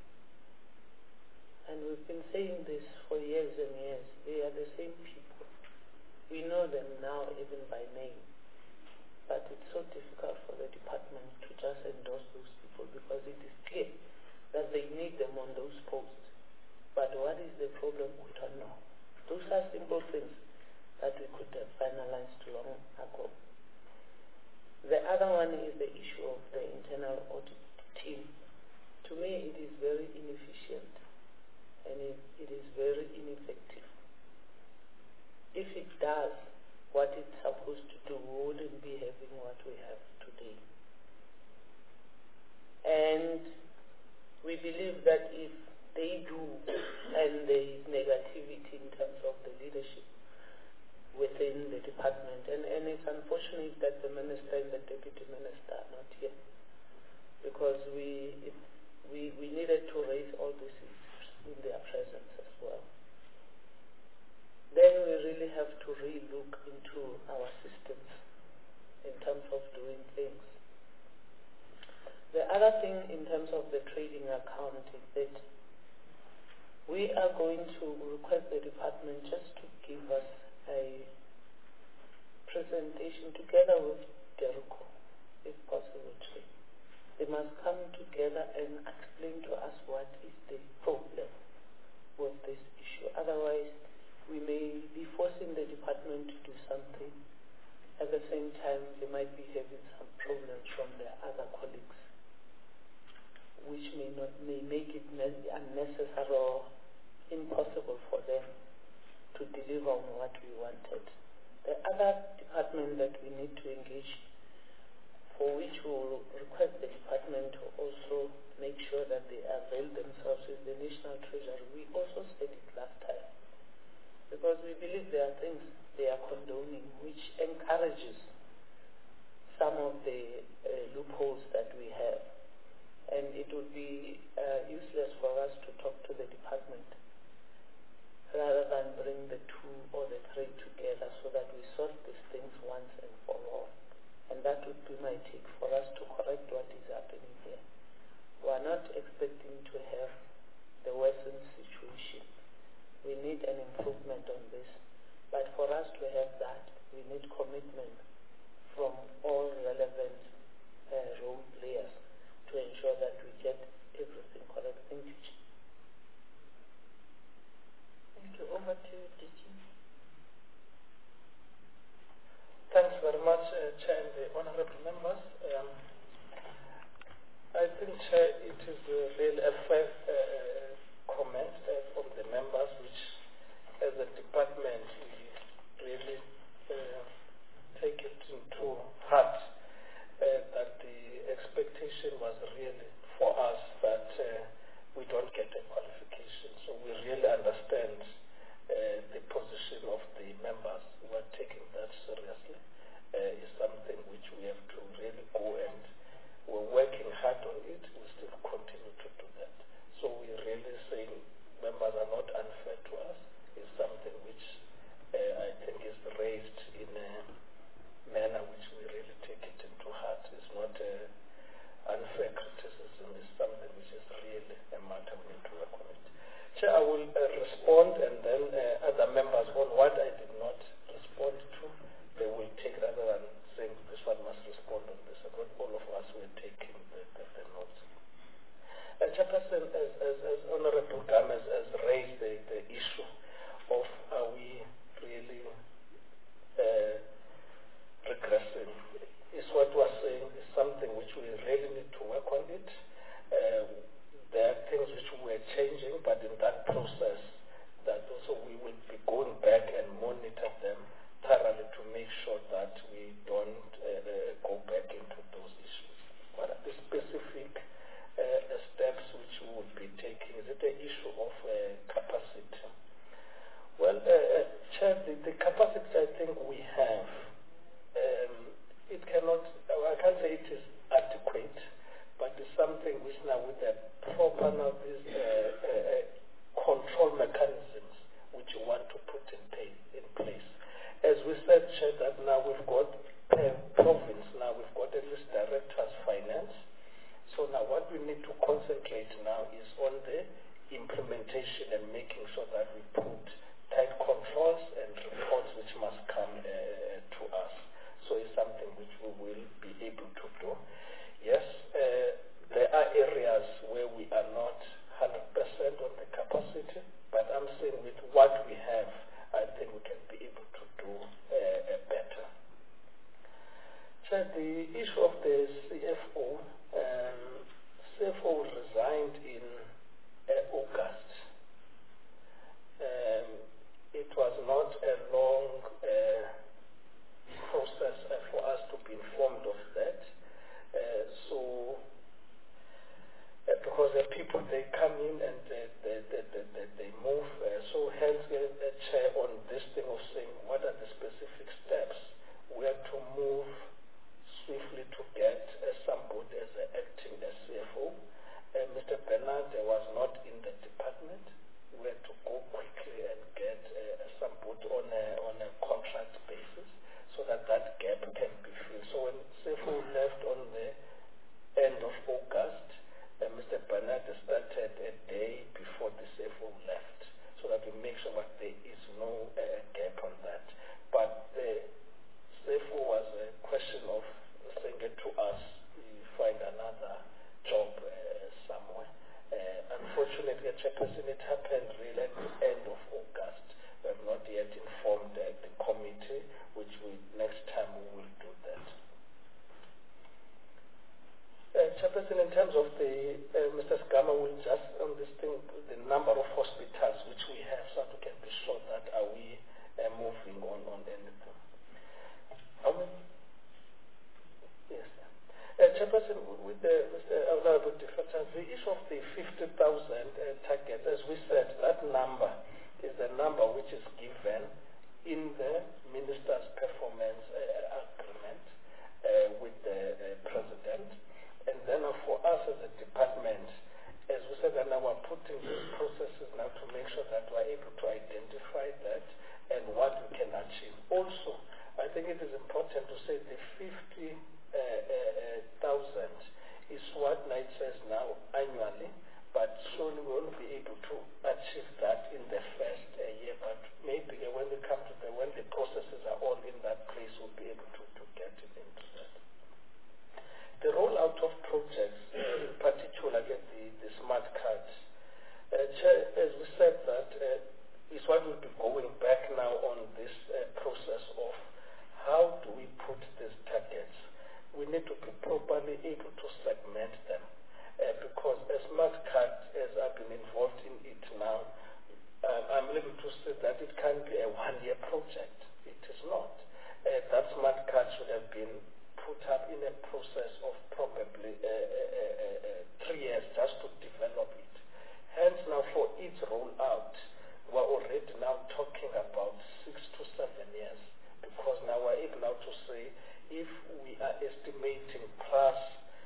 And we've been saying this for years and years. They are the same people. We know them now even by name. But it's so difficult for the department to just endorse those people because it is clear that they need them on those posts. But what is the problem? We don't know. Those are simple things that we could have finalized long ago. The other one is the issue of the internal audit team. to me it is very inefficient and it is very ineffective. If it does what it's supposed to do, we wouldn't be having what we have today. And we believe that if they do and there is negativity in terms of the leadership within the department, and it's unfortunate that the minister and the deputy minister are not here, because we needed to raise all these issues in their presence as well. Then we really have to re-look into our systems in terms of doing things. The other thing in terms of the trading account is that we are going to request the department just to give us a presentation together with Deruko, if possible. They must come together and explain to us what is the problem with this issue. Otherwise, we may be forcing the department to do something. At the same time, they might be having some problems from their other colleagues, which may make it unnecessary or impossible for them to deliver on what we wanted. The other department that we need to engage, for which we will request the department to also make sure that they avail themselves with the National Treasury. We also said it last time, because we believe there are things they are condoning which encourages some of the loopholes that we have. And it would be useless for us to talk to the department rather than bring the two or the three together so that we sort these things once and for all. And that would be my take, for us to correct what is happening here. We are not expecting to have the worsened situation. We need an improvement on this. But for us to have that, we need commitment from all relevant role players to ensure that we get everything correct. Thank you. Thank you. Over to you, DG. Thanks very much, Chair and the honorable members. I think, Chair, it is really a fair comment from the members, which as a department we really take it into heart, that the expectation was really for us that we don't get a qualification. So we really understand the position of the members who are taking that seriously. Is something which we have to really go, and we're working hard on it. We still continue to do that. So we're really saying members are not unfair to us. It's something which I think is raised in a manner which we really take it into heart. It's not unfair criticism. It's something which is really a matter we need to work on it. Chair, I will respond, and then other members on what I did not respond to, they will take, rather than saying this one must respond on this. And not all of us were taking the notes. Chairperson, as Honorable Games has raised the issue of are we really regressing, is what we're saying is something which we really need to work on it. There are things which we're changing, but in that process, that also we will be going back and monitor them thoroughly to make sure that we don't go back into those issues. What are the specific steps which we would be taking? Is it the issue of capacity? Well, Chair, the capacity I think we have, it cannot, I can't say it is adequate, but it's something which now with the proper now these control mechanisms which you want to put in place. As we said, Chair, that now we've got province, now we've got at least directors finance. So now what we need to concentrate now is on the implementation and making sure that we put tight controls and reports which must come to us. So it's something which we will be able to do. Yes, there are areas where we are not 100% on the capacity, but I'm saying with what we have, I think we can be able to do better. So the issue of the CFO, CFO resigned people, they come in and they move. So hence, Chair, on this thing of saying what are the specific steps, we have to move swiftly to get somebody as acting as CFO. Mr. Bernard was not in the department. We had to go quickly and get somebody on a contract basis so that gap can be filled. So when CFO left on the end of August, Mr. Bernard started a day before the CFO left, so that we make sure that there is no gap on that. But the CFO was a question of saying it to us, we find another job somewhere. Unfortunately, Chairperson, it happened really at the end of August. We have not yet informed the committee, which next time we will do that. Chairperson, in terms of the, Mr. Skama will just on this thing, the number of hospitals which we have, so that we can be sure that are we moving on anything. How many? Yes. Chairperson, with the Honorable Defender, the issue of the 50,000 target, as we said, that number is the number which is given in the Minister's performance agreement with the President. And then for us as a department, as we said, and now we're putting these processes now to make sure that we're able to identify that and what we can achieve. Also, I think it is important to say the 50,000 is what NITE says now annually, but surely we won't be able to achieve that in the first year, but maybe when we come to when the processes are all in that place, we'll be able to get it into that. The rollout of projects, in particular the smart cards, as we said, that is what we'll be going back now on this process of how do we put these targets. We need to be properly able to segment them because a smart card, as I've been involved in it now, I'm able to say that it can be a one-year project. It is not. That smart card should have been put up in a process of probably 3 years just to develop it. Hence now for each rollout, we're already now talking about 6 to 7 years, because now we're able now to say if we are estimating plus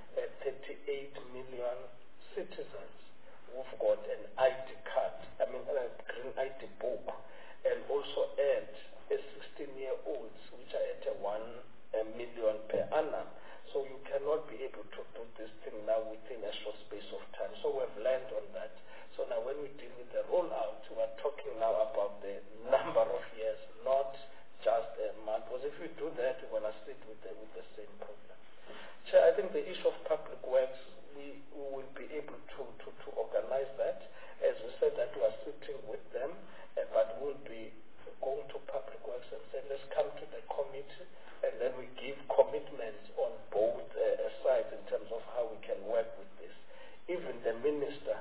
38 million citizens who've got an ID card, a green ID book, and also add a 16-year-olds, which are at $1 million per annum. So you cannot be able to do this thing now within a short space of time. So we've learned on that. So now when we deal with the rollout, we're talking now about the number of years, not just a month. Because if we do that, we're going to sit with the same problem. Chair, I think the issue of public works, we will be able to organize that. As we said that we are sitting with them, but we'll be going to public works and say, let's come to the committee, and then we give commitments on both sides in terms of how we can work with this. Even the minister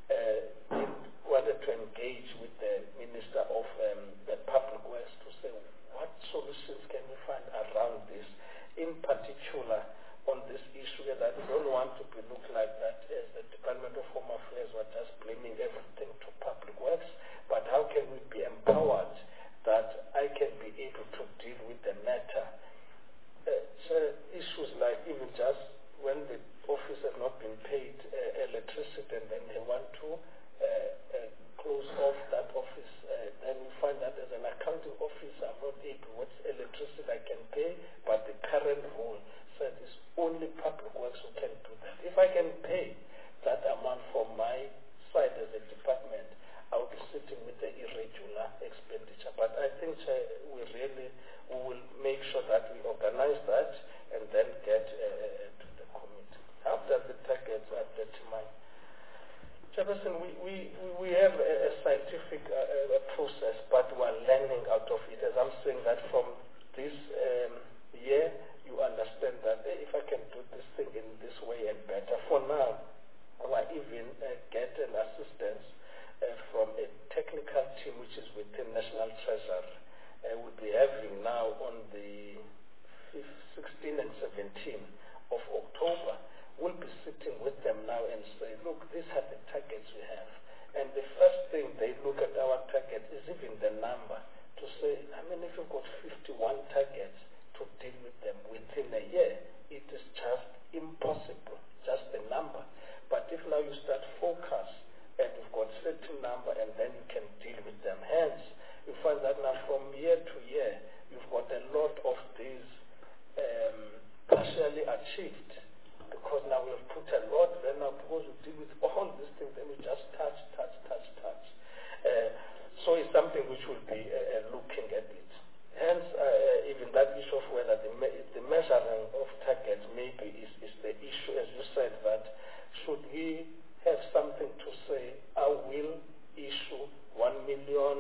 wanted to engage with the Minister of the Public Works to say what solutions can we find around this, in particular on this issue that we don't want to be looked like that as the Department of Home Affairs were just blaming everything to Public Works, but how can we be empowered that I can be able to deal with the matter. So issues like even just when the office has not been paid electricity and then they want to close off that office, then we find that as an accounting officer I'm not able, what's electricity I can pay, but the current rule said it's only Public Works who can do that. If I can pay that amount from my side as a department, I'll be sitting with the irregular expenditure. But I think we will make sure that we organize that and then get to the committee. How does the targets are determined? Chairperson, we have a scientific process, but we're learning out of it. As I'm saying that from this year, you understand that if I can do this thing in this way and better. For now, we're even get an assistance from a technical team which is within National Treasury. We'll be having now on the 16 and 17 of October, we'll be sitting with them now now and say, look, these are the targets we have. And the first thing they look at our target is even the number, to say, I mean, if you've got 51 targets to deal with them within a year, it is just impossible, just the number. But if now you start focus and you've got certain number and then you can deal with them, hence you find that now from year to year you've got a lot of these partially achieved, because now we have put a lot, then now because we deal with all these things, then we just touch. So it's something which will be looking at it. Hence, even that issue of whether the measuring of targets maybe is the issue, as you said, that should we have something to say, I will issue 1 million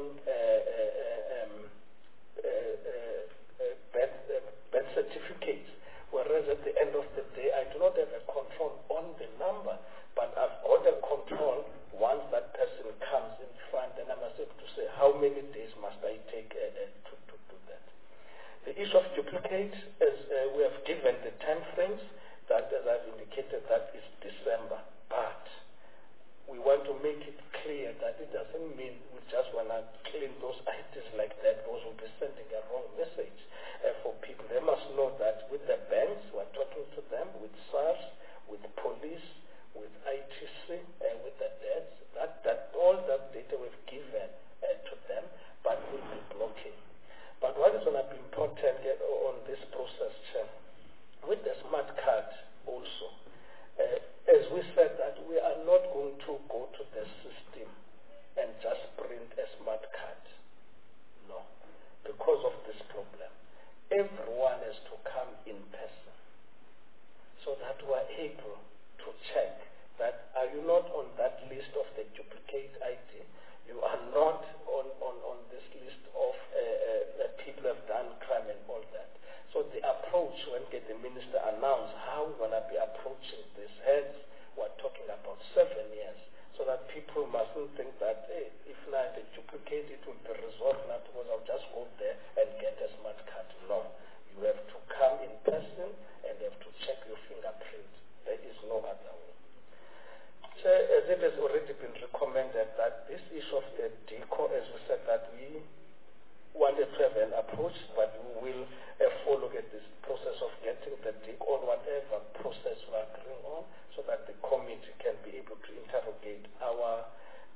birth certificates, whereas at the end of the day, I do not have a control on the number, but I've got a control once that person comes in front, and I must have to say, how many days must I take to do that? The issue of duplicate, as we have given the time frames, that as I've indicated, that is December, but we want to make it clear that it doesn't mean we just want to clean those items like that, because we'll be sending a wrong message for people. They must know that with the banks, we're talking to them, with SARS, with police, with ITC, and with the debts, that all that data we've given to them, but we'll be blocking. But what is going to be important on this process, Chair, with the smart card also, as we said that we are not going to go to the system and just print a smart card. No, because of this problem. Everyone has to come in person so that we are able to check that are you not on that list of the duplicate ID? You are not on this list of that people have done crime and all that. So the approach, when the minister announced how we're going to be approaching this, heads, we're talking about 7 years, so that people mustn't think that, hey, if now they duplicate, it will be resolved now because I'll just go there and get a smart card. No. You have to come in person and you have to check your fingerprint. There is no other way. So, as it has already been recommended that this issue of the DECO, as we said, that we wanted to have an approach, but we will follow this process of getting the DECO on whatever process we are agreeing on, so that the committee can be able to interrogate our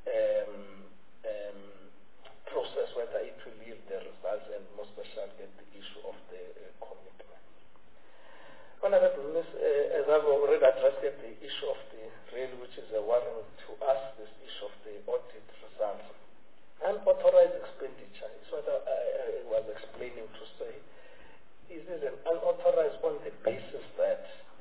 process, whether it will yield the results, and most especially the issue of the commitment. Honorable Minister, as I've already addressed the issue of the rail, which is a warning to us, this issue of the audit results. Unauthorized expenditure is what I was explaining to say. Is it an unauthorized on the basis that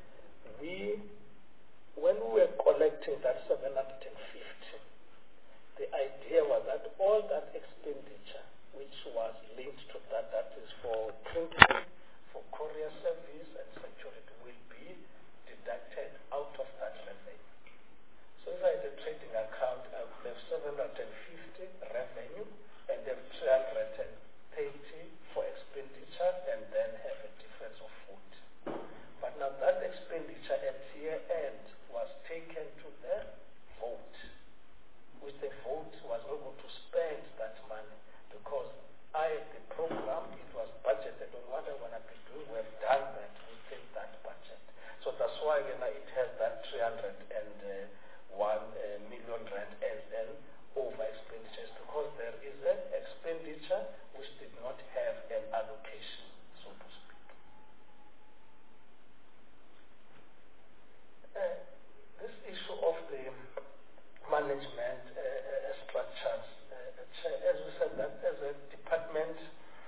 when we were collecting that 750, the idea was that all that expenditure which was linked to that is for printing, for courier service and security, will be deducted out of that revenue. So if I had a trading account, I would have 750 revenue and have 330 for expenditure, and then have a difference of 40. But now that expenditure at year end was taken to the vote, which the vote was not going to spend that money, because the program, it was budgeted on what I want to be doing. We have done that within that budget. So that's why it has that 301 million rand as an over expenditures, because there is an expenditure which did not have an allocation, so to speak. This issue of the management structures, as we said, that as a department,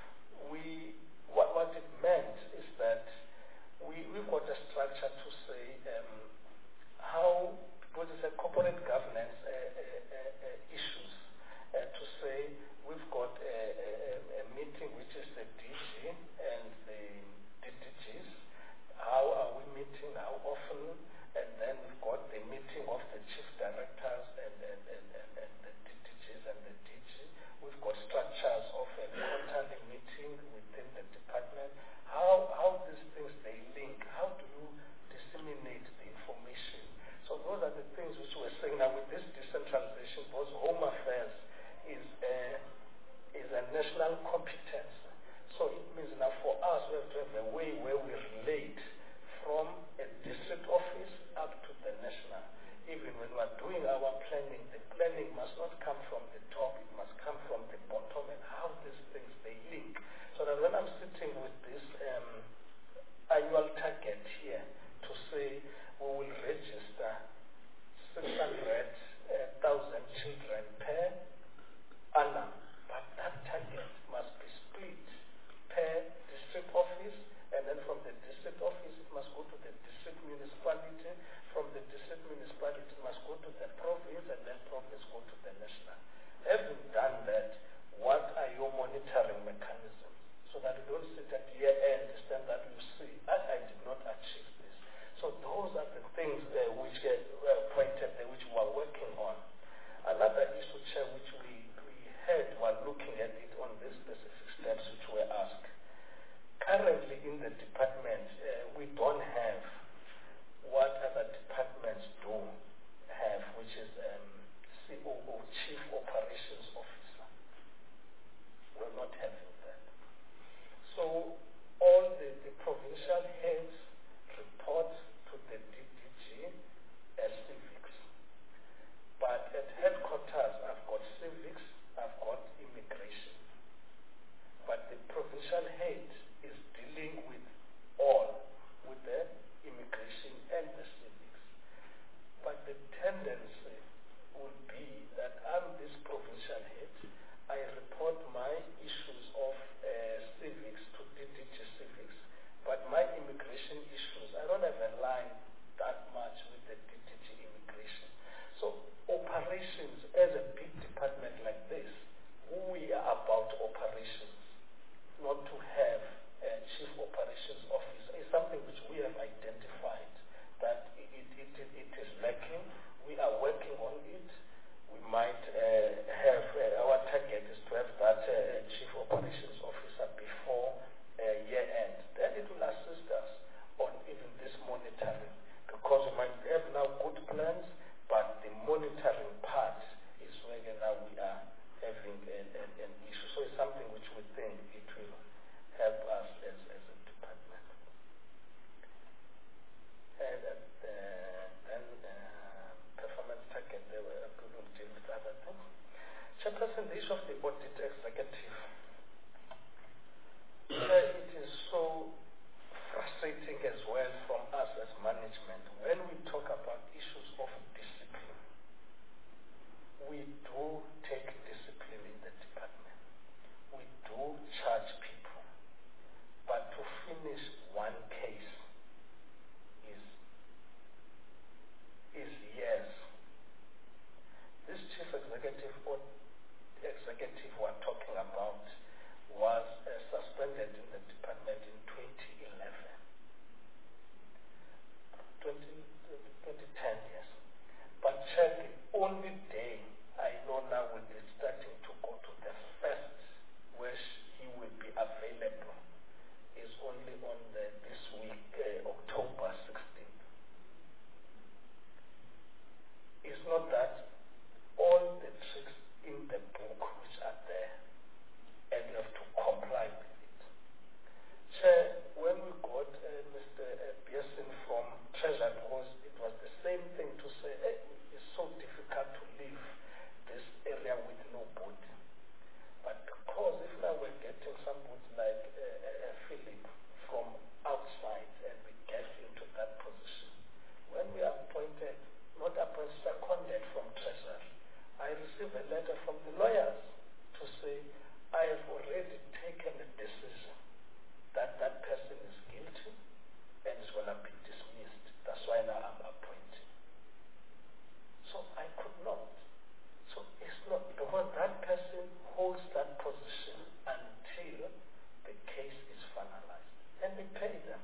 what it meant is that we've got a structure to say how, what is a corporate governance issues, to say we've got a meeting which is the DG, issue of the audit executive, it is so frustrating as well from us as management. When we talk about issues of discipline, we do take discipline in the department. We do charge people. But to finish one case is years. This chief executive we're talking about was suspended in the department in 2010, yes. But check, the only day I know now will be starting to go to the first where he will be available is only on this week, October 16th. It's not that all the tricks in the book which are there, and you have to comply with it. Chair, when we got Mr. Pearson from Treasury, it was the same thing to say, it's so difficult to leave this area with nobody. But because if now we're getting somebody like Philip from outside and we get into that position, when we are appointed, not appointed, seconded from Treasury, I received a letter from the lawyers to say, I have already taken a decision that that person is guilty and is going to be dismissed. That's why now I'm appointed. So I could not. So it's not, because that person holds that position until the case is finalized. And we pay them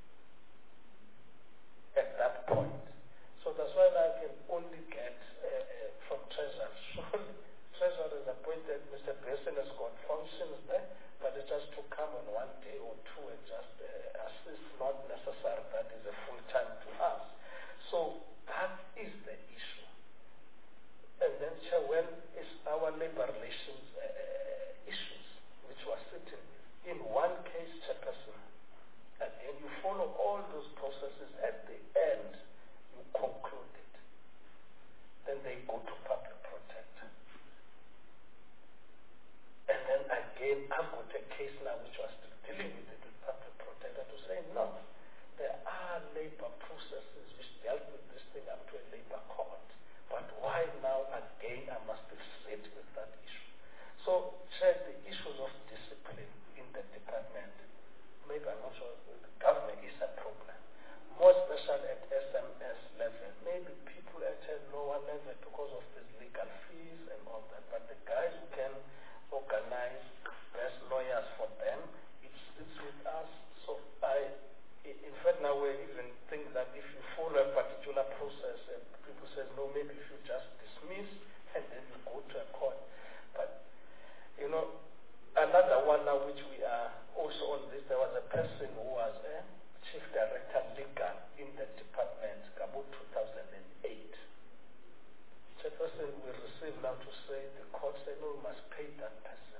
at that point. So that's why I can only get from Treasury. Surely, Treasury has appointed Mr. Pearson has got functions there, but it's just to come on one day or two and just assist, not necessary that is a full time to us. So that is the issue. And then, when is our labor relations issues, which were sitting in one case, Chairperson, and then you follow all those processes at the end. Concluded. Then they go to public protector. And then again, I've got a case now which was still dealing with it with public protector to say, no, there are labor processes which dealt with this thing up to a labor court. But why now again I must sit with that issue? So, Chair, the issues of discipline in the department, maybe I'm not sure, the government is a problem. More especially at SMS level, maybe people at a lower level because of these legal fees and all that. But the guys who can organize best lawyers for them, it sits with us. So in fact, now we even think that if you follow a particular process, people say, no, maybe if you just dismiss and then you go to a court. But, another one now which we are also on this, there was a person who was Chief Director Legal in the department about 2008. Chairperson will receive now to say, the court said, no, we must pay that person.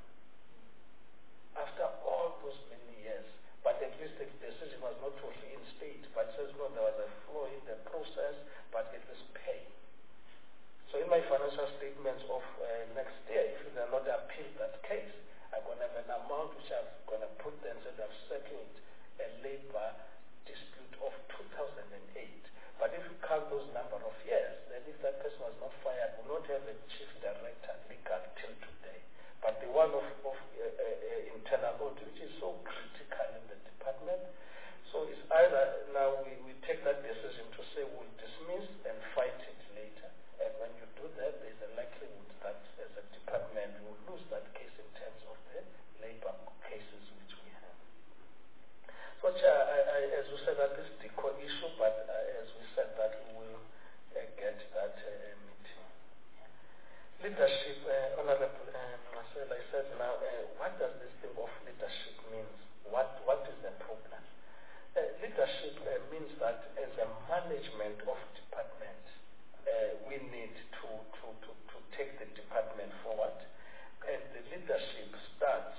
After all those many years, but at least the decision was not to reinstate, but says, no, there was a flaw in the process, but it was paid. So in my financial statements of next year, if they are not appeal that case, I'm going to have an amount which I'm going to put there and say I've settled a labor dispute of 2008. But if you count those number of years, then if that person was not fired, we will not have a chief director legal till today. But the one of internal audit, which is so critical in the department, so it's either now we take that decision to say we'll dismiss and fight it later, and when you do that, there's a likelihood that as a department we will lose that case in terms of the labor cases which we have. So, as we said, that is the core issue, but as we said, that we will get that meeting. Leadership, Honorable Marcel, I said now, what does this thing of leadership mean? What is the problem? Leadership means that as a management of department, we need to take the department forward, and the leadership starts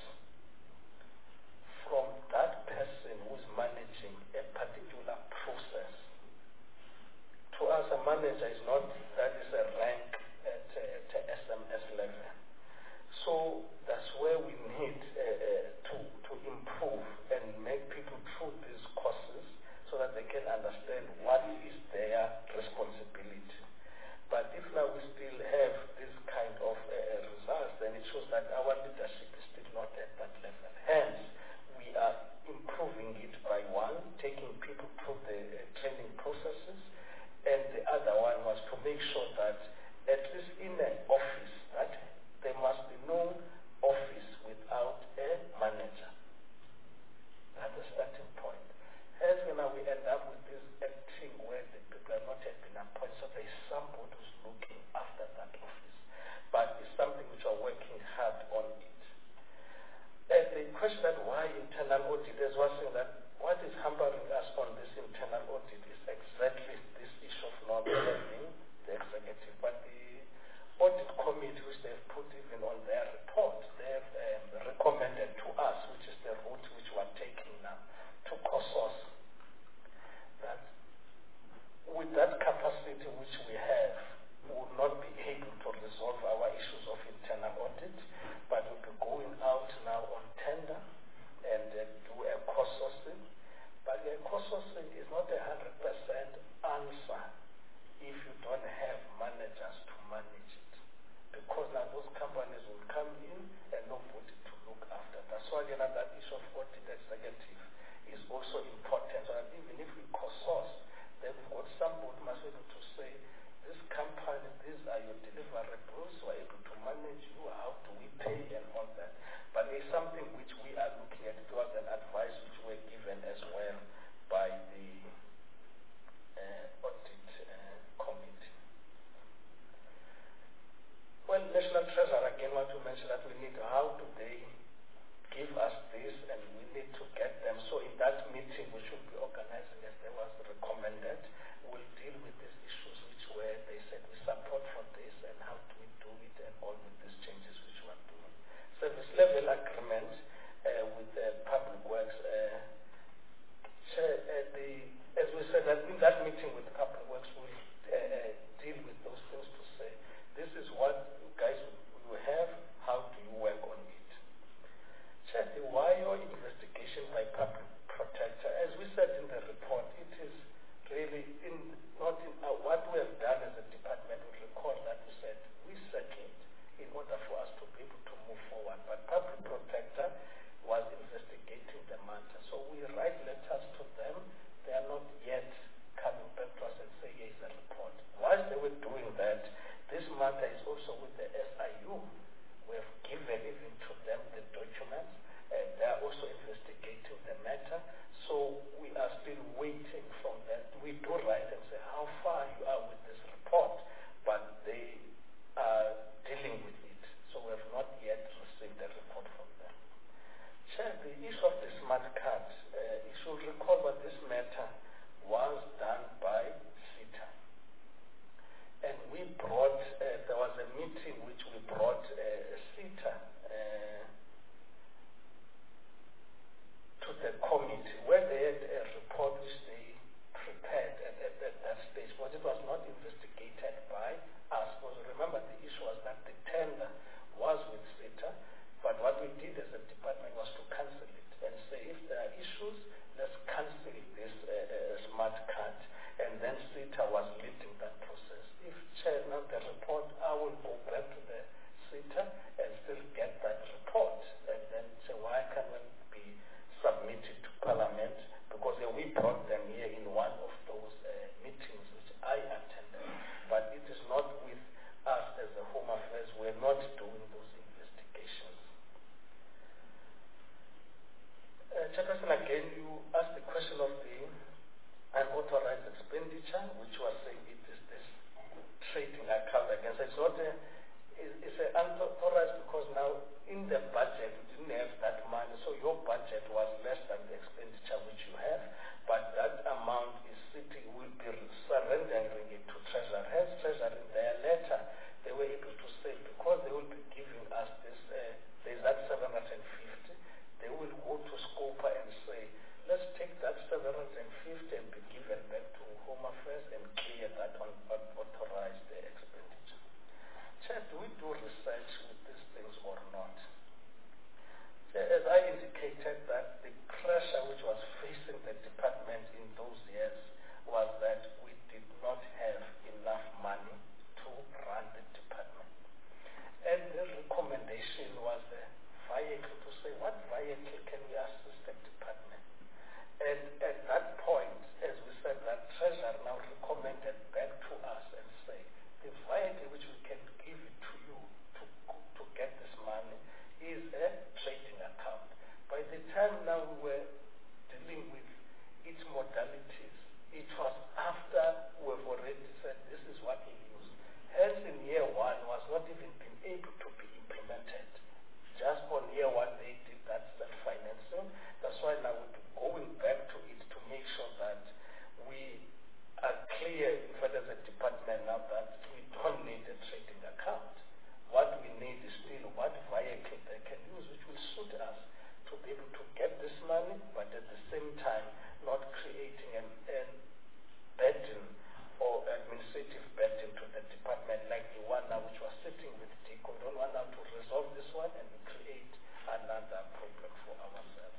from that person who's managing a particular process. To us, a manager is not that is a rank at SMS level. So make sure that at least in an office, that there must be no office without a manager. That's a starting point. As we end up with this acting where the people are not yet been appointed, so there is somebody who's looking after that office. But it's something which we're working hard on it. And the question that why internal audit, there's one thing that what is hampering us on this internal audit is exactly this issue of not having the executive. But the audit committee, which they've put even on their report, they've recommended to us, which is the route which we're taking now, to COSOS, that with that capacity which we have, we will not be able to resolve our issues of internal audit, but we'll be going out now on tender and do a COSOSing. But the COSOSing is not 100% answer if you don't have managers to manage it. Because now those companies will come in and nobody to look after. That's why again that issue of audit executive is also important. So that even if we COSOS, then we've got somebody must be able to say, this company, these are your deliverables, we're able to manage you, how do we pay and all that. But it's something which we are looking at. It was an advice which were given as well by the audit committee. Well, National Treasurer, again, want to mention that we need, how do they give us this, and we need to get them. So in that meeting, we should be organizing as they was recommended. We'll deal with these issues which were, they said we support for this, and how do we do it, and all with these changes which we are doing. Service level agreement with the public works. As we said, that in that meeting with the public works, we'll deal with those things to say, this is what you guys will have, how do you work on it? Check the WIO investigation by public protector. As we said in the report, it is really not in what we have done as a department. We recall that we said we settled in order for us to be able to move forward. But public protector was investigating the matter. So we write letters to them. They are not yet coming back to us and say, here's a report. While they were doing that, this matter is also with the SIU. We have given even to them the documents, and they are also investigating the matter. So we are still waiting from them. We do write and say how far you are with this report, but they are dealing with it. So we have not yet received the report from them. Chair, the issue of the smart cards, you should recall that this matter was done by CETA. And we brought, there was a meeting which we brought that we don't need a trading account. What we need is still what vehicle they can use, which will suit us to be able to get this money, but at the same time not creating an burden or administrative burden to the department like the one now which was sitting with DICO. We don't want now to resolve this one and create another problem for ourselves.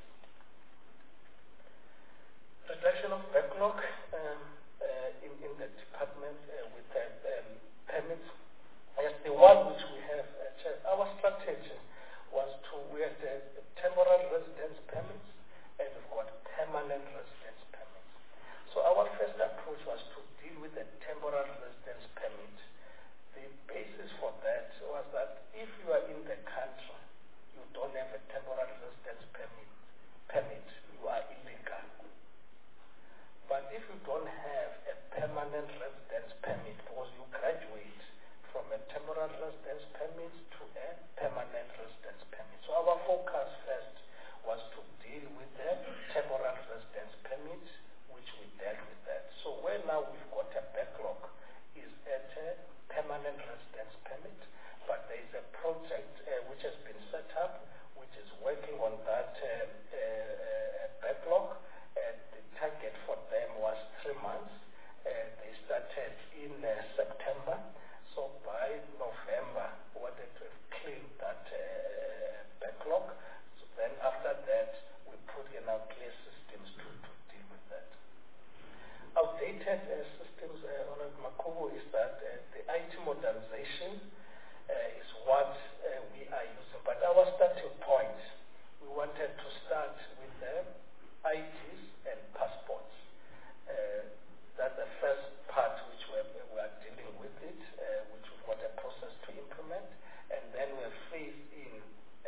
Reduction of backlog in the department with permits. Yes, the one which we have, our strategy was we had temporary residence permits and we've got permanent residence permits. So our first approach was to deal with the temporary residence permit. The basis for that was that if you are in the country, you don't have a temporary residence permit, you are illegal. But if you don't have a permanent residence permit, because you graduate from a temporary residence permit to a permanent residence permit. So our focus first was to deal with the temporary residence permit, which we dealt with that. So where now we've got a backlog is at a permanent residence permit, but there is a project which has been set up, which is working on that backlog. The target for them was 3 months. They started in September. So by November, we wanted to have cleared that backlog. So then after that, we put in our clear systems to deal with that. Outdated systems, Honorable Makubu, is that the IT modernization is what we are using. But our starting point, we wanted to start with the ITs and passports. That's the first part which we are dealing with it, which we've got a process to implement, and then we're phased in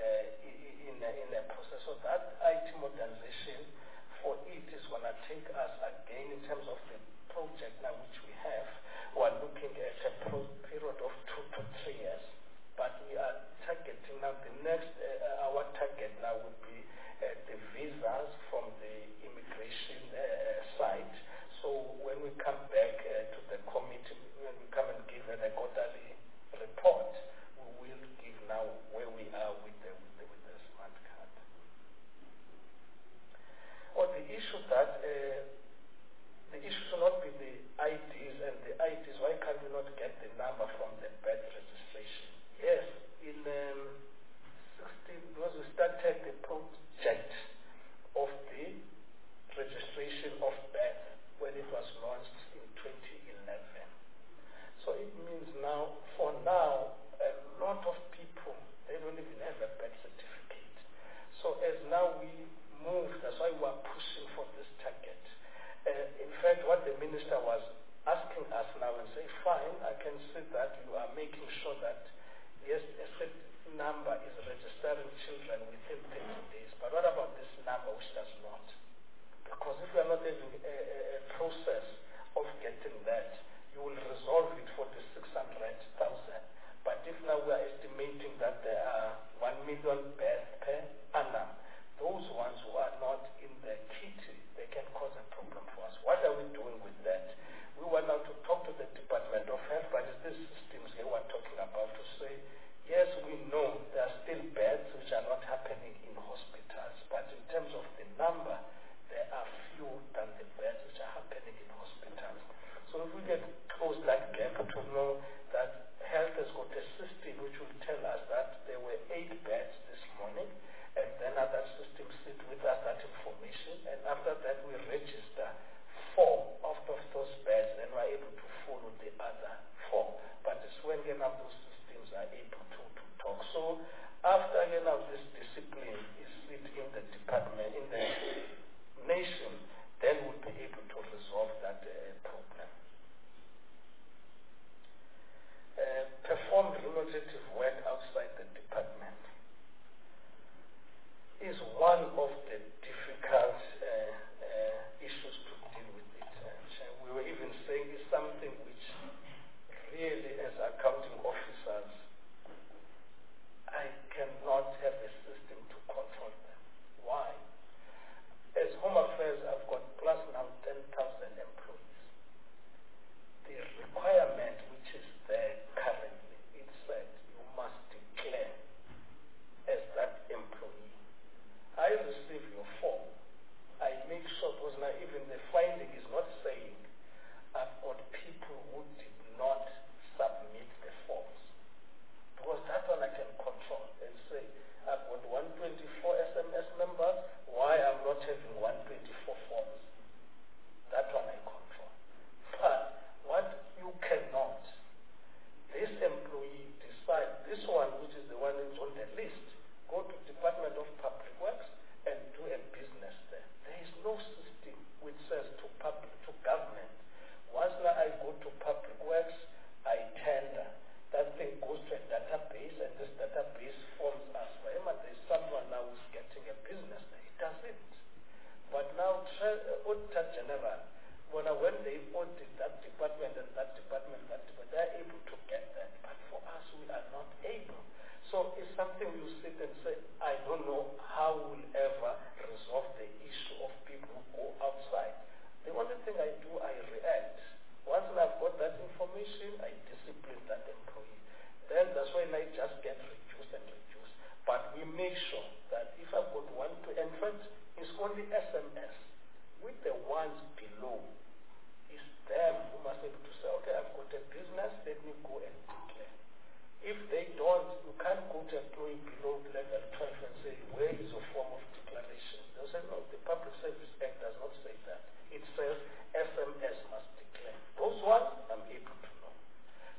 a process. So that IT modernization for it is going to take us again in terms of the project now which we have. We're looking at a period of 2 to 3 years, but we are targeting now the next. Our target now would be the visas from the immigration side. So when we come back to the committee, when we come and give the quarterly report, we will give now where we are with the smart card. Or the issue that the issue should not be the IDs and the IDs. Why can't we not get the number from the birth registration? Yes, in 16, because we started the project of the registration of birth when it was launched in 2011. So it means now, for now, a lot of people, they don't even have a birth certificate. So as now we move, that's why we are pushing for this target. In fact, what the minister was asking us now and say, fine, I can see that you are making sure that, yes, a certain number is registering children within 30 days. But what about this number which does not? Because if you are not having a process of getting that, you will resolve it for the 600,000. But if now we are estimating that there are 1 million births per annum, those ones who are not in the kitty, they can cause a problem for us. What are we doing with that? We want now to talk to the Department of Health, but it's these systems they were talking about to say, yes, we know there are still births which are not happening in hospitals, but in terms of the number, there are fewer than the births which are happening in hospitals. So if we get close that gap to know that health has got a system which will tell us that there were 8 births this morning, and then other systems sit with us that information, and after that we register 4 out of those births, and we're able to follow the other 4. But it's when those systems are able to talk. So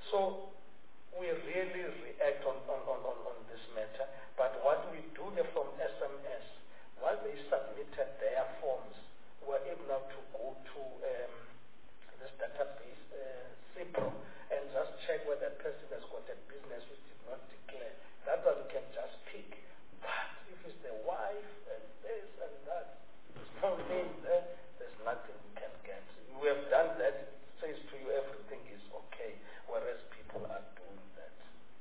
So we really react on this matter. But what we do from SMS, while they submitted their forms, we're able now to go to this database, CIPRO, and just check whether the person has got a business which did not declare. That one we can just pick. But if it's the wife and this and that, there's no name there, there's nothing we can get. We have done that. It says to you everything is okay, whereas people are doing that.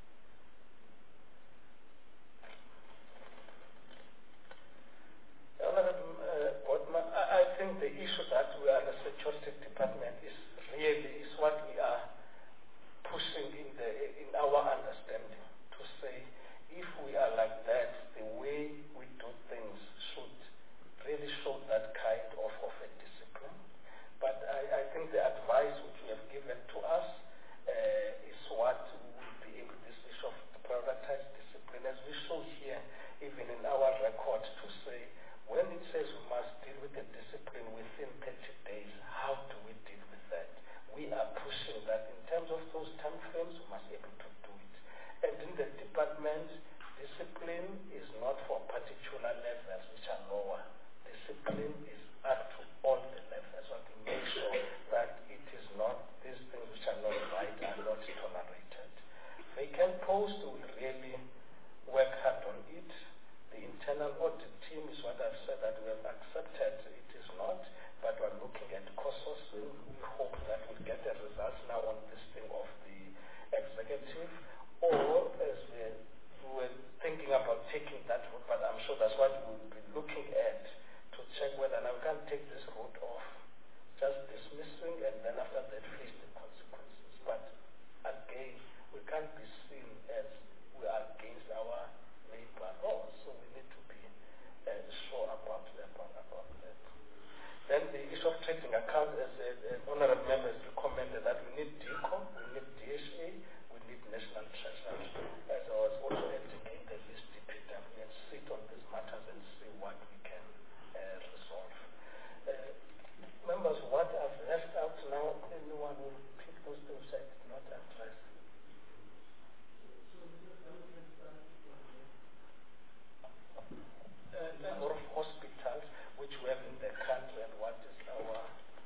I think the issue that we are the security department is what we are pushing in our understanding, to say if we are like that, the way we do things should really show that kind of a discipline. But I think the advice which we have given to us is what we will be able, this issue of prioritized discipline, as we show here, even in our record, to say when it says we must deal with the discipline within 30 days, how do we deal with that? We are pushing that in terms of those time frames, we must be able to do it. And in the department, discipline is not for particular levels which are lower. Discipline is up to all the levels. So to make sure that it is not, these things which are not right are not tolerated. They can post, we will really work hard on it. The internal audit team is what I've said that we have accepted. It is not, but we're looking at courses. We hope that we'll get the results now on this thing of the executive, or as we're thinking about taking that route, but I'm sure that's what we'll be looking at to check whether now we can take this route off, just dismissing and then after that face the consequences. But again, we can't be seen as we are against our labor laws, so we need to be sure about that. Then the issue of trading accounts, as honorable members recommended, that we need DECO, we need DHA, we need National Treasury. As I was also indicated, this DPW, and sit on these matters and see what we can resolve. Members, what I've left out now, anyone will pick those things that did not address. Number of hospitals which we have in the country and what is our...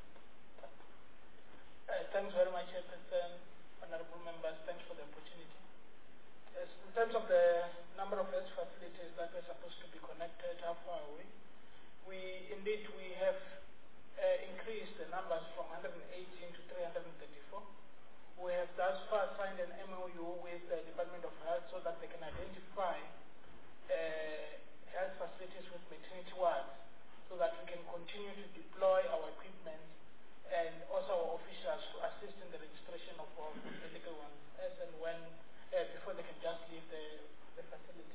Thanks very much, Chairperson, honorable members. Thanks for the opportunity. Yes, in terms of the number of health facilities that were supposed to be connected, how far are we? We have increased the numbers from 118 to 334. We have thus far signed an MOU with the Department of Health so that they can identify health facilities with maternity wards, so that we can continue to deploy our equipment and also our officials to assist in the registration of our medical ones as and when, before they can just leave the facility.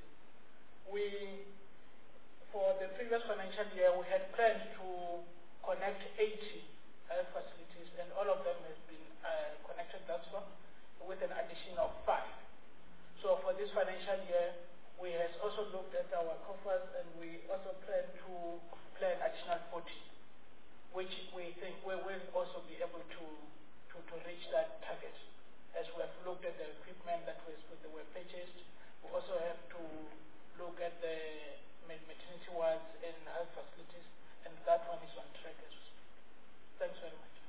For the previous financial year, we had planned to connect 80 health facilities, and all of them have been connected thus far, with an addition of 5. So for this financial year, we have also looked at our coffers, and we also plan to plan additional 40, which we think we will also be able to reach that target. As we have looked at the equipment that were purchased, we also have to look at the maternity wards and health facilities, and that one is on track as well. Thanks very much.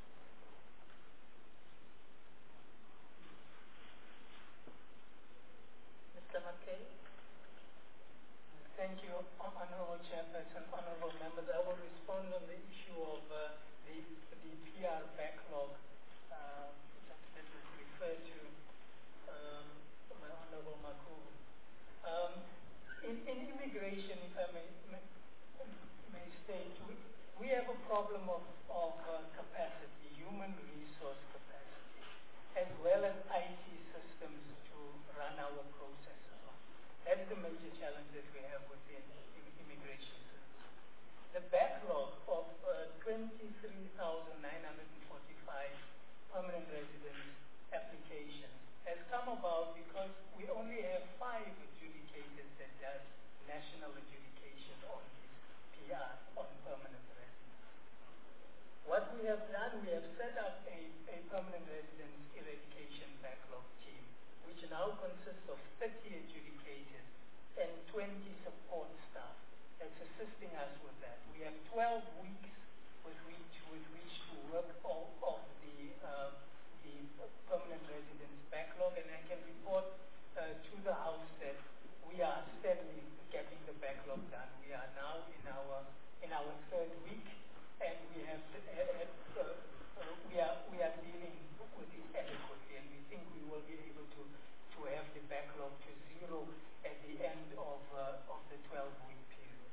Mr. McKay. Thank you, Honorable Chairperson, honorable members. I will respond on the issue of the PR backlog, which I think was now consists of 30 adjudicators and 20 support staff that's assisting us with that. We have 12 weeks with which to work of the permanent residence backlog, and I can report to the House that we are steadily getting the backlog done. We are now in our third week, and we have we are dealing with it adequately, and we think we will be able to have the backlog to zero at the end of the 12-week period.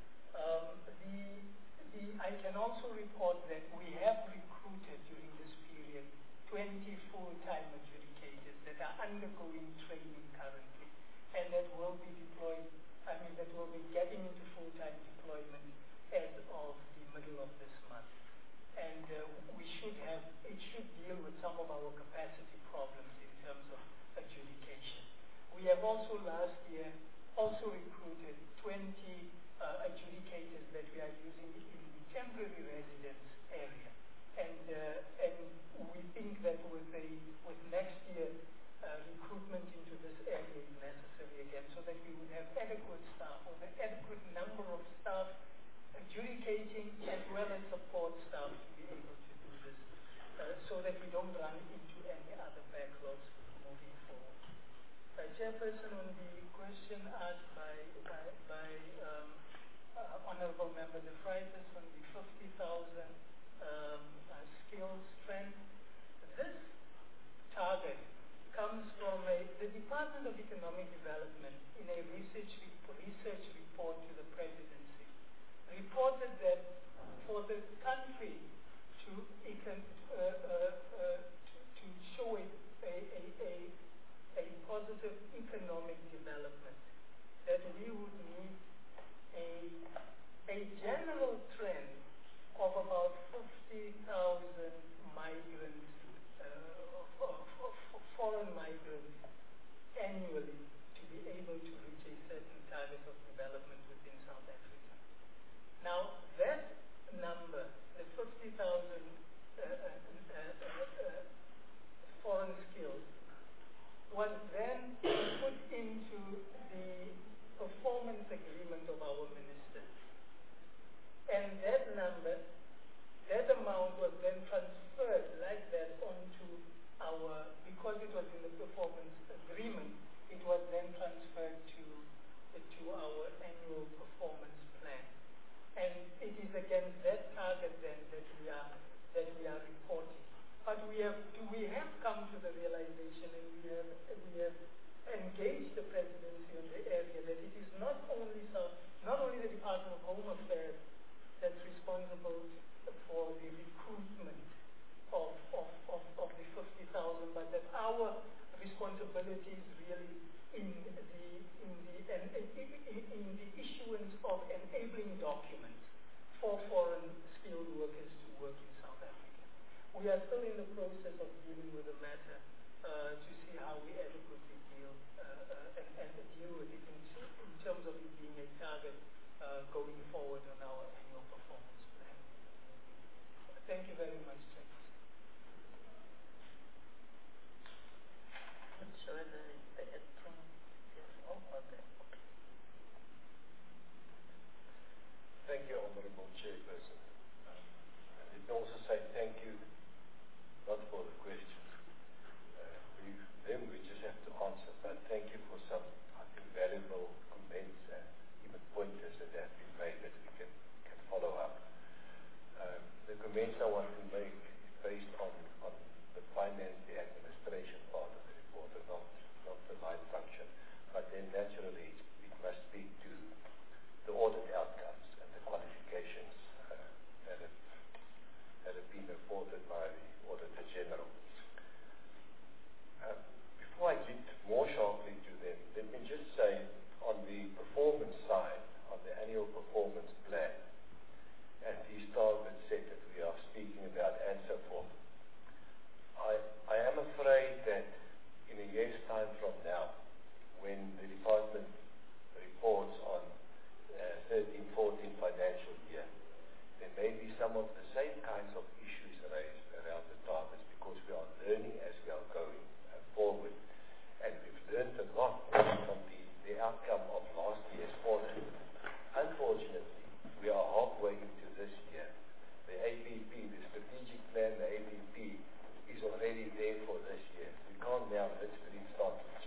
I can also report that we have recruited during this period 20 full-time adjudicators that are undergoing training currently, and that will be deployed. That will be getting into full-time deployment as of the middle of this month. And it should deal with some of our capacity problems in terms of adjudication. We have also last year recruited 20 adjudicators that we are using in the temporary residence area. And we think that with next year recruitment into this area is necessary again, so that we would have adequate staff, or an adequate number of staff adjudicating as well as support staff to be able to do this, so that we don't run into any other backlogs moving forward. Chairperson, on the question asked by Honorable Member De Vries on the 50,000 skills strength, this target comes from the Department of Economic Development in a research report to the Presidency, reported that for the country to show a positive economic development, that we would need a general trend of about 50,000 migrants, foreign migrants annually, to be able to reach a certain target of development within South Africa. Now, that number, the 50,000 foreign skills, was then put into the performance agreement of our ministers. And that number, that amount was then transferred like that onto because it was in the performance agreement, it was then transferred to our annual performance plan. And it is against that target then that we are reporting. But we have come to the realization, and we have engaged the Presidency on the area, that it is not only the Department of Home Affairs that's responsible for the recruitment of the 50,000, but that our responsibility is really in the issuance of enabling documents for foreign skilled workers to work in South Africa. We are still in the process of dealing with the matter to see how we adequately deal with it in terms of it being a target going forward on our annual performance plan. Thank you very much, Chair. Not sure whether it's the acting CFO or the Thank you, Honorable Chairperson. And let me also say thank you, not for the questions. Them we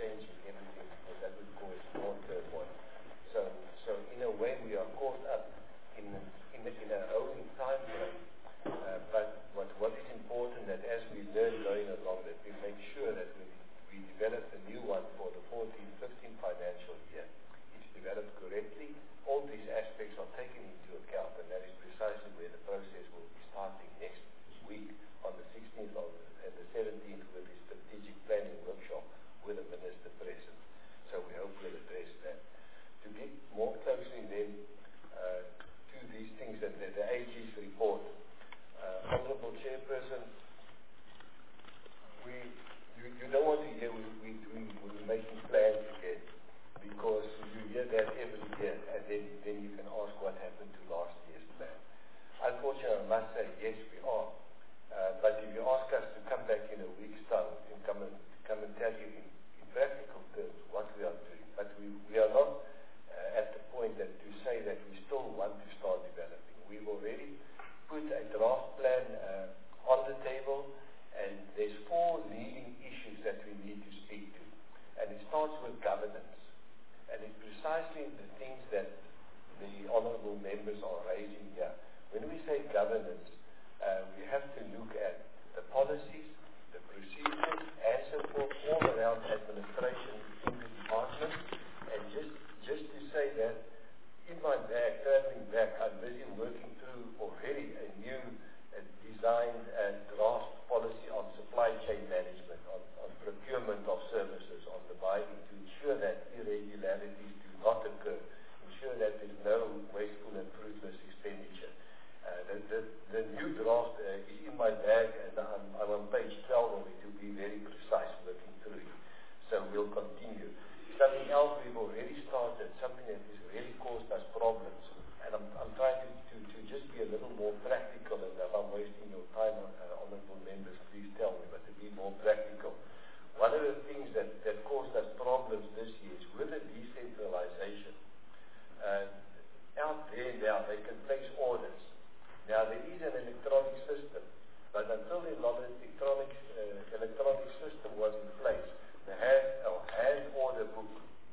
changing everything because that would cause more turmoil. So in a way we are caught up in a rolling time frame. But what is important that as we learn going along that we make sure that we develop a new one for the 14-15 financial year. It's developed correctly. All these aspects are taken into account, and that is precisely where the process will be starting next week on the 16th and the 17th with the strategic planning workshop with the Minister present. So we hope we'll address that. To get more closely then to these things that the AG's report, Honourable Chairperson, you don't want to hear we're making plans again, because you hear that every year, and then you can ask what happened to last year's plan. Unfortunately, I must say, yes, we are. But if you ask us to come back in a week's time and come and tell you in practical terms what we are doing, but we are not at the point that to say that we still want to start developing. We've already put a draft plan on the table, and there's 4 leading issues that we need to speak to. And it starts with governance. And it's precisely the things that the honourable members are raising here. When we say governance, we have to look at the policies, the procedures, and so forth, all around administration in the department. And just to say that in my bag, traveling back, I'm busy working through already a new designed draft policy on supply chain management, on procurement of services, on the buying, to ensure that irregularities do not occur, ensure that there's no wasteful and fruitless expenditure. The new draft is in my bag, and I'm on page 12 of it to be very precise working through it. So we'll continue. Something else we've already started, something that has really caused us problems, and I'm trying to just be a little more practical, and if I'm wasting your time, honourable members, please tell me, but to be more practical. One of the things that caused us problems this year is with the decentralization. Out there now, they can place orders. Now, there is an electronic system, but until the electronic system was in place, they had a hand order book,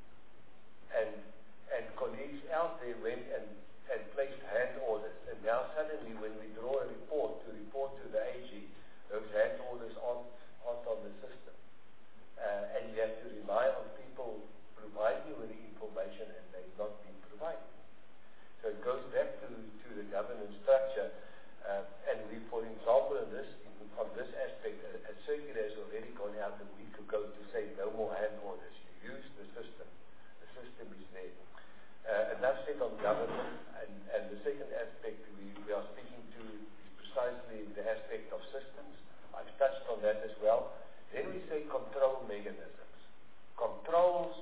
and colleagues out there went and placed hand orders. And now suddenly when we draw a report to the AG, those hand orders aren't on the system. And you have to rely on people providing you with the information, and they've not been provided. So it goes back to the governance structure. And we, for example, on this aspect, a circular has already gone out a week ago to say no more hand orders. You use the system. The system is there. Enough said on government, and the second aspect we are speaking to is precisely the aspect of systems. I've touched on that as well. Then we say control mechanisms. Controls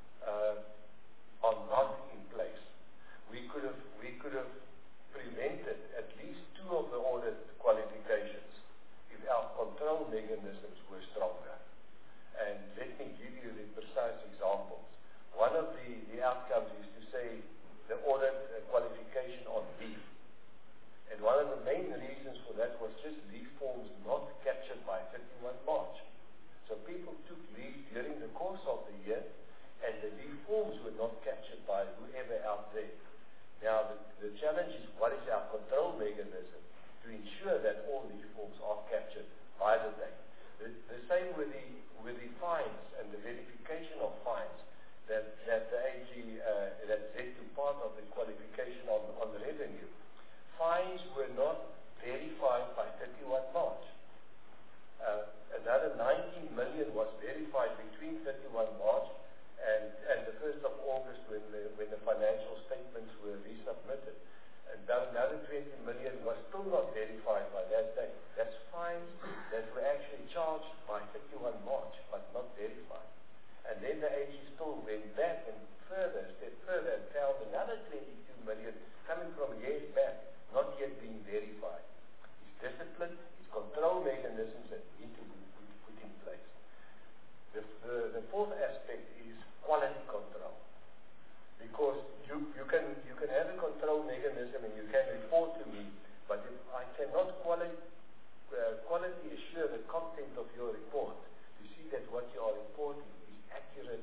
are not in place. We could have prevented at least 2 of the audit qualifications if our control mechanisms were stronger. And let me give you the precise examples. One of the outcomes is to say the audit qualification on beef. And one of the main reasons for that was just leaf forms not captured by 31 March. So people took leave during the course of the year, and the leaf forms were not captured by whoever out there. Now the challenge is, what is our control mechanism to ensure that all leaf forms are captured by the date? The same with the fines and the verification of fines. That the AG that led to part of the qualification on the revenue. Fines were not verified by 31 March. Another 19 million was verified between 31 March and the 1st of August when the financial statements were resubmitted. And another 20 million was still not verified by that date. That's fines that were actually charged by 31 March but not verified. And then the AG still went back and stepped further and found another 22 million coming from years back, not yet being verified. It's discipline, it's control mechanisms that need to be put in place. The fourth aspect is quality control. Because you can have a control mechanism and you can report to me, but if I cannot quality assure the content of your report, to see that what you are reporting is accurate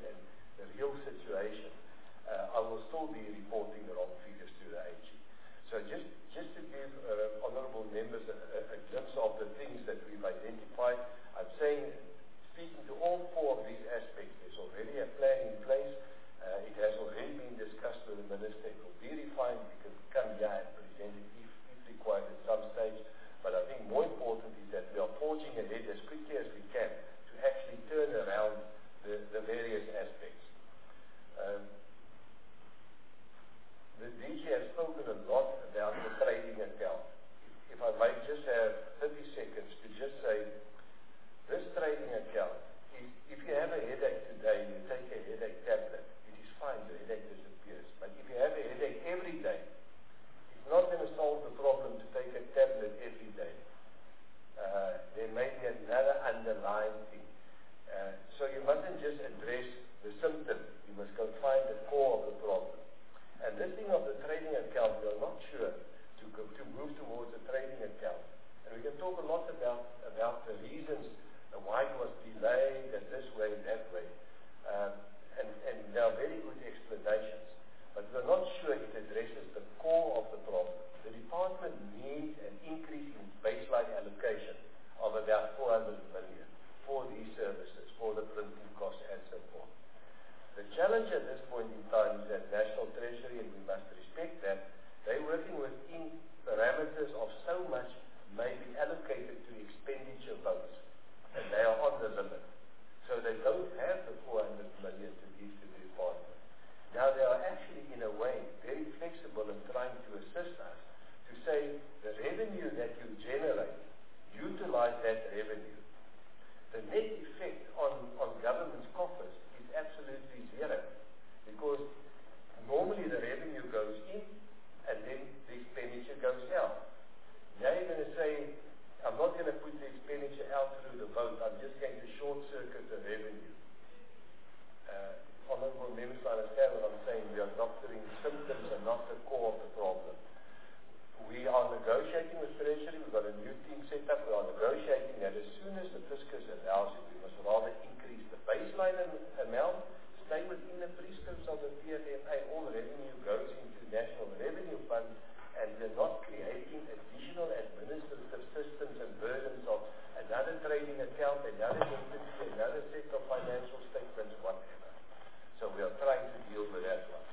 just address the symptom. You must go find the core of the problem. And this thing of the trading account, we are not sure to move towards a trading account. And we can talk a lot about the reasons why it was delayed and this way and that way. And there are very good explanations. But we're not sure it addresses the core of the problem. The department needs an increase in baseline allocation of about 400 million for these services, for the printing costs and so forth. The challenge at this point in time is that National Treasury, and we must respect that, they're working within parameters of so much may be allocated to expenditure votes, and they are on the limit. So they don't have the 400 million to give to the department. Now they are actually, in a way, very flexible in trying to assist us to say the revenue that you generate, utilize that revenue. The net effect on government's coffers is absolutely zero, because normally the revenue goes in and then the expenditure goes out. Now you're going to say, I'm not going to put the expenditure out through the vote, I'm just going to short-circuit the revenue. Honourable members understand what I'm saying. We are doctoring symptoms and not the core of the problem. We are negotiating with Treasury. We've got a new team set up. We are negotiating that as soon as the fiscus allows it, we must rather increase the baseline amount, stay within the prescripts of the PFMA. All revenue goes into National Revenue Fund, and we're not creating additional administrative systems and burdens of another trading account, another entity, another set of financial statements, whatever. So we are trying to deal with that one.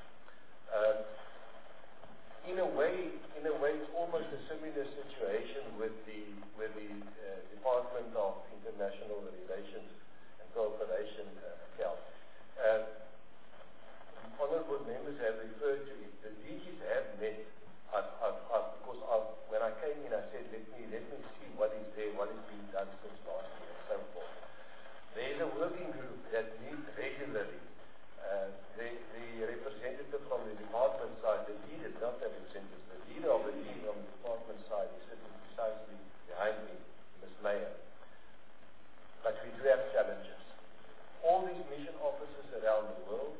In a way, it's almost a similar situation with the Department of International Relations and Cooperation account. Honourable members have referred to it. The DGs have met. Because when I came in, I said, let me see what is there, what is being done since last year, and so forth. There is a working group that meets regularly. The representative from the department side, the leader, not the representative, the leader of the team from the department side is sitting precisely behind me, Ms. Mayer. But we do have challenges. All these mission offices around the world,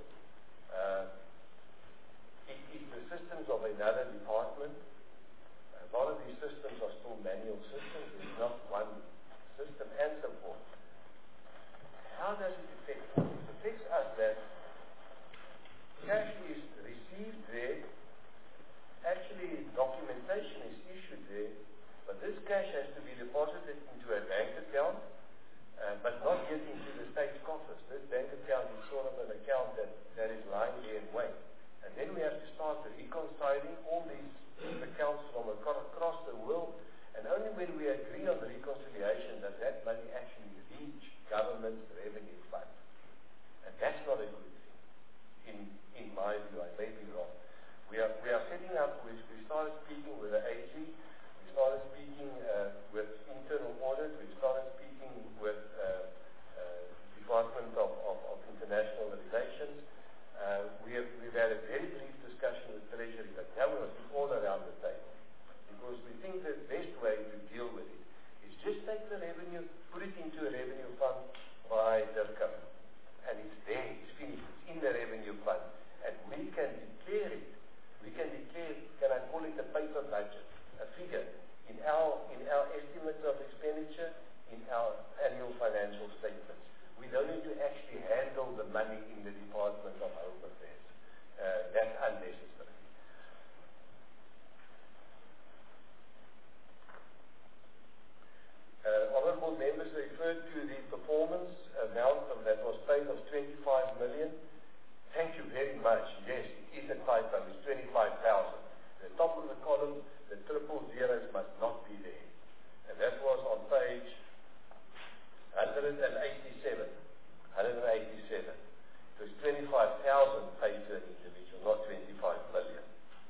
it is the systems of another department. A lot of these systems are still manual systems. There's not one system and so forth. How does it affect us? It affects us that cash is received there, actually documentation is issued there, but this cash has to be deposited into a bank account, but not yet into the state's coffers. This bank account is sort of an account that is lying there in wait. And then we have to start reconciling all these accounts from across the world, and only when we agree on the reconciliation does that money actually reach government's revenue fund. And that's not a good thing. In my view, I may be wrong. We are setting up, we started speaking with the AG, we started speaking with internal audit, we started speaking with Department of International Relations. We've had a very brief discussion with Treasury, but now we must be all around the table, because we think the best way to deal with it is just take the revenue, put it into a revenue fund by DIRCO, and it's there, it's finished, it's in the revenue fund. And we can declare it. We can declare, can I call it a paper budget, a figure in our estimates of expenditure, in our annual financial statements. We don't need to actually handle the money in the Department of Home Affairs. That's unnecessary. Honourable members referred to the performance amount that was paid of 25 million. Thank you very much. Yes, it is a typo. It's 25,000. The top of the column, the triple zeros must not be there. And that was on page 187. It was 25,000 paid to an individual, not 25 million.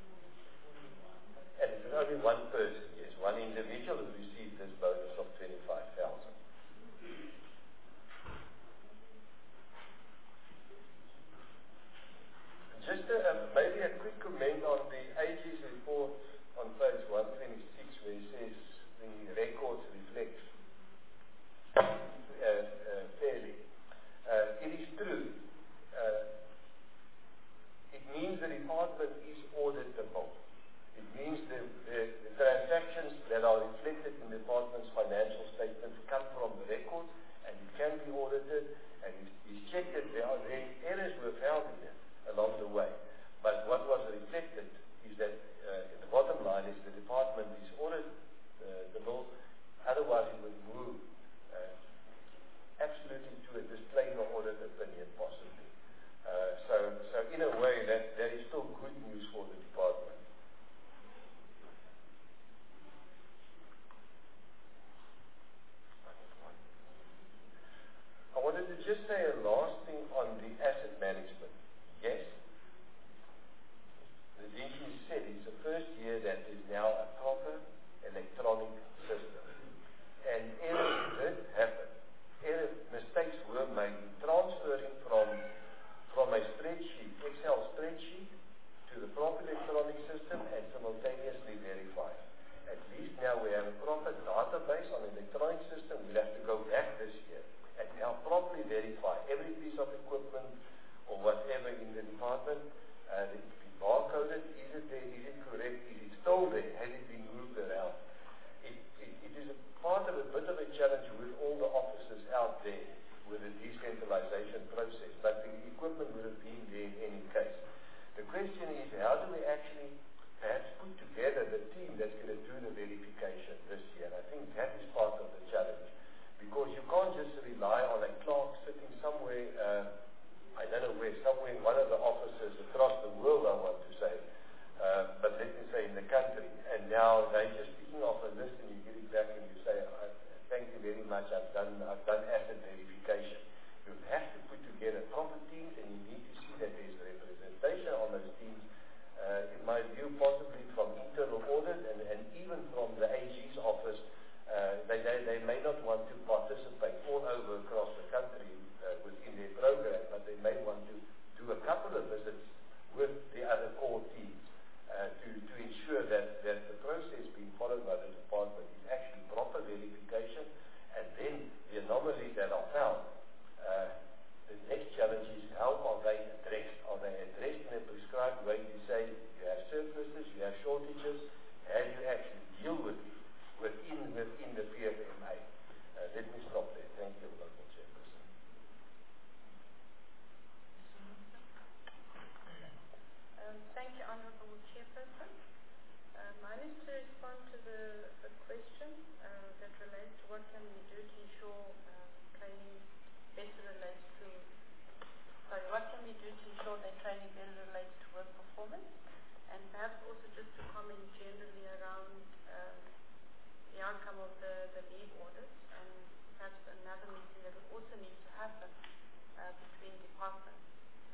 And it was only one person, yes, one individual who received this bonus of 25,000. Just maybe a quick comment on the AG's report on page 126, where it says the records reflect fairly. errors were found in it along the way. But what was reflected is that the bottom line is the department is ordered the bill, otherwise it would move absolutely to a disclaimer audit opinion possibly. So in a way that is still good news for the department. I wanted to just say a last thing on the asset management. Yes, the DG said it's the first year that is now a proper electronic system. And errors did happen. Mistakes were made in transferring from a spreadsheet, Excel spreadsheet, to the proper electronic system and simultaneously verify. At least now we have a proper database on the electronic system. We'll have to go back this year and now properly verify every piece of equipment or whatever in the department. It's been barcoded. Is it there? Is it correct? Is it still there? Has it been moved around? It is a part of a bit of a challenge with all the offices out there with the decentralization process, but the equipment would have been there in any case. The question is, how do we actually perhaps put together the team that's going to do the verification this year? I think that is part of the challenge, because you can't just rely on a clerk sitting somewhere, I don't know where, somewhere in one of the offices across the world, I want to say, but let me say in the country, and now they're just picking off a list and you get it back and you say, thank you very much, I've done asset verification. You have to put together proper teams, and you need to see that there's representation on those teams, in my view, possibly from internal audit and even from the AG's office. They may not want to participate all over across the country within their program, but they may want to do a couple of visits with the other core teams to ensure that the process being followed by the department is actually proper verification, and then the anomalies that are found. The next challenge is, how are they addressed? Are they addressed in a prescribed way to say you have surpluses, you have shortages? How do you actually deal with it within the PFMA? Let me stop there. Thank you, Honourable Chairperson. Thank you, Honourable Chairperson. Mine is to respond to the question that relates to what can we do to ensure training better relates to, what can we do to ensure that training better relates to work performance, and perhaps also just to comment generally around the outcome of the leave audits, and perhaps another meeting that would also need to happen between departments.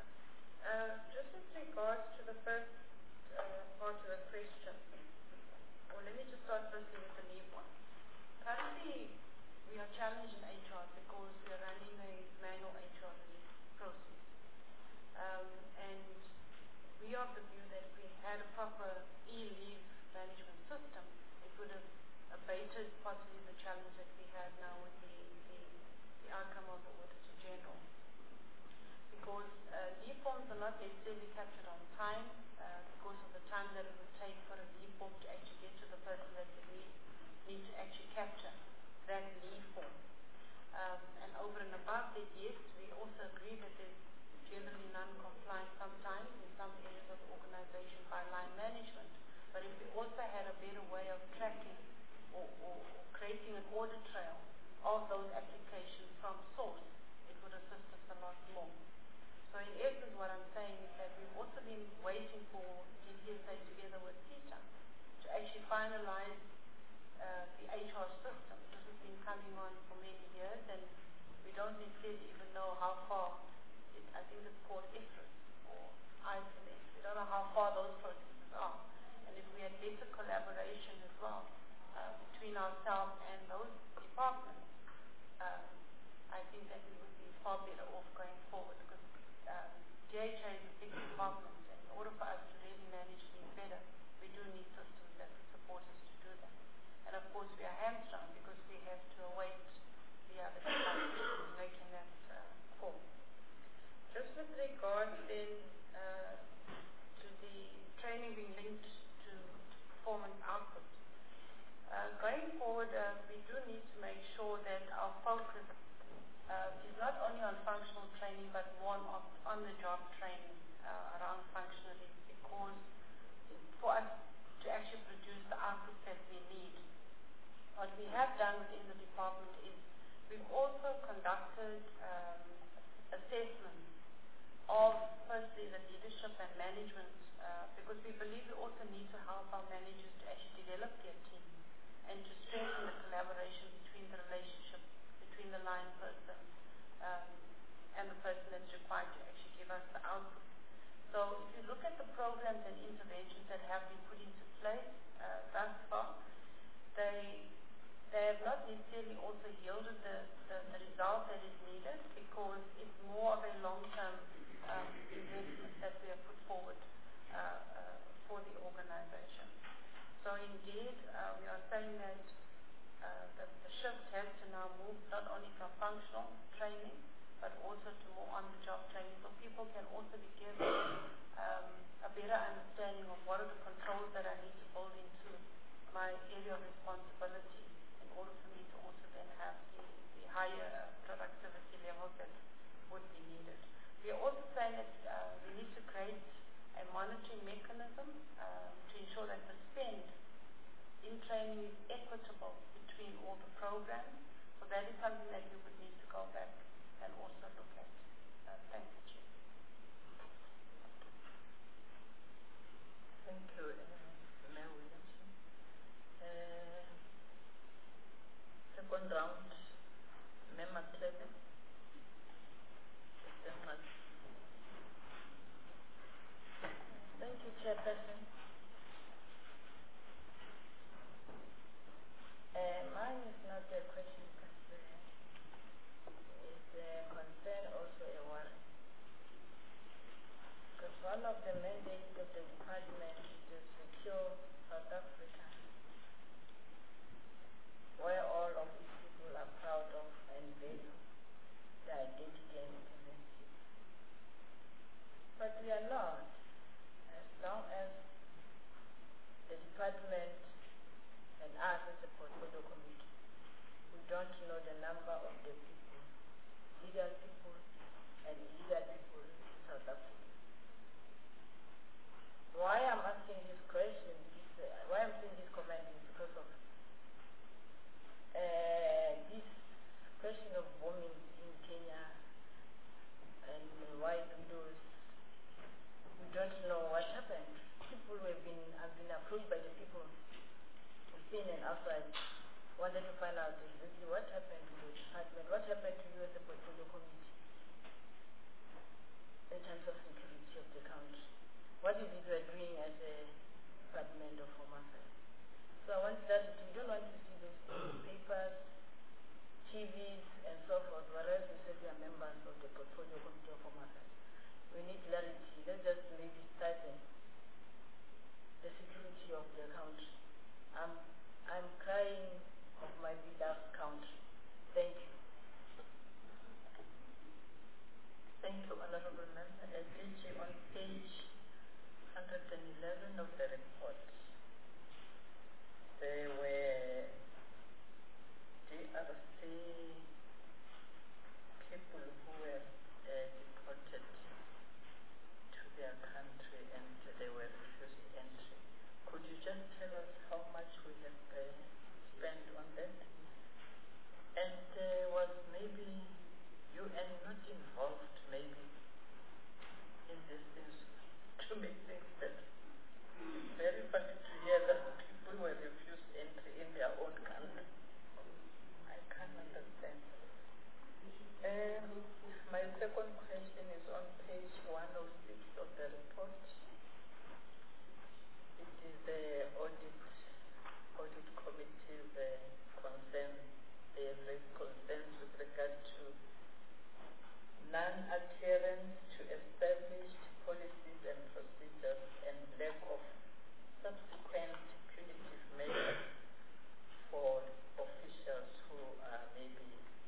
Just with regards to the first part of the question, or let me just start firstly with the leave one. Currently, we are challenged in HR because we are running a manual HR leave process. And we are of the view that if we had a proper e-leave management system, it would have abated possibly the challenge that we have now with the outcome of the Auditor General. Because leave forms are not necessarily captured on time because of the time that it would take for a leave form to actually get to the person that they need to actually capture that leave form. And over and above that, yes, we also agree that there's generally non-compliance sometimes in some areas of the organization by line management. But if we also had a better way of tracking or creating an audit trail of those applications from source, it would assist us a lot more. So in essence, what I'm saying is that we've also been waiting for DPSA together with CETA to actually finalize the HR system. This has been coming on for many years, and we don't necessarily even know how far, I think it's called IFRS or IFRS. We don't know how far those processes are. And if we had better collaboration as well between ourselves and those departments, I think that we would be far better off going forward, because DHA is a big department, and in order for us to really manage things better, we do need systems that will support us to do that. And of course, we are hamstrung because we have to await the other departments making that call. of on-the-job training around functionally, because for us to actually produce the output that we need, what we have done within the department is we've also conducted assessments of, firstly, the leadership and management, because we believe we also need to help our managers to actually develop their team and to strengthen the collaboration between the relationship between the line person and the person that's required to actually give us the output. So if you look at the programs and interventions that have been put into place thus far, they have not necessarily also yielded the result that is needed, because it's more of a long-term investment that we have put forward for the organization. So indeed, we are saying that the shift has to now move not only from functional training, but also to more on-the-job training, so people can also be given a better understanding of what are the controls that I need to build into my area of responsibility in order for me to also then have the higher productivity levels that would be needed. We are also saying that we need to create a monitoring mechanism to ensure that the spend in training is equitable between all the programs. So that is something that we would need to go back and also look at. Thank you, Chair. Thank you, Mayor Williamson. Second round, Member Clement. Thank you, Chairperson. Mine is not a question, but it's a concern, also a worry. Because one of the mandates of the department is to secure South Africa, where all of its people are proud of and value their identity and independence. But we are not, as long as the department and us as a portfolio committee, we don't know the number of the people, legal people and illegal people in South Africa. Why I'm asking this question is, why I'm saying this comment is because of this question of bombings in Kenya and why widows. We don't know what happened. People have been approached by the people within and outside, wanted to find out exactly what happened to the department, what happened to you as a portfolio committee in terms of security of the country. What is it you are doing as a department of Home Affairs? So I want that we don't want to see those papers, TVs, and so forth, whereas we said we are members of the portfolio committee of Home Affairs. We need clarity. Let's just maybe tighten the security of the country. I'm crying of my beloved country. Thank you. Thank you, Honorable Member. DG, on page 111 of the report, there were DRC people who were deported to their country and they were refused entry. Could you just tell us how much we have spent on that? And was maybe UN not involved maybe in these things to make things better? It's very funny to hear that people were refused entry in their own country. I can't understand. My second question is on page 106 of the report. It is the audit committee's concern. They have raised concerns with regard to non-adherence to established policies and procedures and lack of subsequent punitive measures for officials who maybe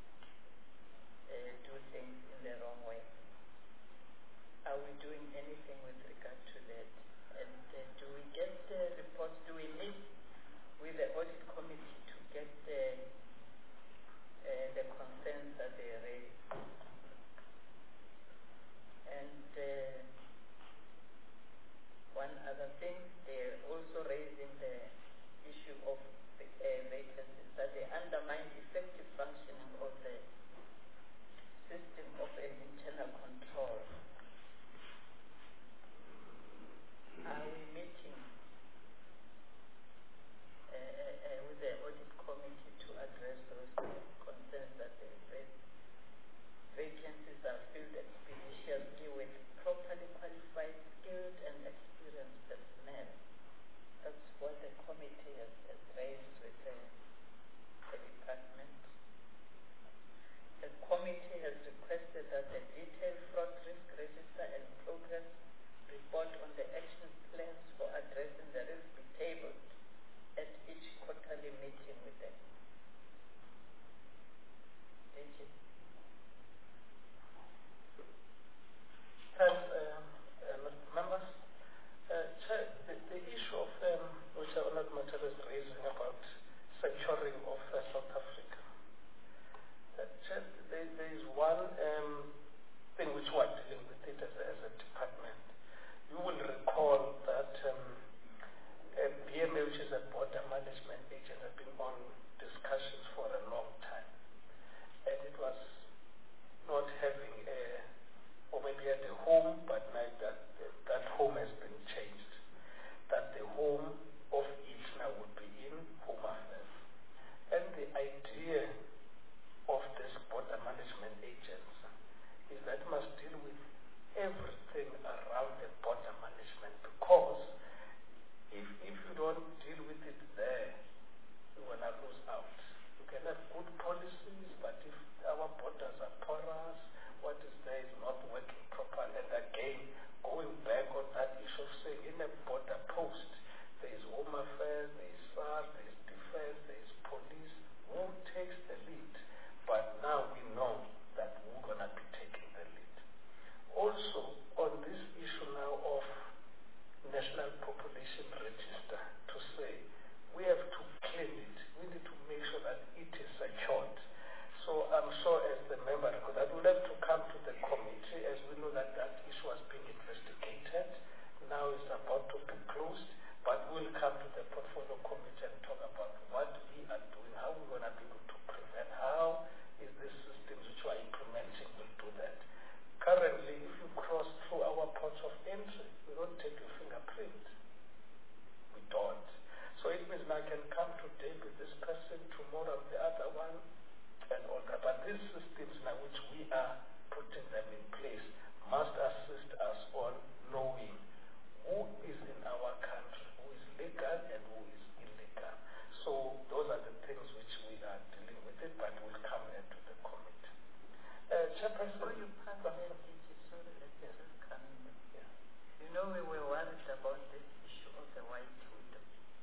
do things in the wrong way. Are we doing anything with regard to that? And do we get reports? Do we meet with the audit committee to get the concerns that they raise? home, but now that home has been changed. That the home of each now would be in Home Affairs. And the idea of this border management agency is that it must deal with everything around the border management, because if you don't deal with it there, you're going to lose out. You can have good policies, but if our borders are porous, what is there is not working properly. And again, going back on that issue of saying in a border post, there is Home Affairs, there is SAR, there is Defense, there is police. Who takes the lead? But now we know that we're going to be taking the lead. Also, on this issue now of National Population Register, to say we have to clean it. We need to make sure that it is secured. So I'm sure as the member, that will have to come to the committee, as we know that that issue was being investigated. Now it's about to be closed, but we'll come to the portfolio committee and talk about what we are doing, how we're going to be able to prevent, how is the systems which we are implementing will do that. Currently, if you cross through our ports of entry, we don't take your fingerprint. We don't. So it means I can come today with this person, tomorrow with the other one, and all that. But these systems now which we are putting them in place must assist us on knowing who is in our country, who is legal and who is illegal. So those are the things which we are dealing with it, but we'll come into the committee. Chairperson. Before you pass that, sorry, let me just come in. Yeah. You know, we were worried about this issue of the white widow.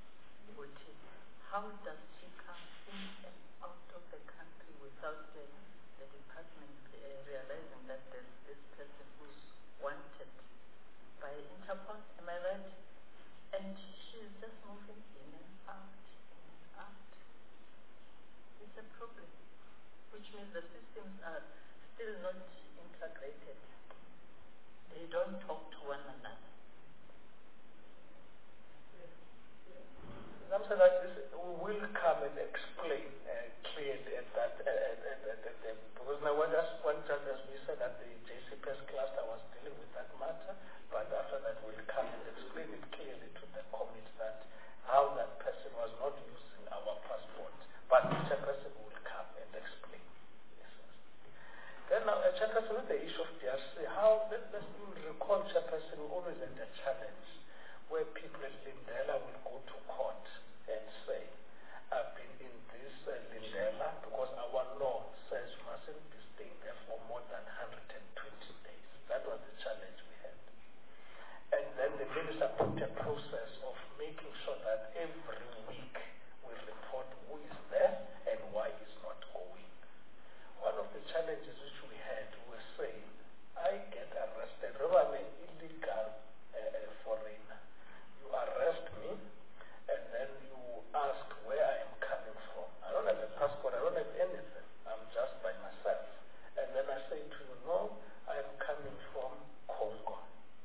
How does she come in and out of the country without the department realizing that there's this person who's wanted by Interpol? Am I right? And she's just moving in and out, in and out. It's a problem, which means the systems are still not integrated. They don't talk to one another. Something like this, we will come and explain clearly at that, because now one judge, as we said, at the JCPS cluster was dealing with that matter, but after that we'll come and explain it clearly to the committee that how that person was not using our passport, but the chairperson will come and explain. Yes. Then now, chairperson, with the issue of DRC, let's recall, chairperson, we always had a challenge where people in Lindela will go to court and say, I've been in this Lindela because our law says you mustn't be staying there for more than 120 days. That was the challenge we had. And then the minister put a process of making sure that every week we report who is there and why he's not going. One of the challenges which we had, we were saying, I get arrested. Remember, I'm an illegal foreigner. You arrest me, and then you ask where I am coming from. I don't have a passport, I don't have anything. I'm just by myself. And then I say to you, no, I am coming from Congo.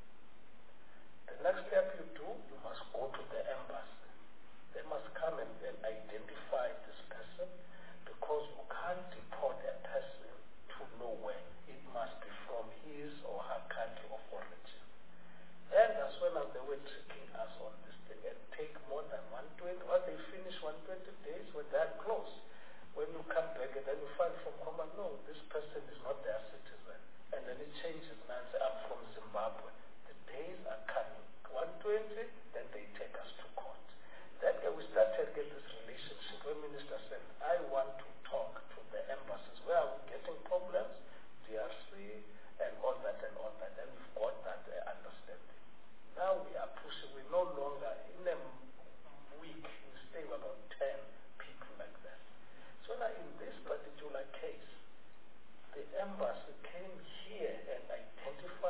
The next step you do, you must go to the embassy. They must come and identify this person, because you can't deport a person to nowhere. It must be from his or her country of origin. And as well as they were tricking us on this thing and take more than 120, or they finish 120 days when they're close. When you come back and then you find from home, no, this person is not their citizen. And then it changes now and say, I'm from Zimbabwe. The days are coming. 120, then they take us to court. Then we started to get this relationship where Minister said, I want to talk to the embassies. Where are we getting problems? DRC and all that and all that. And we've got that understanding. Now we are pushing. We no longer, in a week, we stay with about 10 people like that. So now in this particular case, the embassy came here and identified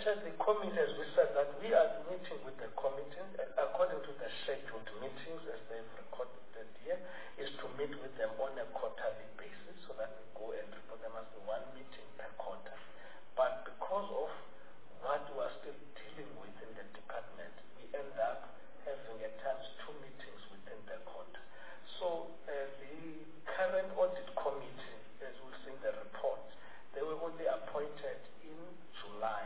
Chair, the committee, as we said, that we are meeting with the committee, according to the scheduled meetings, as they've recorded here, is to meet with them on a quarterly basis, so that we go and report them as the one meeting per quarter. But because of what we are still dealing with in the department, we end up having at times 2 meetings within the quarter. So the current audit committee, as we'll see in the report, they were only appointed in July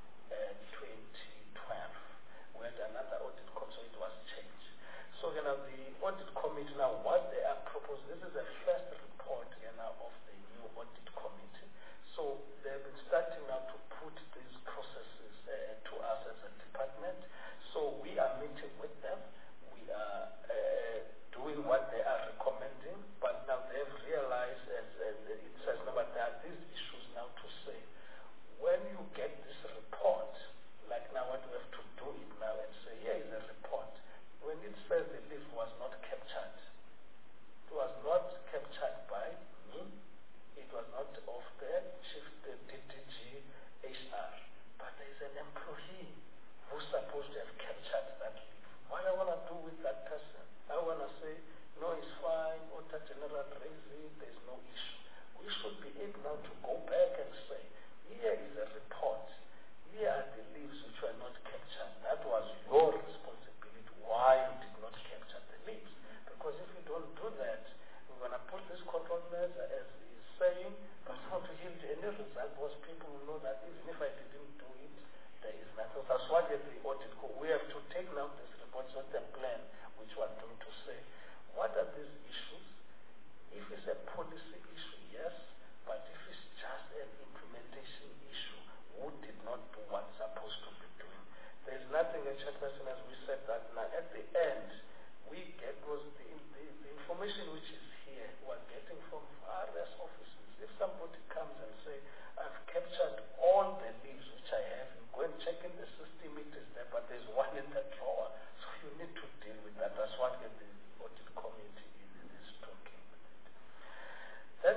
2012. We had another audit committee, so it was changed. So the audit committee now, what they are proposing, this is the first report of the new audit committee. So they've been starting now to put these processes to us as a department. So we are meeting with them. We are doing what they are recommending, but now they've realized, as it says, no, but there are these issues now to say, when you get this report, like now what we have to do it now and say, here is a report. When it says the leaf was not captured, it was not captured by me, it was not of the chief, the DDG HR, but there is an employee who's supposed to have captured that leaf. What I want to do with that person? I want to say, no, it's fine, Auditor General raised it, there's no issue. We should be able now to go back and say, here is a report, here are the leaves which were not captured. That was your responsibility, why you did not capture the leaves. Because if you don't do that, we're going to put this control measure as is saying, but it's not to yield any result, because people will know that even if I didn't do it, there is nothing. That's why the audit code, we have to take now this report, not the plan, which we are going to say, what are these issues? If it's a policy issue, yes, but if it's just an implementation issue, who did not do what's supposed to be doing? There's nothing, a chairperson, as we said, that now at the end, we get was the information which is here, we're getting from various offices. If somebody comes and say, I've captured all the leaves which I have, you go and check in the system, it is there, but there's one in the drawer. So you need to deal with that. That's what the audit committee is talking about. Then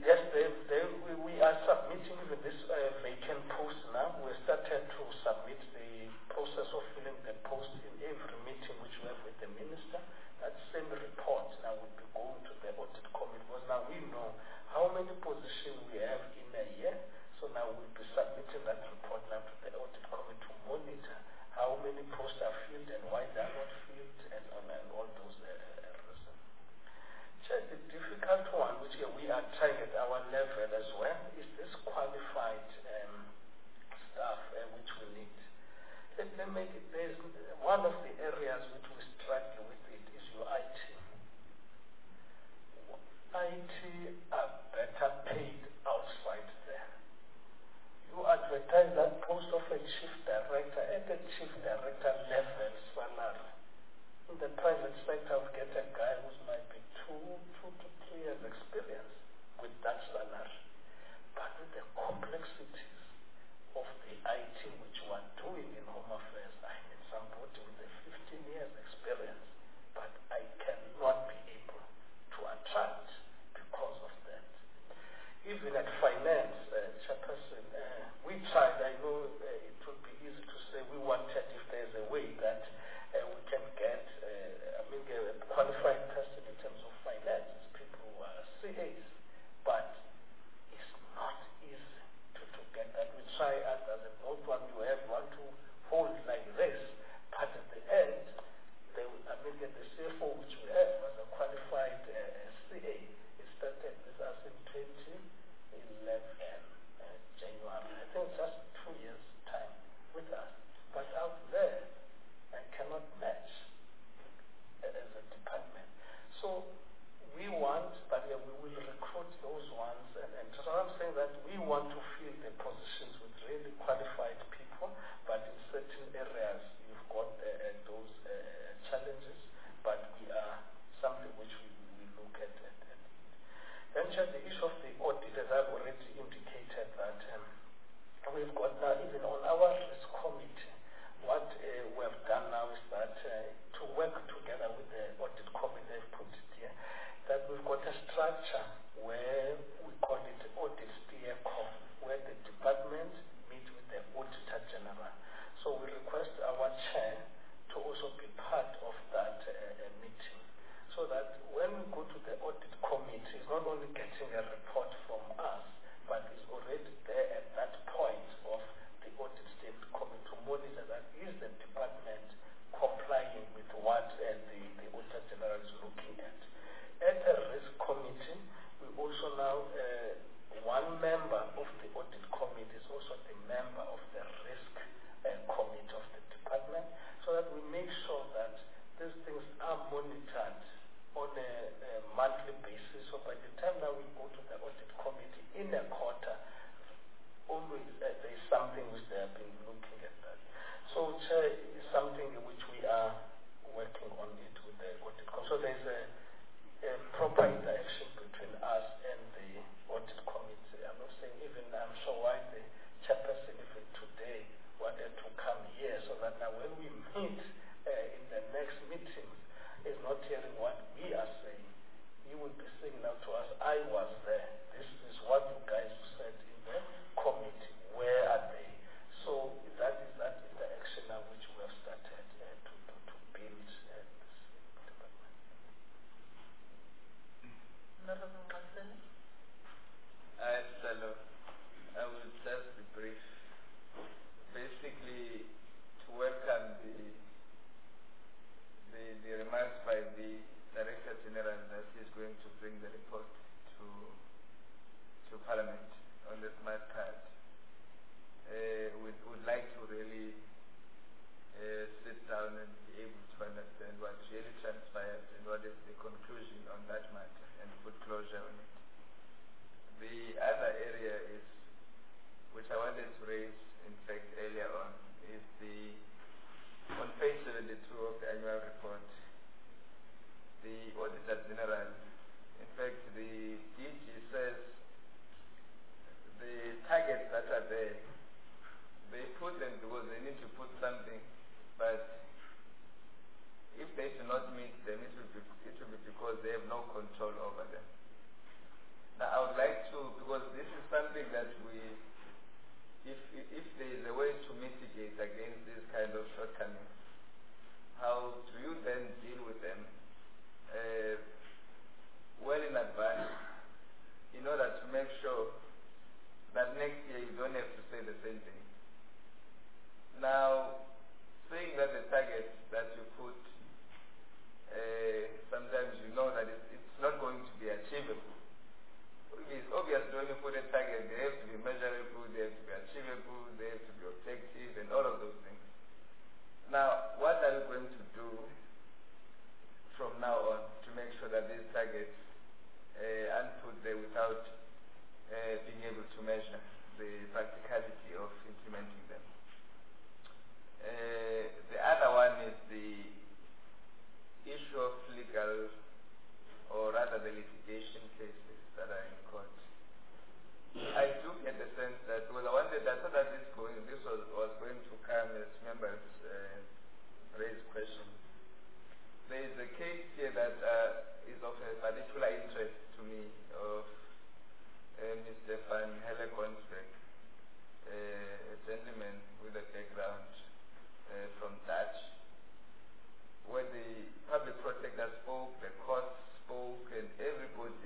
we are submitting even this vacant post now. We started to submit the process of filling the post in every meeting which we have with the minister. That same report now will be going to the audit committee, because now we know how many positions we have in a year. So now we'll be submitting that report now to the audit committee to monitor how many posts are filled and why they are not filled and all those areas. Just the difficult one, which we are trying at our level as well, is this qualified staff which we need. Let me make it, there's one of the areas which we struggle with it is your IT. IT are better paid outside there. You advertise that post of a chief director at the chief director level salary. In the private sector, we get a guy who might be 2 to 3 years experience with that salary. But with the complexities of the IT which we are doing in Home Affairs, I need somebody with a 15 years experience, but I cannot be able to attract because of that. Even at finance, chairperson, we tried, I know it would be easy to say we wanted if there's a way that we can get a qualified person in terms of finance, people who are CAs, but it's not easy to get that. We try as a board one, you have one to hold like this, but at the end, the CFO which we have was a qualified CA. It started with us in 2011, January. I think just 2 years' time with us. But out there, I cannot match as a department. So we want, but we will recruit those ones. And so I'm saying that we want to fill the positions with really qualified people, but in certain areas you've got those challenges, but we are something which we look at. Then just the issue of the audit, as I've already indicated that we've got now, even on our risk committee, what we have done now is that to work together with the audit committee, they've put it here, that we've got a structure where we call it audit steer com, where the department meets with the auditor general. don't have to say the same thing. Now, saying that the target that you put, sometimes you know that it's not going to be achievable. It's obviously when you put a target, they have to be measurable, they have to be achievable, they have to be objective, and all of those things. Now, what are we going to do from now on to make sure that these targets aren't put there without being able to measure the practicality of implementing them? The other one is the issue of legal, or rather the litigation cases that are in court. I do get the sense that, well, I thought that this was going to come as members raise questions. There is a case here that is of a particular interest to me of Mr. Van Hellegonsberg, a gentleman with a background from Dutch, where the public protector spoke, the court spoke, and everybody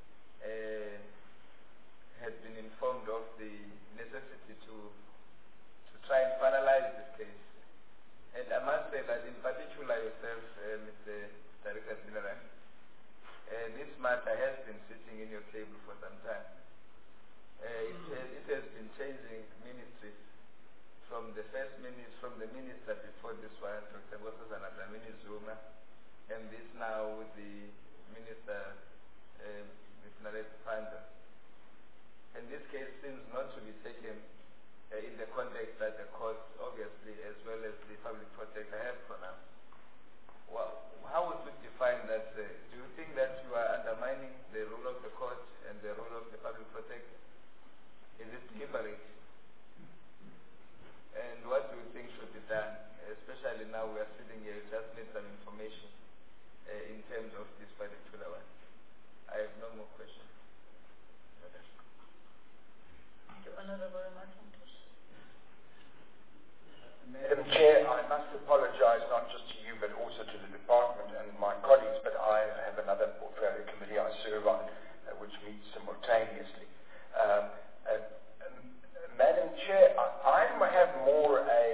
had been informed of the necessity to try and finalize this case. And I must say that in particular yourself, Mr. Director General, this matter has been sitting in your table for some time. It has been changing ministries from the minister before this one, Dr. Nkosazana Dlamini Zuma, and this now with the minister, Ms. Nalet Pandor. And this case seems not to be taken in the context that the court, obviously, as well as the public protector have for now. Well, how would you define that? Do you think that you are undermining the role of the court and the role of the public protector? Is it deliberate? And what do you think should be done? Especially now we are sitting here, we just need some information in terms of this particular one. I have no more questions. Honorable McIntosh. Madam Chair, I must apologize not just to you but also to the department and my colleagues, but I have another portfolio committee I serve on which meets simultaneously. Madam Chair, I have more a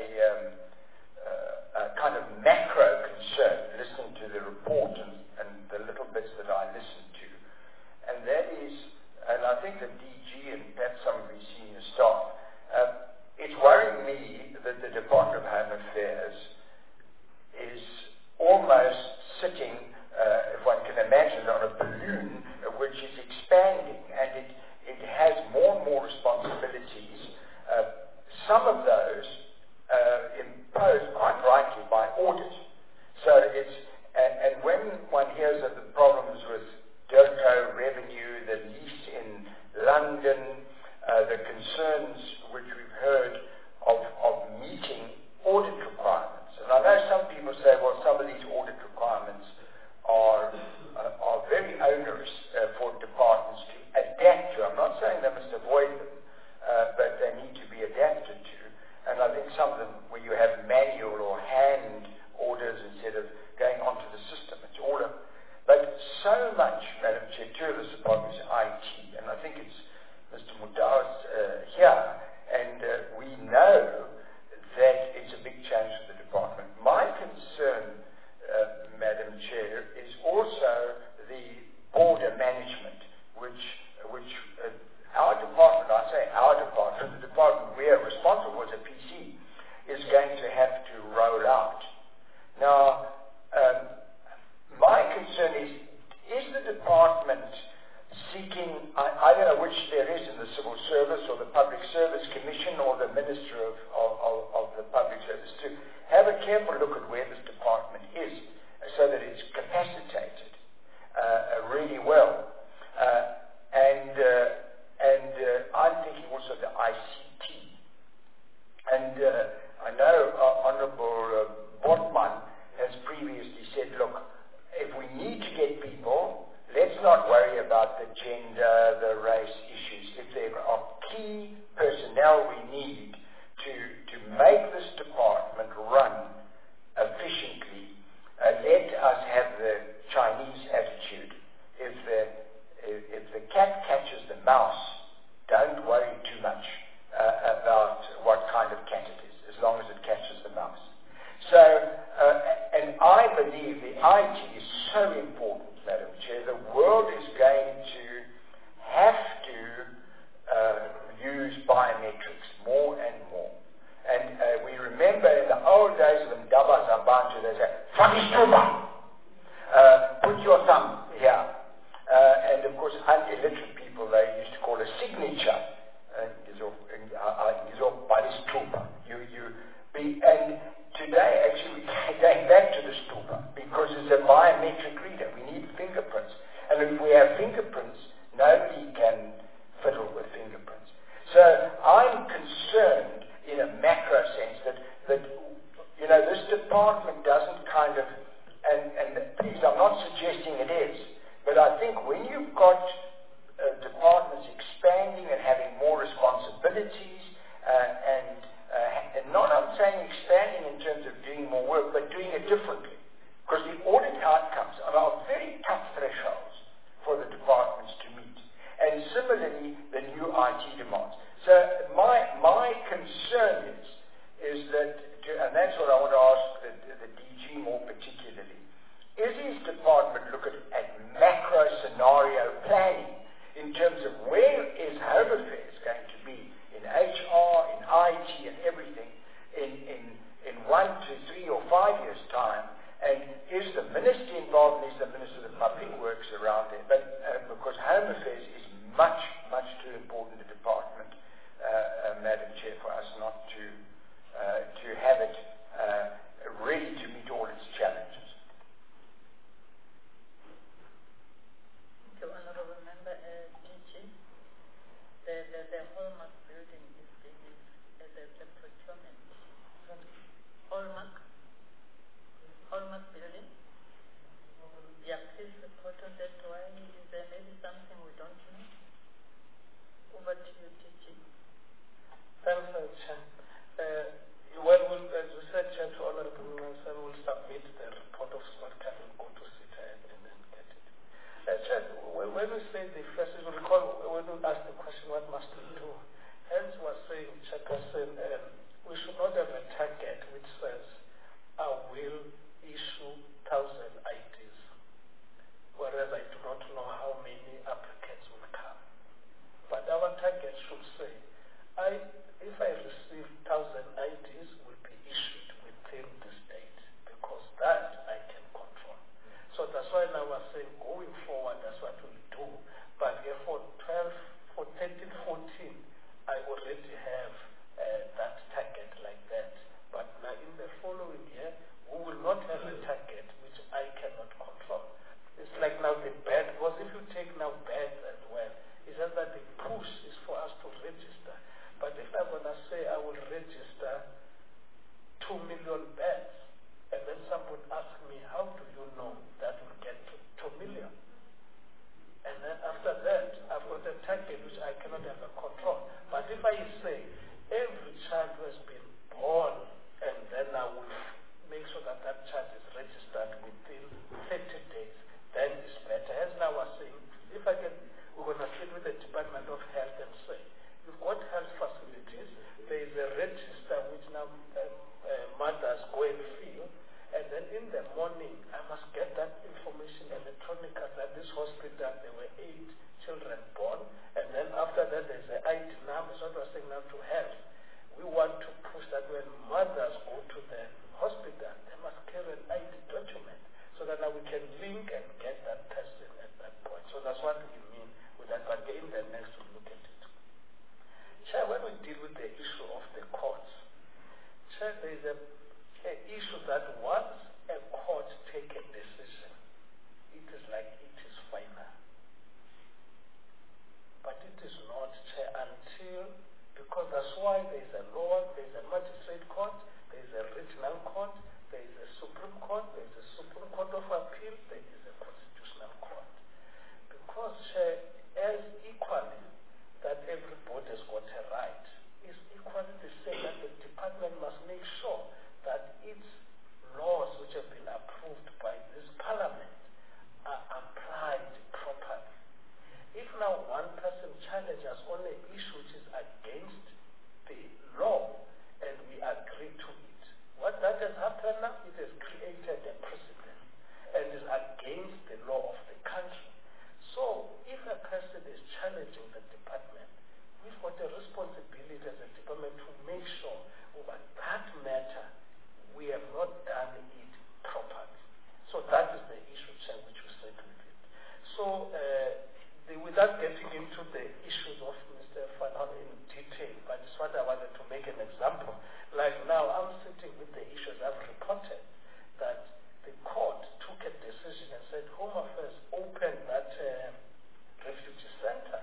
kind of macro concern, listening to the report and the little bits that I listened to, and that is, and I think the DG and perhaps some of the senior staff, it's worrying me that the Department of Home Affairs is almost sitting, if one can imagine, on a balloon which is expanding, and it has more and more responsibilities. Some of those imposed quite rightly by audit. So it's, and when one hears of the problems with DIRCO revenue, the lease in London, the concerns which we've heard of meeting audit requirements. And I know some people say, well, some of these audit requirements are very onerous for departments to adapt to. I'm not saying they must avoid them, but they need to be adapted to. And I think some of them, where you have manual or hand orders instead of going onto the system, it's all of. But so much, Madam Chair, two of this department is IT, and I think it's Mr. Mudaw's here, and we know that it's a big change for the department. My concern, Madam Chair, is also the border management, which our department, I say our department, the department we are responsible for as a PC, is going to have to roll out. Now, my concern is the department seeking, I don't know which there is in the Civil Service or the Public Service Commission or the Minister of the Public Service, to have a careful look at where this department is so that it's capacitated really well. And I'm thinking also of the ICT. And I know Honourable Bortman has previously said, look, if we need to get people, let's not worry about the gender, the race issues. If there are key personnel we need to make this department run efficiently, let us have the Chinese attitude. If the cat catches the mouse, don't worry too much. biometrics more and more. And we remember in the old days when Daba Zabantu, they said, put your thumb here. And of course, illiterate people, they used to call a signature. And today, actually, we're going back to the stupa because it's a biometric reader. We need fingerprints. And if we have fingerprints, nobody can fiddle with fingerprints. So I'm concerned in a macro sense that this department doesn't kind of, and please, I'm not suggesting it is, but I think when you've got departments expanding and having more responsibilities, and not I'm saying expanding in terms of doing more work, but doing it differently. Because the audit outcomes are very tough thresholds for the departments to meet. And similarly, the new IT demands. So my concern is that, and that's what I want to ask the DG more particularly, is his department looking at macro scenario planning in terms of where is Home Affairs going to be in HR, in IT, and everything in 1 to 3 or 5 years' time, and is the Minister involved, and is the Minister of Public Works around there? But because Home Affairs is much, much too important a department, Madam Chair, for us not to have it ready to meet all its challenges. Thank you, Honourable Member. DG, the Hallmark building is being used as a procurement. Hallmark building? Yeah, please report on that. Why is there maybe something we don't know? Over to you, DG. Thanks, Chair. As we said, Chair, to Honourable Members, we'll submit the report of SWOT and go to CITA and then get it. Chair, when we say the first, you recall when we asked the question, what must we do? Hence was saying, Chairperson, we should not have a target which says, I will issue 1,000 IDs, whereas I do not know how many applicants will come. But our target should say, if I receive 1,000 IDs, will be issued within this date, because that I can control. So that's why now we're saying, going forward, that's what we'll do. But for 13, 14, I already have that target like that. But now in the following year, we will not have a target which I cannot control. It's like now the bed, because if you take now beds as well, it's just that the push is for us to register. But if I'm going to say I will register 2 million beds, and then someone asks me, how do you know that will get to 2 million? And then after that, I've got a target which I cannot have a control. But if I say every child who has been born, and then I will make sure that that child is registered within 30 days, then it's better. As now we're saying, we're going to sit with the Department of Health and say, you've got health facilities, there is a register which now mothers go and fill, and then in the morning, I must get that information electronically that this hospital, there were 8 children born, and then after that, there's an ID number. So we're saying now to health. We want to push that when mothers go to the hospital, they must carry an ID document, so that now we can link and get that person at that point. So that's what we mean with that, but in the next we'll look at it. Chair, when we deal with the issue of the courts, Chair, there is an issue that once a court takes a decision, it is like it is final. But it is not, Chair, until, because that's why there is a law, there is a magistrate court, there is a regional court, there is a Supreme Court, there is a Supreme Court of Appeal, there is a Constitutional Court. Because, Chair, as equally that everybody has got a right, is equally the same that the department must make sure that its laws which have been approved by this parliament are applied properly. If now one person challenges on an issue which is against the law and we agree to it, what that has happened now, it has created a precedent and is against the law of the country. So if a person is challenging the department, we've got a responsibility example. Like now, I'm sitting with the issues I've reported that the court took a decision and said Home Affairs opened that refugee center.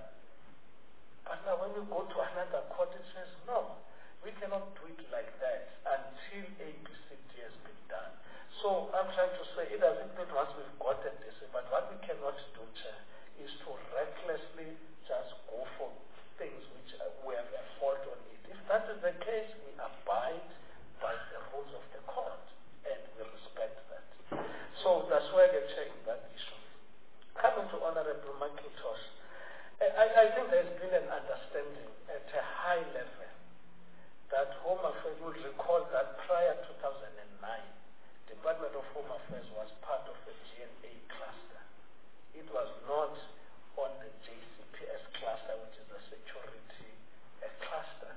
But now when you go to another court, it says no, we cannot do it like that until ABCD has been done. So I'm trying to say, it doesn't mean once we've got a decision, but what we cannot do, Chair, is to recklessly just go for things which we have a fault on it. If that is the case, we abide by the rules of the court and we respect that. So that's why they're checking that issue. Coming to Honorable McIntosh, I think there's been an understanding at a high level that Home Affairs will recall that prior to 2009, Department of Home Affairs was part of the GNA cluster. It was not on the JCPS cluster, which is the security cluster.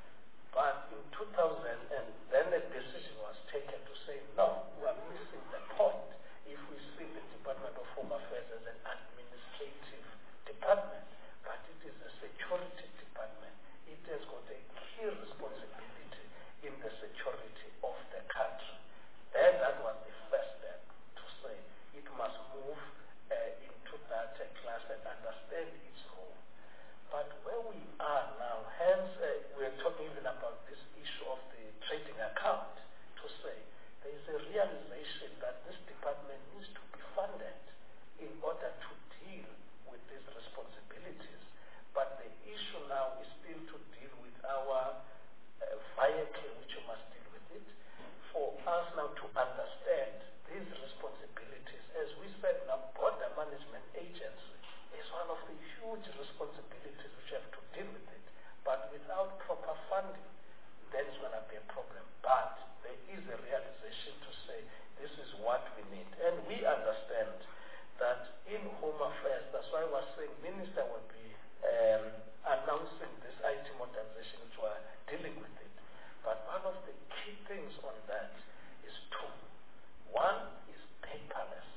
But in 2000, and then a decision was taken to say, no, we are missing the point. If we see the Department of Home Affairs as an administrative department, but it is a security department. It has got a key responsibility in the security of the country. And that was the first step to say it must move into that class and understand its role. But where we are now, hence we're talking even about this issue of the trading account, to say there is a realization that this department needs to be funded in order to deal with these responsibilities. But the issue now is still to deal with our vehicle, which you must deal with it. For us now to understand these responsibilities, as we said now, Border Management Agency is one of the huge responsibilities which have to deal with it. But without proper funding, then it's going to be a problem. But there is a realization to say this is what we need. And we understand that in Home Affairs, that's why I was saying Minister will be announcing this IT modernization, which we're dealing with it. But one of the key things on that is two. One is paperless.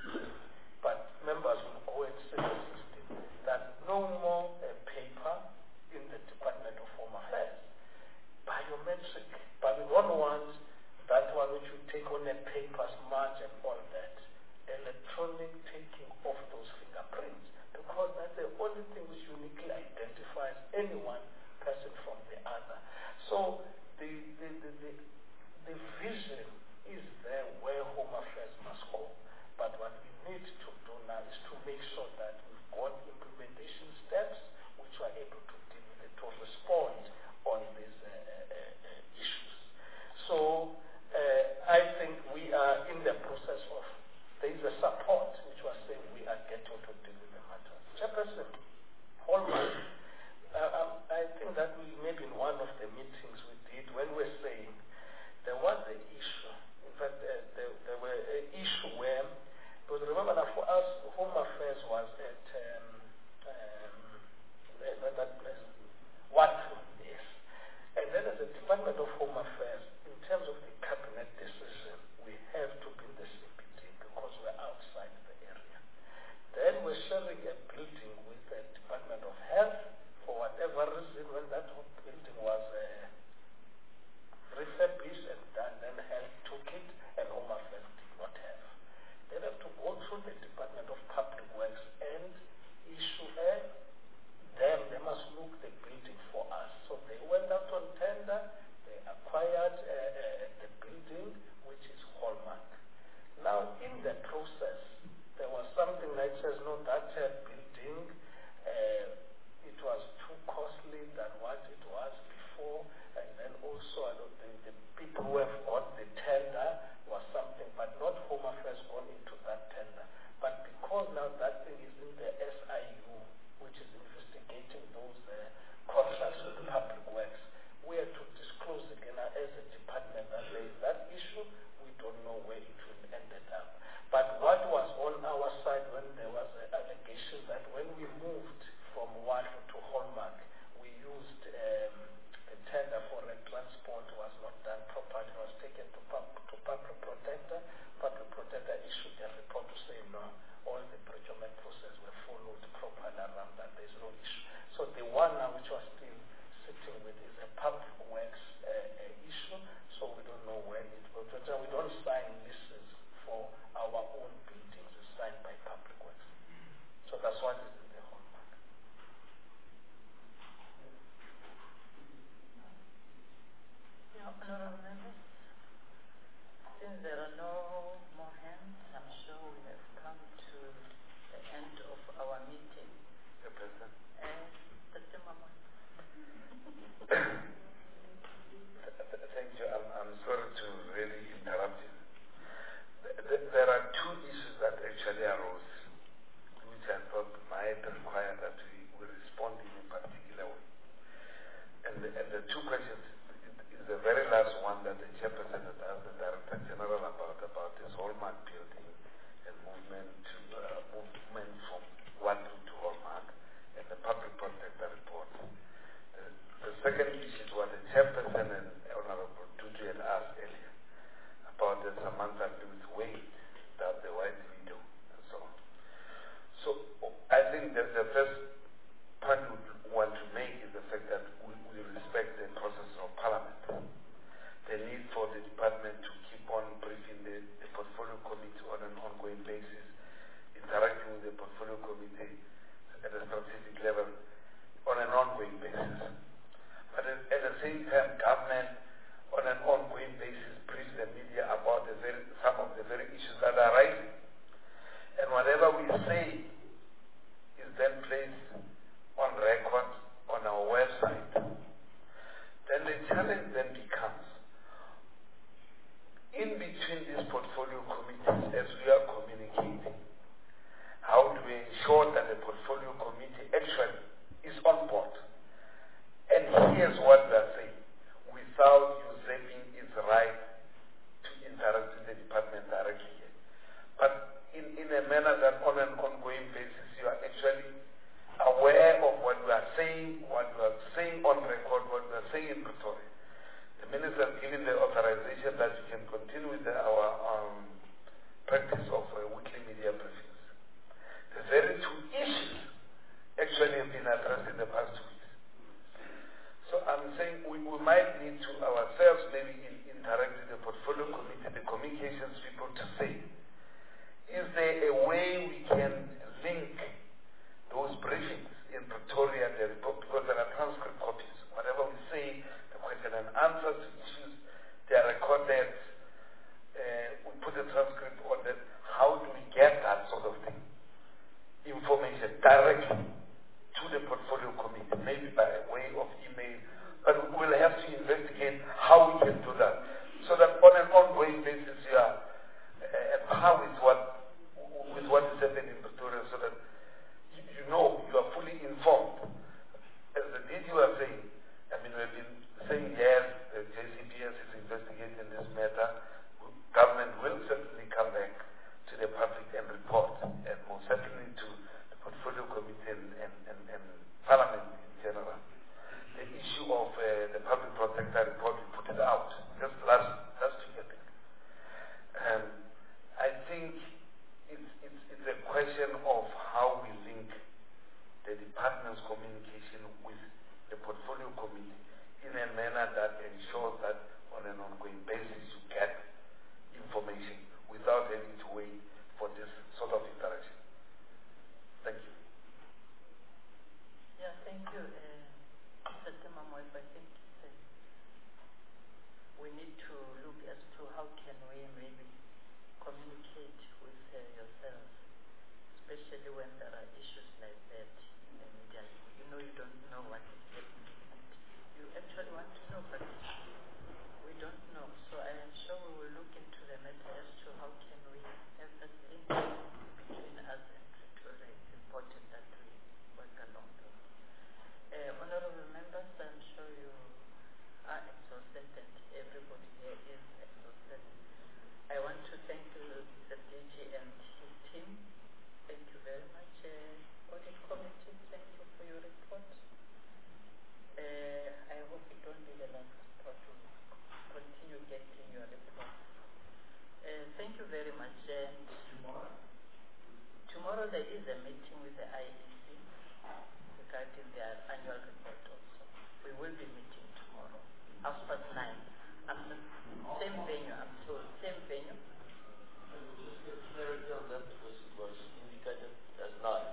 But members will go and see the system that no more paper in the Department of Home Affairs. Biometric. But we don't want that one which we take on a paper, smudge and all that. Electronic taking off those fingerprints. Because that's the only thing which uniquely identifies any one person from the other. So the vision is there where Home Affairs must go. But what we need to do now is to make sure that we've got implementation steps which are able to deal with it, to respond on these issues. So I think we are in the process of, there is a support which was saying we are getting to deal with the matter. Chairperson, Holman, I think that we maybe in one of the meetings we did when we were saying there was an issue. In fact, there were an issue where, because remember that for us, Home Affairs was at that place, yes. And then as a Department of Home Affairs, in terms of the cabinet decision, we have to be in the CPD because we're outside the area. Then we're sharing a building with the Department of Health. For whatever reason, when that whole building was refurbished and done, then Health took it and Home Affairs did not have. They have to go through the Department of Public Works and issue they must look the building for us. So they went out on tender, they acquired the building, which is Hallmark. Now, in the process, there was something that says, no, that building, it was too costly than what it was before, and then also I don't think the people who have got the tender was something, but not Home Affairs gone into that tender. But because now that thing is in the SIU, which is investigating those contracts with the Public Works, we have to disclose again as a department that there is that issue. We don't know where it will end up. But what was on our side when there was an allegation that when we moved from Wadu to Hallmark, we used the tender for a transport was not done properly, was two questions. It's the very last one that the chairperson had asked the Director General about this hallmark building and movement from one to hallmark and the public protector report. The second issue is what the chairperson and Honorable Tutu had asked earlier about the Samantha Lewis Wade, that the white widow and so on. So I think that the first point we want to make is the fact that we respect the process of Parliament. The need for the department to keep on briefing the portfolio committee on an ongoing basis, interacting with the portfolio committee at a strategic level on an ongoing basis. But at the same time, government on an ongoing basis briefs the media about some of the very issues that are rising. And whatever we say is then placed on record on our website. Then the challenge then becomes, in between these portfolio committees, as we are communicating, how do we ensure that the portfolio committee actually is on board and hears what we are saying without usurping its right to interact with the department directly? But in a manner that on an ongoing basis you are actually aware of what we are saying on record, what we are saying in Pretoria. The minister has given the authorization that we can continue with our practice of weekly media briefings. The very two issues actually have been addressed in the past 2 weeks. So I'm saying we might need to ourselves maybe interact with the portfolio committee, the communications people, to say, is there a way we can link those briefings in Pretoria and the report, because there are transcript copies. Whatever we say, the question and answers to issues, they are recorded. We put a transcript on that. How do we get that sort of thing? Information directly to the portfolio committee, maybe by way of email, but we will have to investigate how we can do that, so that on an ongoing basis you are at par with what is happening in Pretoria, so that you know, you are fully informed. As the DG was saying, I mean, we've been saying yes, the JCPS is investigating this matter. Government will certainly come back to the public and report, and most certainly to the portfolio committee and Parliament in general. The issue of the public protector report, we put it out just last week, I think. I think it's a question of how we link the department's communication with the portfolio committee in a manner that ensures that on an ongoing basis you get information without having to wait for this sort of interaction. Thank you. Yeah, thank you. Mr. Timamweb, I think we need to look as to how can we maybe communicate with yourselves, especially when there are issues like that in the media. You know, you don't know what is happening. You actually want to know, but we don't know. So I am sure we will look into the matter as to how can we have that link between us and Pretoria. It's important that we work along those. Honorable members, I'm sure you are exhausted and everybody here is exhausted. I want to thank the DG and his team. Thank you very much. Audit committee, thank you for your report. I hope it won't be the last report. We'll continue getting your report. Thank you very much. Tomorrow there is a meeting with the IEC regarding their annual report also. We will be meeting tomorrow, 9:30. Same venue, I'm told. Same venue. Clarity on that, because it was indicated as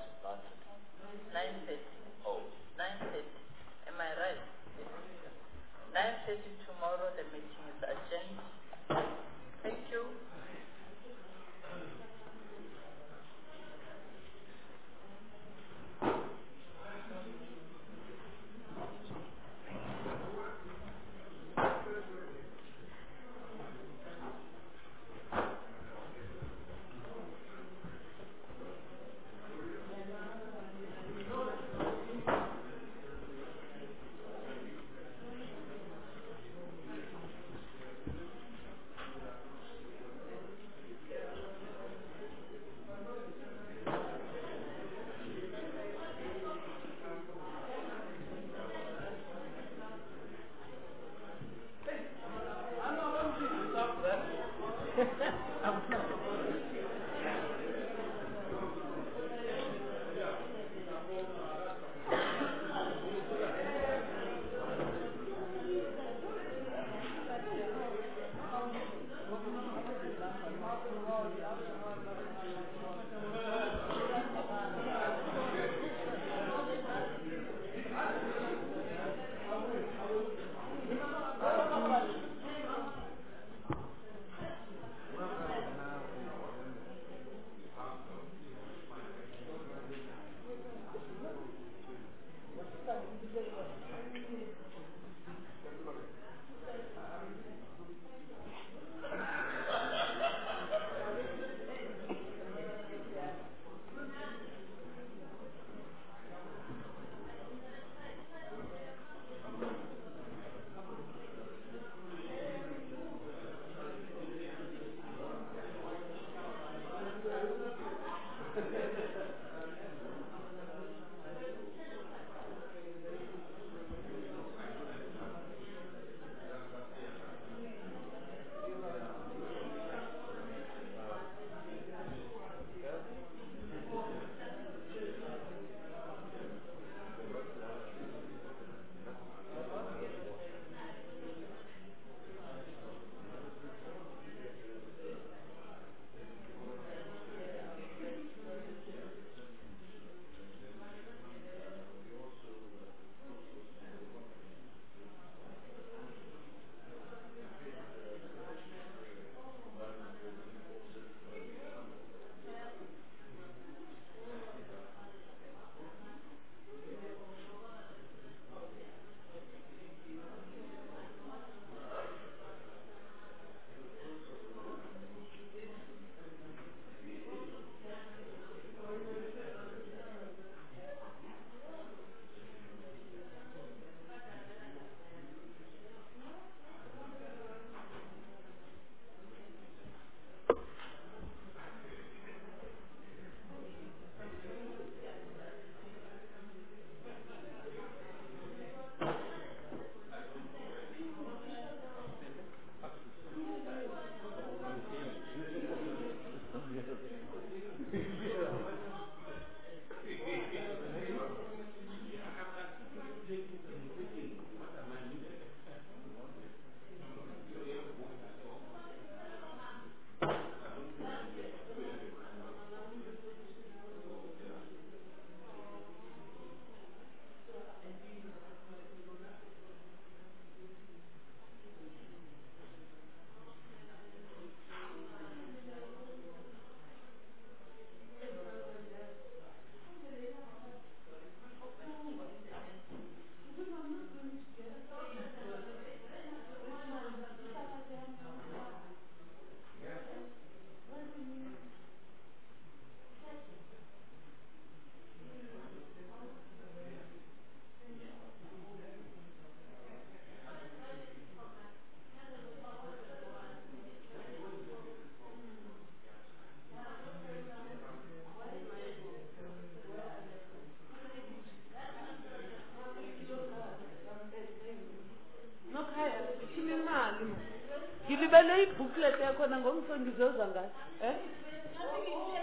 9:30. 9:30. Oh. 9:30. Am I right? 9:30 tomorrow, the meeting is adjourned. Thank you. nokhaya thina imali ngilibele ibhooklet yakhona ngomso ngizoza ngayo